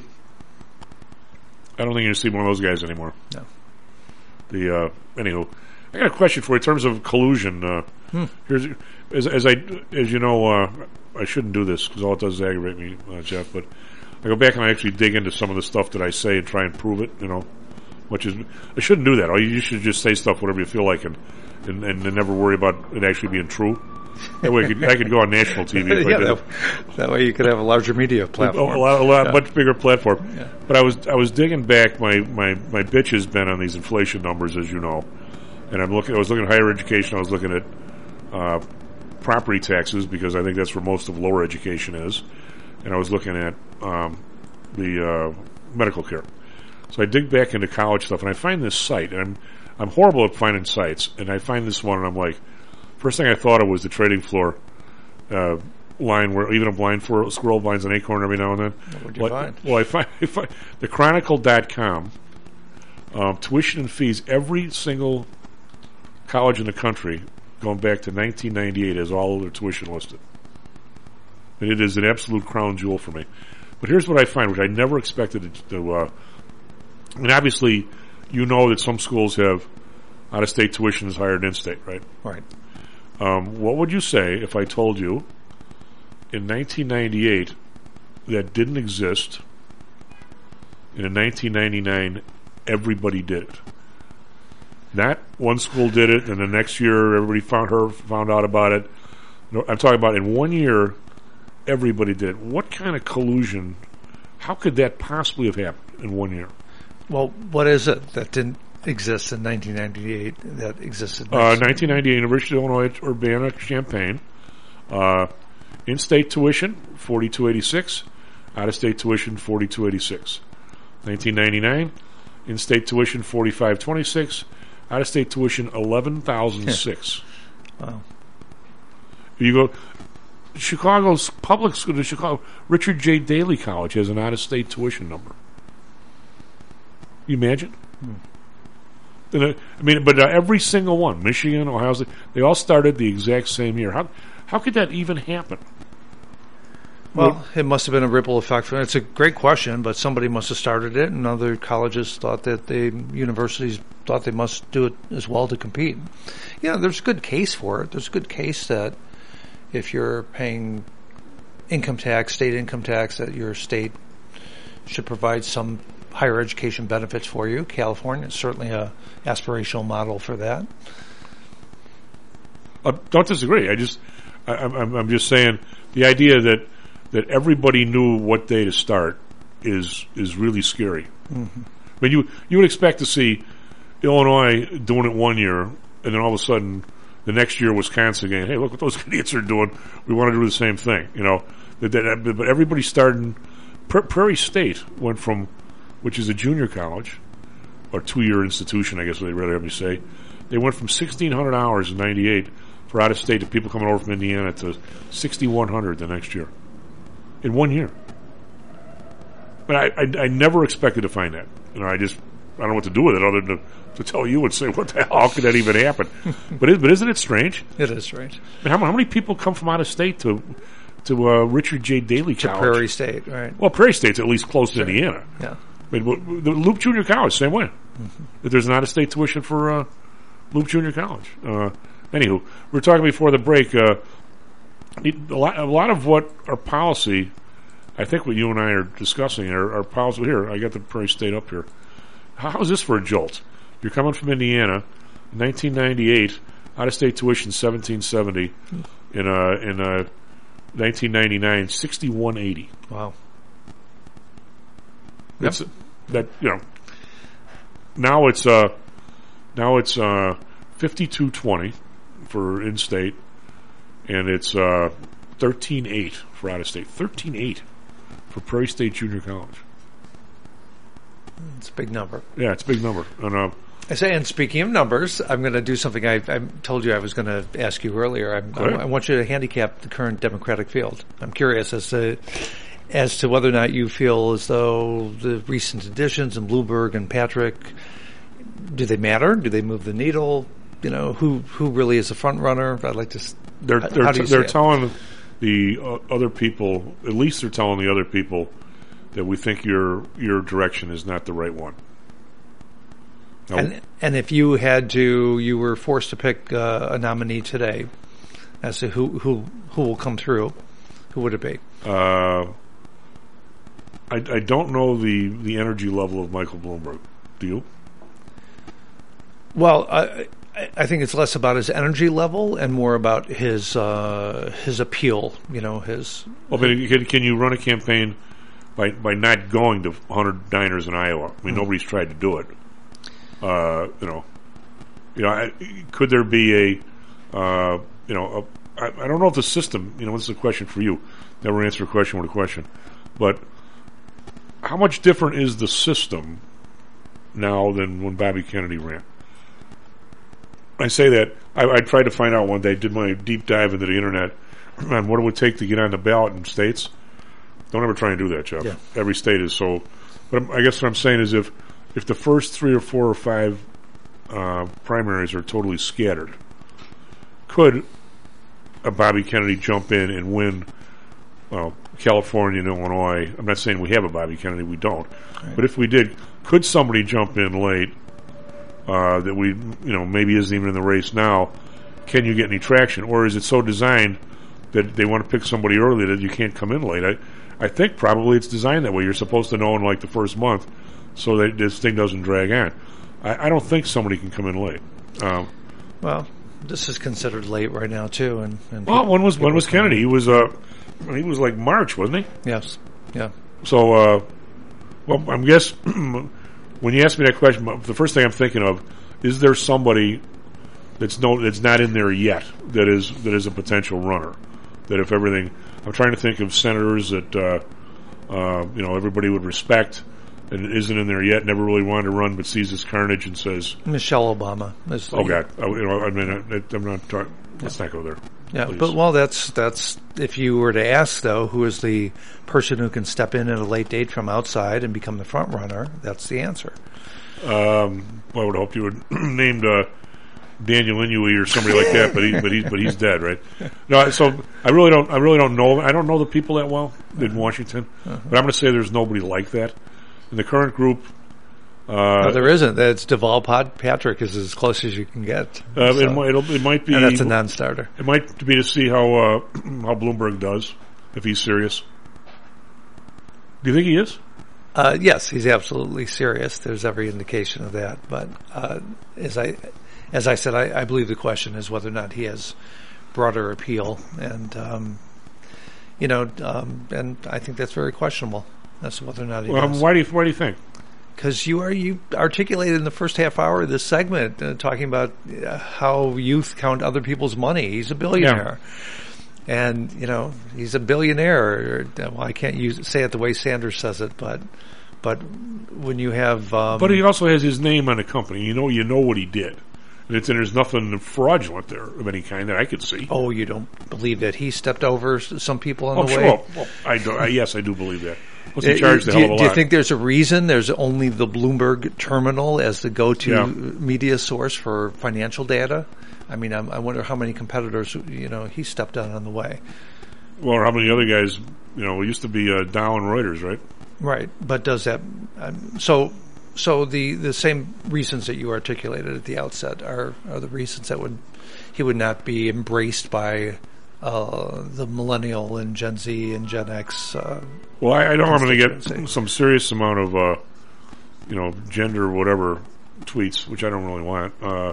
G: I don't think you're going to see one of those guys anymore.
B: No.
G: The, uh, anywho, I got a question for you in terms of collusion. Uh,
B: hmm.
G: Here's, as, as I, as you know, uh, I shouldn't do this because all it does is aggravate me, uh, Jeff, but I go back and I actually dig into some of the stuff that I say and try and prove it, you know, which is, I shouldn't do that. Or you should just say stuff whatever you feel like and, and, and never worry about it actually being true. That way I could, I could go on national T V. If
B: yeah,
G: I did.
B: that, that way you could have a larger media platform.
G: A, a lot, a lot
B: yeah.
G: much bigger platform.
B: Yeah.
G: But I was, I was digging back. My, my, my bitch has been on these inflation numbers, as you know, and I'm looking. I was looking at higher education. I was looking at uh, property taxes because I think that's where most of lower education is, and I was looking at um, the uh, medical care. So I dig back into college stuff, and I find this site, and I'm I'm horrible at finding sites, and I find this one, and I'm like, first thing I thought of was the trading floor uh, line where even a blind for, squirrel blinds an acorn every now and then.
B: What would you
G: well,
B: find?
G: Well, I find, I find the Chronicle dot com, um, tuition and fees, every single college in the country going back to nineteen ninety-eight has all of their tuition listed. And it is an absolute crown jewel for me. But here's what I find, which I never expected to, to uh, and obviously you know that some schools have out-of-state tuition is higher than in-state, right?
B: Right.
G: Um, what would you say if I told you in nineteen ninety-eight that didn't exist, and in nineteen ninety-nine everybody did it? Not one school did it, and the next year everybody found her found out about it. No, I'm talking about in one year everybody did it. What kind of collusion? How could that possibly have happened in one year?
B: Well, what is it that didn't exist in nineteen ninety-eight that existed next
G: Uh, nineteen ninety-eight, University of Illinois Urbana-Champaign. Uh, in-state tuition, forty-two eighty-six. Out-of-state tuition, forty-two eighty-six. nineteen ninety-nine, in-state tuition, forty-five twenty-six. Out-of-state tuition, eleven thousand six.
B: Wow.
G: You go, Chicago's public school, the Chicago, Richard J. Daley College has an out-of-state tuition number. You imagine?
B: Hmm.
G: And, uh, I mean, but uh, every single one, Michigan, Ohio State, they all started the exact same year. How how could that even happen?
B: Well, it must have been a ripple effect. It's a great question, but somebody must have started it, and other colleges thought that the universities thought they must do it as well to compete. Yeah, there's a good case for it. There's a good case that if you're paying income tax, state income tax, that your state should provide some higher education benefits for you. California is certainly a aspirational model for that.
G: I don't disagree. I just, I, I'm, I'm just saying the idea that that everybody knew what day to start is is really scary.
B: Mm-hmm.
G: I mean, you you would expect to see Illinois doing it one year, and then all of a sudden the next year Wisconsin going, "Hey, look what those idiots are doing. We want to do the same thing." You know, that, that, but everybody started. Prairie State went from, which is a junior college, or two-year institution, I guess they'd rather have me say. They went from sixteen hundred hours in ninety-eight for out-of-state to people coming over from Indiana to sixty-one hundred the next year. In one year. But I, I, I never expected to find that. You know, I just, I don't know what to do with it other than to, to tell you and say, what the hell, how could that even happen? but, it, but isn't it strange?
B: It is strange.
G: I mean, how, how many people come from out-of-state to to uh, Richard J. Daley
B: to
G: College?
B: Prairie State, right.
G: Well, Prairie State's at least close
B: sure.
G: to Indiana.
B: Yeah.
G: I mean, the Loop Junior College, same way. Mm-hmm. There's an out-of-state tuition for uh, Loop Junior College. Uh, anywho, we were talking before the break. Uh, it, a, lot, a lot of what our policy, I think what you and I are discussing, our, our policy here, I got the Prairie State up here. How is this for a jolt? You're coming from Indiana, nineteen ninety-eight, out-of-state tuition seventeen seventy. In uh, in uh, nineteen ninety-nine, sixty-one eighty.
B: Wow.
G: It's yep. that you know. Now it's uh, now it's uh, fifty-two twenty for in-state, and it's uh, thirteen eight for out-of-state. Thirteen eight for Prairie State Junior College.
B: It's a big number.
G: Yeah, it's a big number. And uh,
B: I say, and speaking of numbers, I'm going to do something I, I told you I was going to ask you earlier. I, I, I want you to handicap the current Democratic field. I'm curious as to as to whether or not you feel as though the recent additions and Bloomberg and Patrick, do they matter? Do they move the needle? You know, who who really is the front runner? I'd like to.
G: They're
B: how,
G: they're,
B: how do you
G: t- they're
B: see
G: telling the uh, other people. At least they're telling the other people that we think your your direction is not the right one. No.
B: And and if you had to, you were forced to pick uh, a nominee today, as to who who who will come through, who would it be?
G: Uh, I I don't know the, the energy level of Michael Bloomberg. Do you?
B: Well, I I think it's less about his energy level and more about his uh, his appeal. You know, his.
G: Well, but can, can you run a campaign by by not going to one hundred diners in Iowa? I mean, mm-hmm. nobody's tried to do it. Uh, you know, you know, I, could there be a, uh, you know, a, I, I don't know if the system, you know, this is a question for you. Never answer a question with a question. But how much different is the system now than when Bobby Kennedy ran? I say that, I, I tried to find out one day, did my deep dive into the internet on what it would take to get on the ballot in states. Don't ever try and do that, Jeff.
B: Yeah.
G: Every state is so, but I guess what I'm saying is if, If the first three or four or five uh, primaries are totally scattered, could a Bobby Kennedy jump in and win well, California and Illinois? I'm not saying we have a Bobby Kennedy, we don't. Right. But if we did, could somebody jump in late uh, that we, you know, maybe isn't even in the race now? Can you get any traction? Or is it so designed that they want to pick somebody early that you can't come in late? I, I think probably it's designed that way. You're supposed to know in like the first month, so that this thing doesn't drag on. I, I don't think somebody can come in late. Um,
B: well, this is considered late right now too. And, and
G: well,
B: people,
G: when was when was Kennedy? He was uh, he was like March, wasn't he?
B: Yes. Yeah.
G: So, uh, well, I'm guess when you ask me that question, the first thing I'm thinking of is there somebody that's no that's not in there yet that is that is a potential runner. That if everything, I'm trying to think of senators that uh, uh, you know everybody would respect. And it isn't in there yet. Never really wanted to run, but sees this carnage and says,
B: "Michelle Obama." Is
G: oh God, I, you know, I mean, I, I'm not. Talking, let's not go there.
B: Yeah,
G: please.
B: but well, that's that's if you were to ask though, who is the person who can step in at a late date from outside and become the front runner? That's the answer.
G: Um, well, I would hope you would named uh, Daniel Inouye or somebody like that, but he, but he's but he's dead, right? No, so I really don't. I really don't know. I don't know the people that well in Washington, uh-huh. but I'm going to say there's nobody like that. In the current group, uh,
B: no, there isn't. It's Deval Pod Patrick is as close as you can get.
G: Uh,
B: so.
G: it, might, it'll, it might be,
B: and that's a non-starter.
G: It might be to see how uh, how Bloomberg does if he's serious. Do you think he is?
B: Uh, yes, he's absolutely serious. There's every indication of that. But uh, as I as I said, I, I believe the question is whether or not he has broader appeal, and um, you know, um, and I think that's very questionable. That's whether or not he
G: well,
B: does.
G: Why do you Why do you think?
B: Because you are you articulated in the first half hour of this segment uh, talking about uh, how youth count other people's money. He's a billionaire, yeah. and you know he's a billionaire. Or, well, I can't use say it the way Sanders says it, but but when you have, um,
G: but he also has his name on the company. You know, you know what he did. And, it's, and there's nothing fraudulent there of any kind that I could see.
B: Oh, you don't believe that he stepped over some people on
G: oh,
B: the
G: sure.
B: way?
G: Well, I do, I, yes, I do believe that. Was he charged
B: uh,
G: a
B: do,
G: hell of a
B: do
G: lot?
B: you think there's a reason there's only the Bloomberg terminal as the go-to
G: yeah.
B: media source for financial data? I mean, I'm, I wonder how many competitors, you know, he stepped on on the way.
G: Well, or how many other guys, you know, it used to be uh, Dow and Reuters, right?
B: Right, but does that um, so? So the, the same reasons that you articulated at the outset are, are the reasons that would he would not be embraced by uh, the millennial and Gen Z and Gen X. Uh,
G: well, I, I know I'm going to get some serious amount of uh, you know gender whatever tweets, which I don't really want. Uh,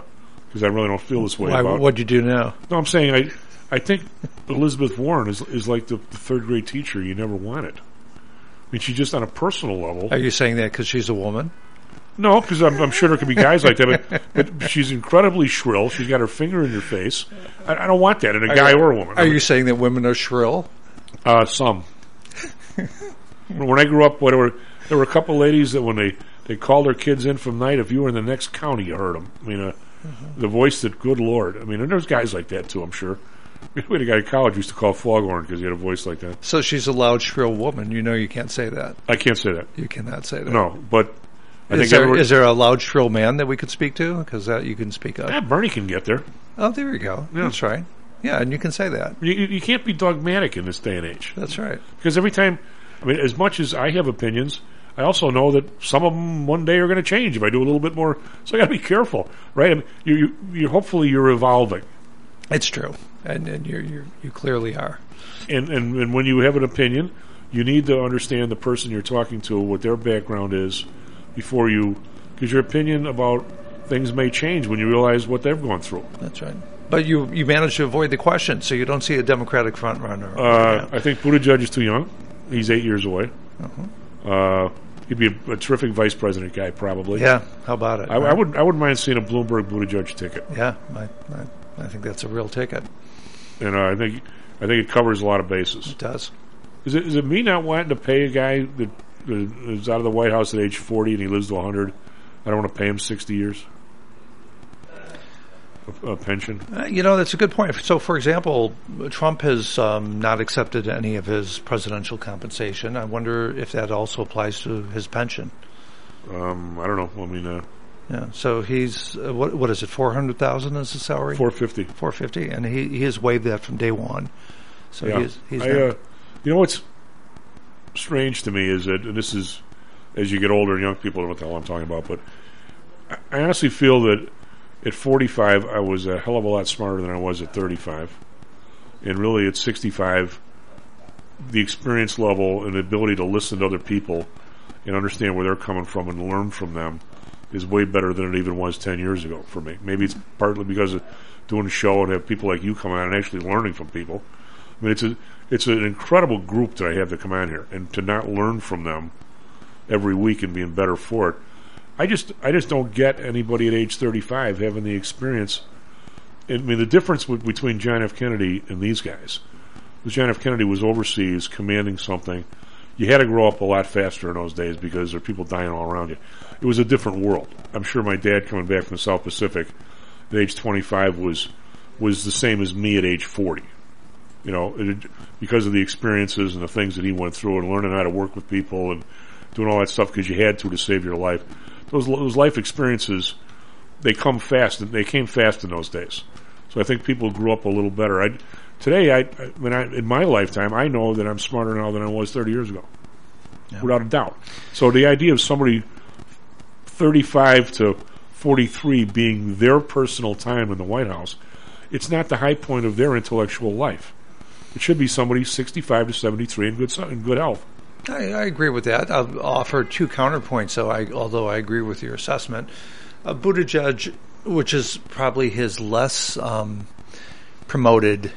G: because I really don't feel this way
B: Why,
G: about.
B: what'd you do now?
G: No, I'm saying I, I think Elizabeth Warren is is like the, the third grade teacher you never wanted. I mean, she's just on a personal level.
B: Are you saying that because she's a woman?
G: No, because I'm, I'm sure there could be guys like that, but, but she's incredibly shrill. She's got her finger in your face. I, I don't want that in a
B: Are
G: guy
B: you,
G: or a woman.
B: Are you saying that women are shrill?
G: Uh, some. When I grew up, what, there were there were a couple ladies that when they, they called their kids in from night, if you were in the next county, you heard them. I mean, uh, mm-hmm. the voice that, good Lord. I mean, and there's guys like that too, I'm sure. We had a guy in college who used to call Foghorn because he had a voice like that.
B: So she's a loud, shrill woman. You know you can't say that.
G: I can't say that.
B: You cannot say that.
G: No, but I
B: is
G: think
B: there,
G: everyone,
B: is there a loud, shrill man that we could speak to? Because that you can speak of.
G: Yeah, Bernie can get there.
B: Oh, there you go. Yeah. That's right. Yeah, and you can say that.
G: You, you can't be dogmatic in this day and age.
B: That's right.
G: Because every time, I mean, as much as I have opinions, I also know that some of them one day are going to change if I do a little bit more. So I got to be careful, right? I mean, you, you, you, hopefully you're evolving.
B: It's true, and, and you you you clearly are.
G: And, and and when you have an opinion, you need to understand the person you're talking to, what their background is, before you, because your opinion about things may change when you realize what they've gone through.
B: That's right. But you you managed to avoid the question, so you don't see a Democratic front runner.
G: Uh, I think Buttigieg is too young. He's eight years away.
B: Uh-huh.
G: Uh, he'd be a, a terrific vice president guy, probably.
B: Yeah, how about it?
G: I, I would I wouldn't mind seeing a Bloomberg Buttigieg ticket.
B: Yeah, I, I, I think that's a real ticket.
G: And uh, I think I think it covers a lot of bases.
B: It does. Is
G: it is it me not wanting to pay a guy that, that is out of the White House at age forty and he lives to one hundred? I don't want to pay him sixty years. A, a pension.
B: Uh, you know, that's a good point. So, for example, Trump has um, not accepted any of his presidential compensation. I wonder if that also applies to his pension.
G: Um, I don't know. I mean, uh,
B: yeah. So he's uh, what? What is it? Four hundred thousand is the salary.
G: Four fifty.
B: Four fifty, and he he has waived that from day one. So
G: yeah.
B: he's he's.
G: I, uh, you know what's strange to me is that, and this is as you get older and young people know what the hell I'm talking about, but I, I honestly feel that at forty-five I was a hell of a lot smarter than I was at thirty-five, and really at sixty-five, the experience level and the ability to listen to other people and understand where they're coming from and learn from them is way better than it even was ten years ago for me. Maybe it's partly because of doing a show and have people like you come on and actually learning from people. I mean, it's a it's an incredible group that I have to come on here, and to not learn from them every week and being better for it. I just I just don't get anybody at age thirty-five having the experience. I mean, the difference w- between John F. Kennedy and these guys was John F. Kennedy was overseas commanding something. You had to grow up a lot faster in those days because there are people dying all around you. It was a different world. I'm sure my dad coming back from the South Pacific at age twenty-five was was the same as me at age forty. You know, it, because of the experiences and the things that he went through and learning how to work with people and doing all that stuff because you had to to save your life. Those those life experiences, they come fast, and they came fast in those days. So I think people grew up a little better. I, today, I, I mean, I, in my lifetime, I know that I'm smarter now than I was thirty years ago, yeah. Without a doubt. So the idea of somebody thirty-five to forty-three being their personal time in the White House, it's not the high point of their intellectual life. It should be somebody sixty-five to seventy-three in good in good health.
B: I, I agree with that. I'll offer two counterpoints, though. I, although I agree with your assessment, uh, Buttigieg, which is probably his less um, promoted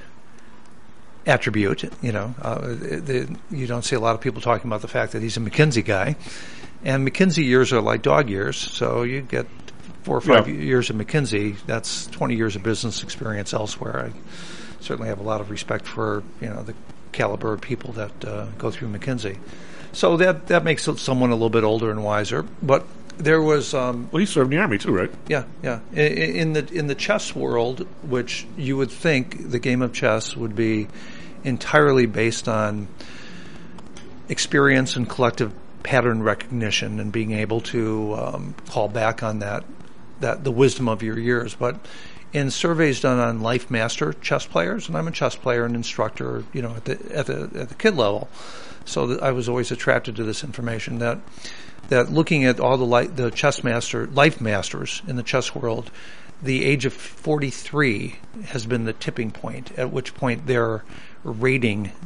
B: attribute. You know, uh, the, you don't see a lot of people talking about the fact that he's a McKinsey guy, and McKinsey years are like dog years. So you get four or five yeah. years of McKinsey. That's twenty years of business experience elsewhere. I certainly have a lot of respect for you know the caliber of people that uh, go through McKinsey. So that that makes someone a little bit older and wiser. But there was um,
G: well, he served in the army too, right?
B: Yeah, yeah. In, in the in the chess world, which you would think the game of chess would be entirely based on experience and collective pattern recognition and being able to um, call back on that that the wisdom of your years, but in surveys done on Life Master chess players, and I'm a chess player and instructor, you know, at the at the at the kid level, so that I was always attracted to this information. That that looking at all the li- the chess master Life Masters in the chess world, the age of forty-three has been the tipping point, at which point their rating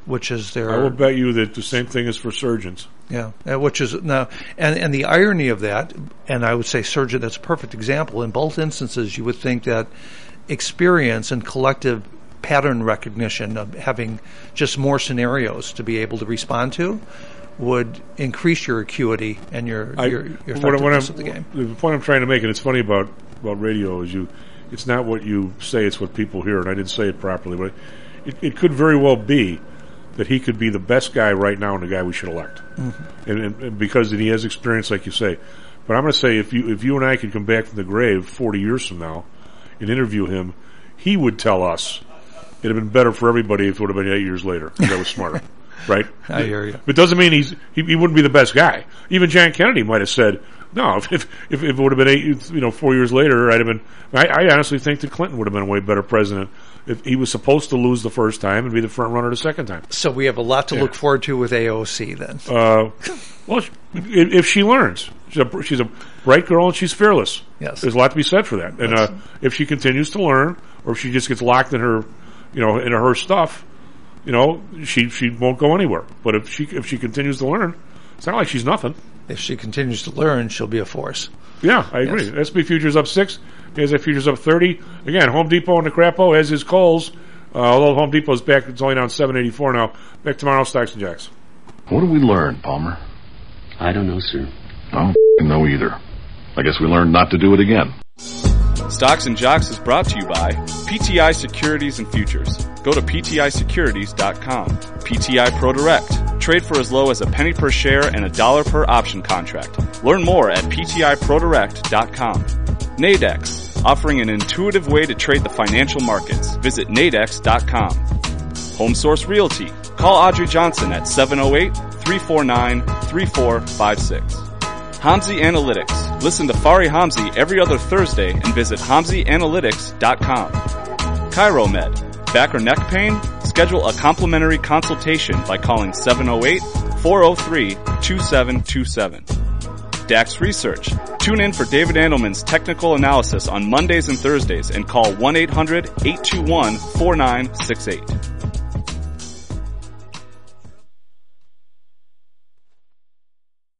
B: which is their.
G: I will bet you that the same thing is for surgeons.
B: Yeah, uh, which is now, and and the irony of that, and I would say surgeon. That's a perfect example. In both instances, you would think that experience and collective pattern recognition of having just more scenarios to be able to respond to would increase your acuity and your
G: I,
B: your, your
G: what, what
B: effectiveness of the game.
G: The point I'm trying to make, and it's funny about, about radio, is you, it's not what you say, it's what people hear, and I didn't say it properly, but it, it could very well be that he could be the best guy right now and the guy we should elect,
B: Mm-hmm.
G: and, and, and because he has experience, like you say. But I'm going to say, if you if you and I could come back from the grave forty years from now and interview him, he would tell us it'd have been better for everybody if it would have been eight years later. Because that was smarter. Right?
B: I hear you.
G: But it doesn't mean he's he, he wouldn't be the best guy. Even John Kennedy might have said, no, if if, if it would have been eight, you know, four years later, I'd have been. I, I honestly think that Clinton would have been a way better president if he was supposed to lose the first time and be the front runner the second time.
B: So we have a lot to
G: Yeah.
B: look forward to with A O C then.
G: Uh, well, if, if she learns, she's a, she's a bright girl and she's fearless.
B: Yes.
G: There's a lot to be said for that. And uh, if she continues to learn, or if she just gets locked in her, you know, in her stuff, you know, she she won't go anywhere. But if she if she continues to learn, it's not like she's nothing.
B: If she continues to learn, she'll be a force.
G: Yeah, I agree.
B: Yes.
G: S and P futures up six. A S I futures up thirty. Again, Home Depot and the Crapo, as is Kohl's. Uh, although Home Depot's back, it's only down seven eighty-four now. Back tomorrow, Stocks and Jacks.
U: What did we learn, Palmer?
V: I don't know, sir.
U: I don't know either. I guess we learned not to do it again.
H: Stocks and Jocks is brought to you by P T I Securities and Futures. Go to P T I securities dot com. P T I ProDirect. Trade for as low as a penny per share and a dollar per option contract. Learn more at P T I Pro Direct dot com. Nadex, offering an intuitive way to trade the financial markets. Visit Nadex dot com. Home Source Realty. Call Audrey Johnson at seven oh eight, three four nine, three four five six. Hamzy Analytics. Listen to Fari Hamzy every other Thursday and visit Hamzy Analytics dot com. ChiroMed. Back or neck pain? Schedule a complimentary consultation by calling seven oh eight, four oh three, two seven two seven. Dax Research. Tune in for David Andelman's technical analysis on Mondays and Thursdays and call one eight hundred, eight two one, four nine six eight.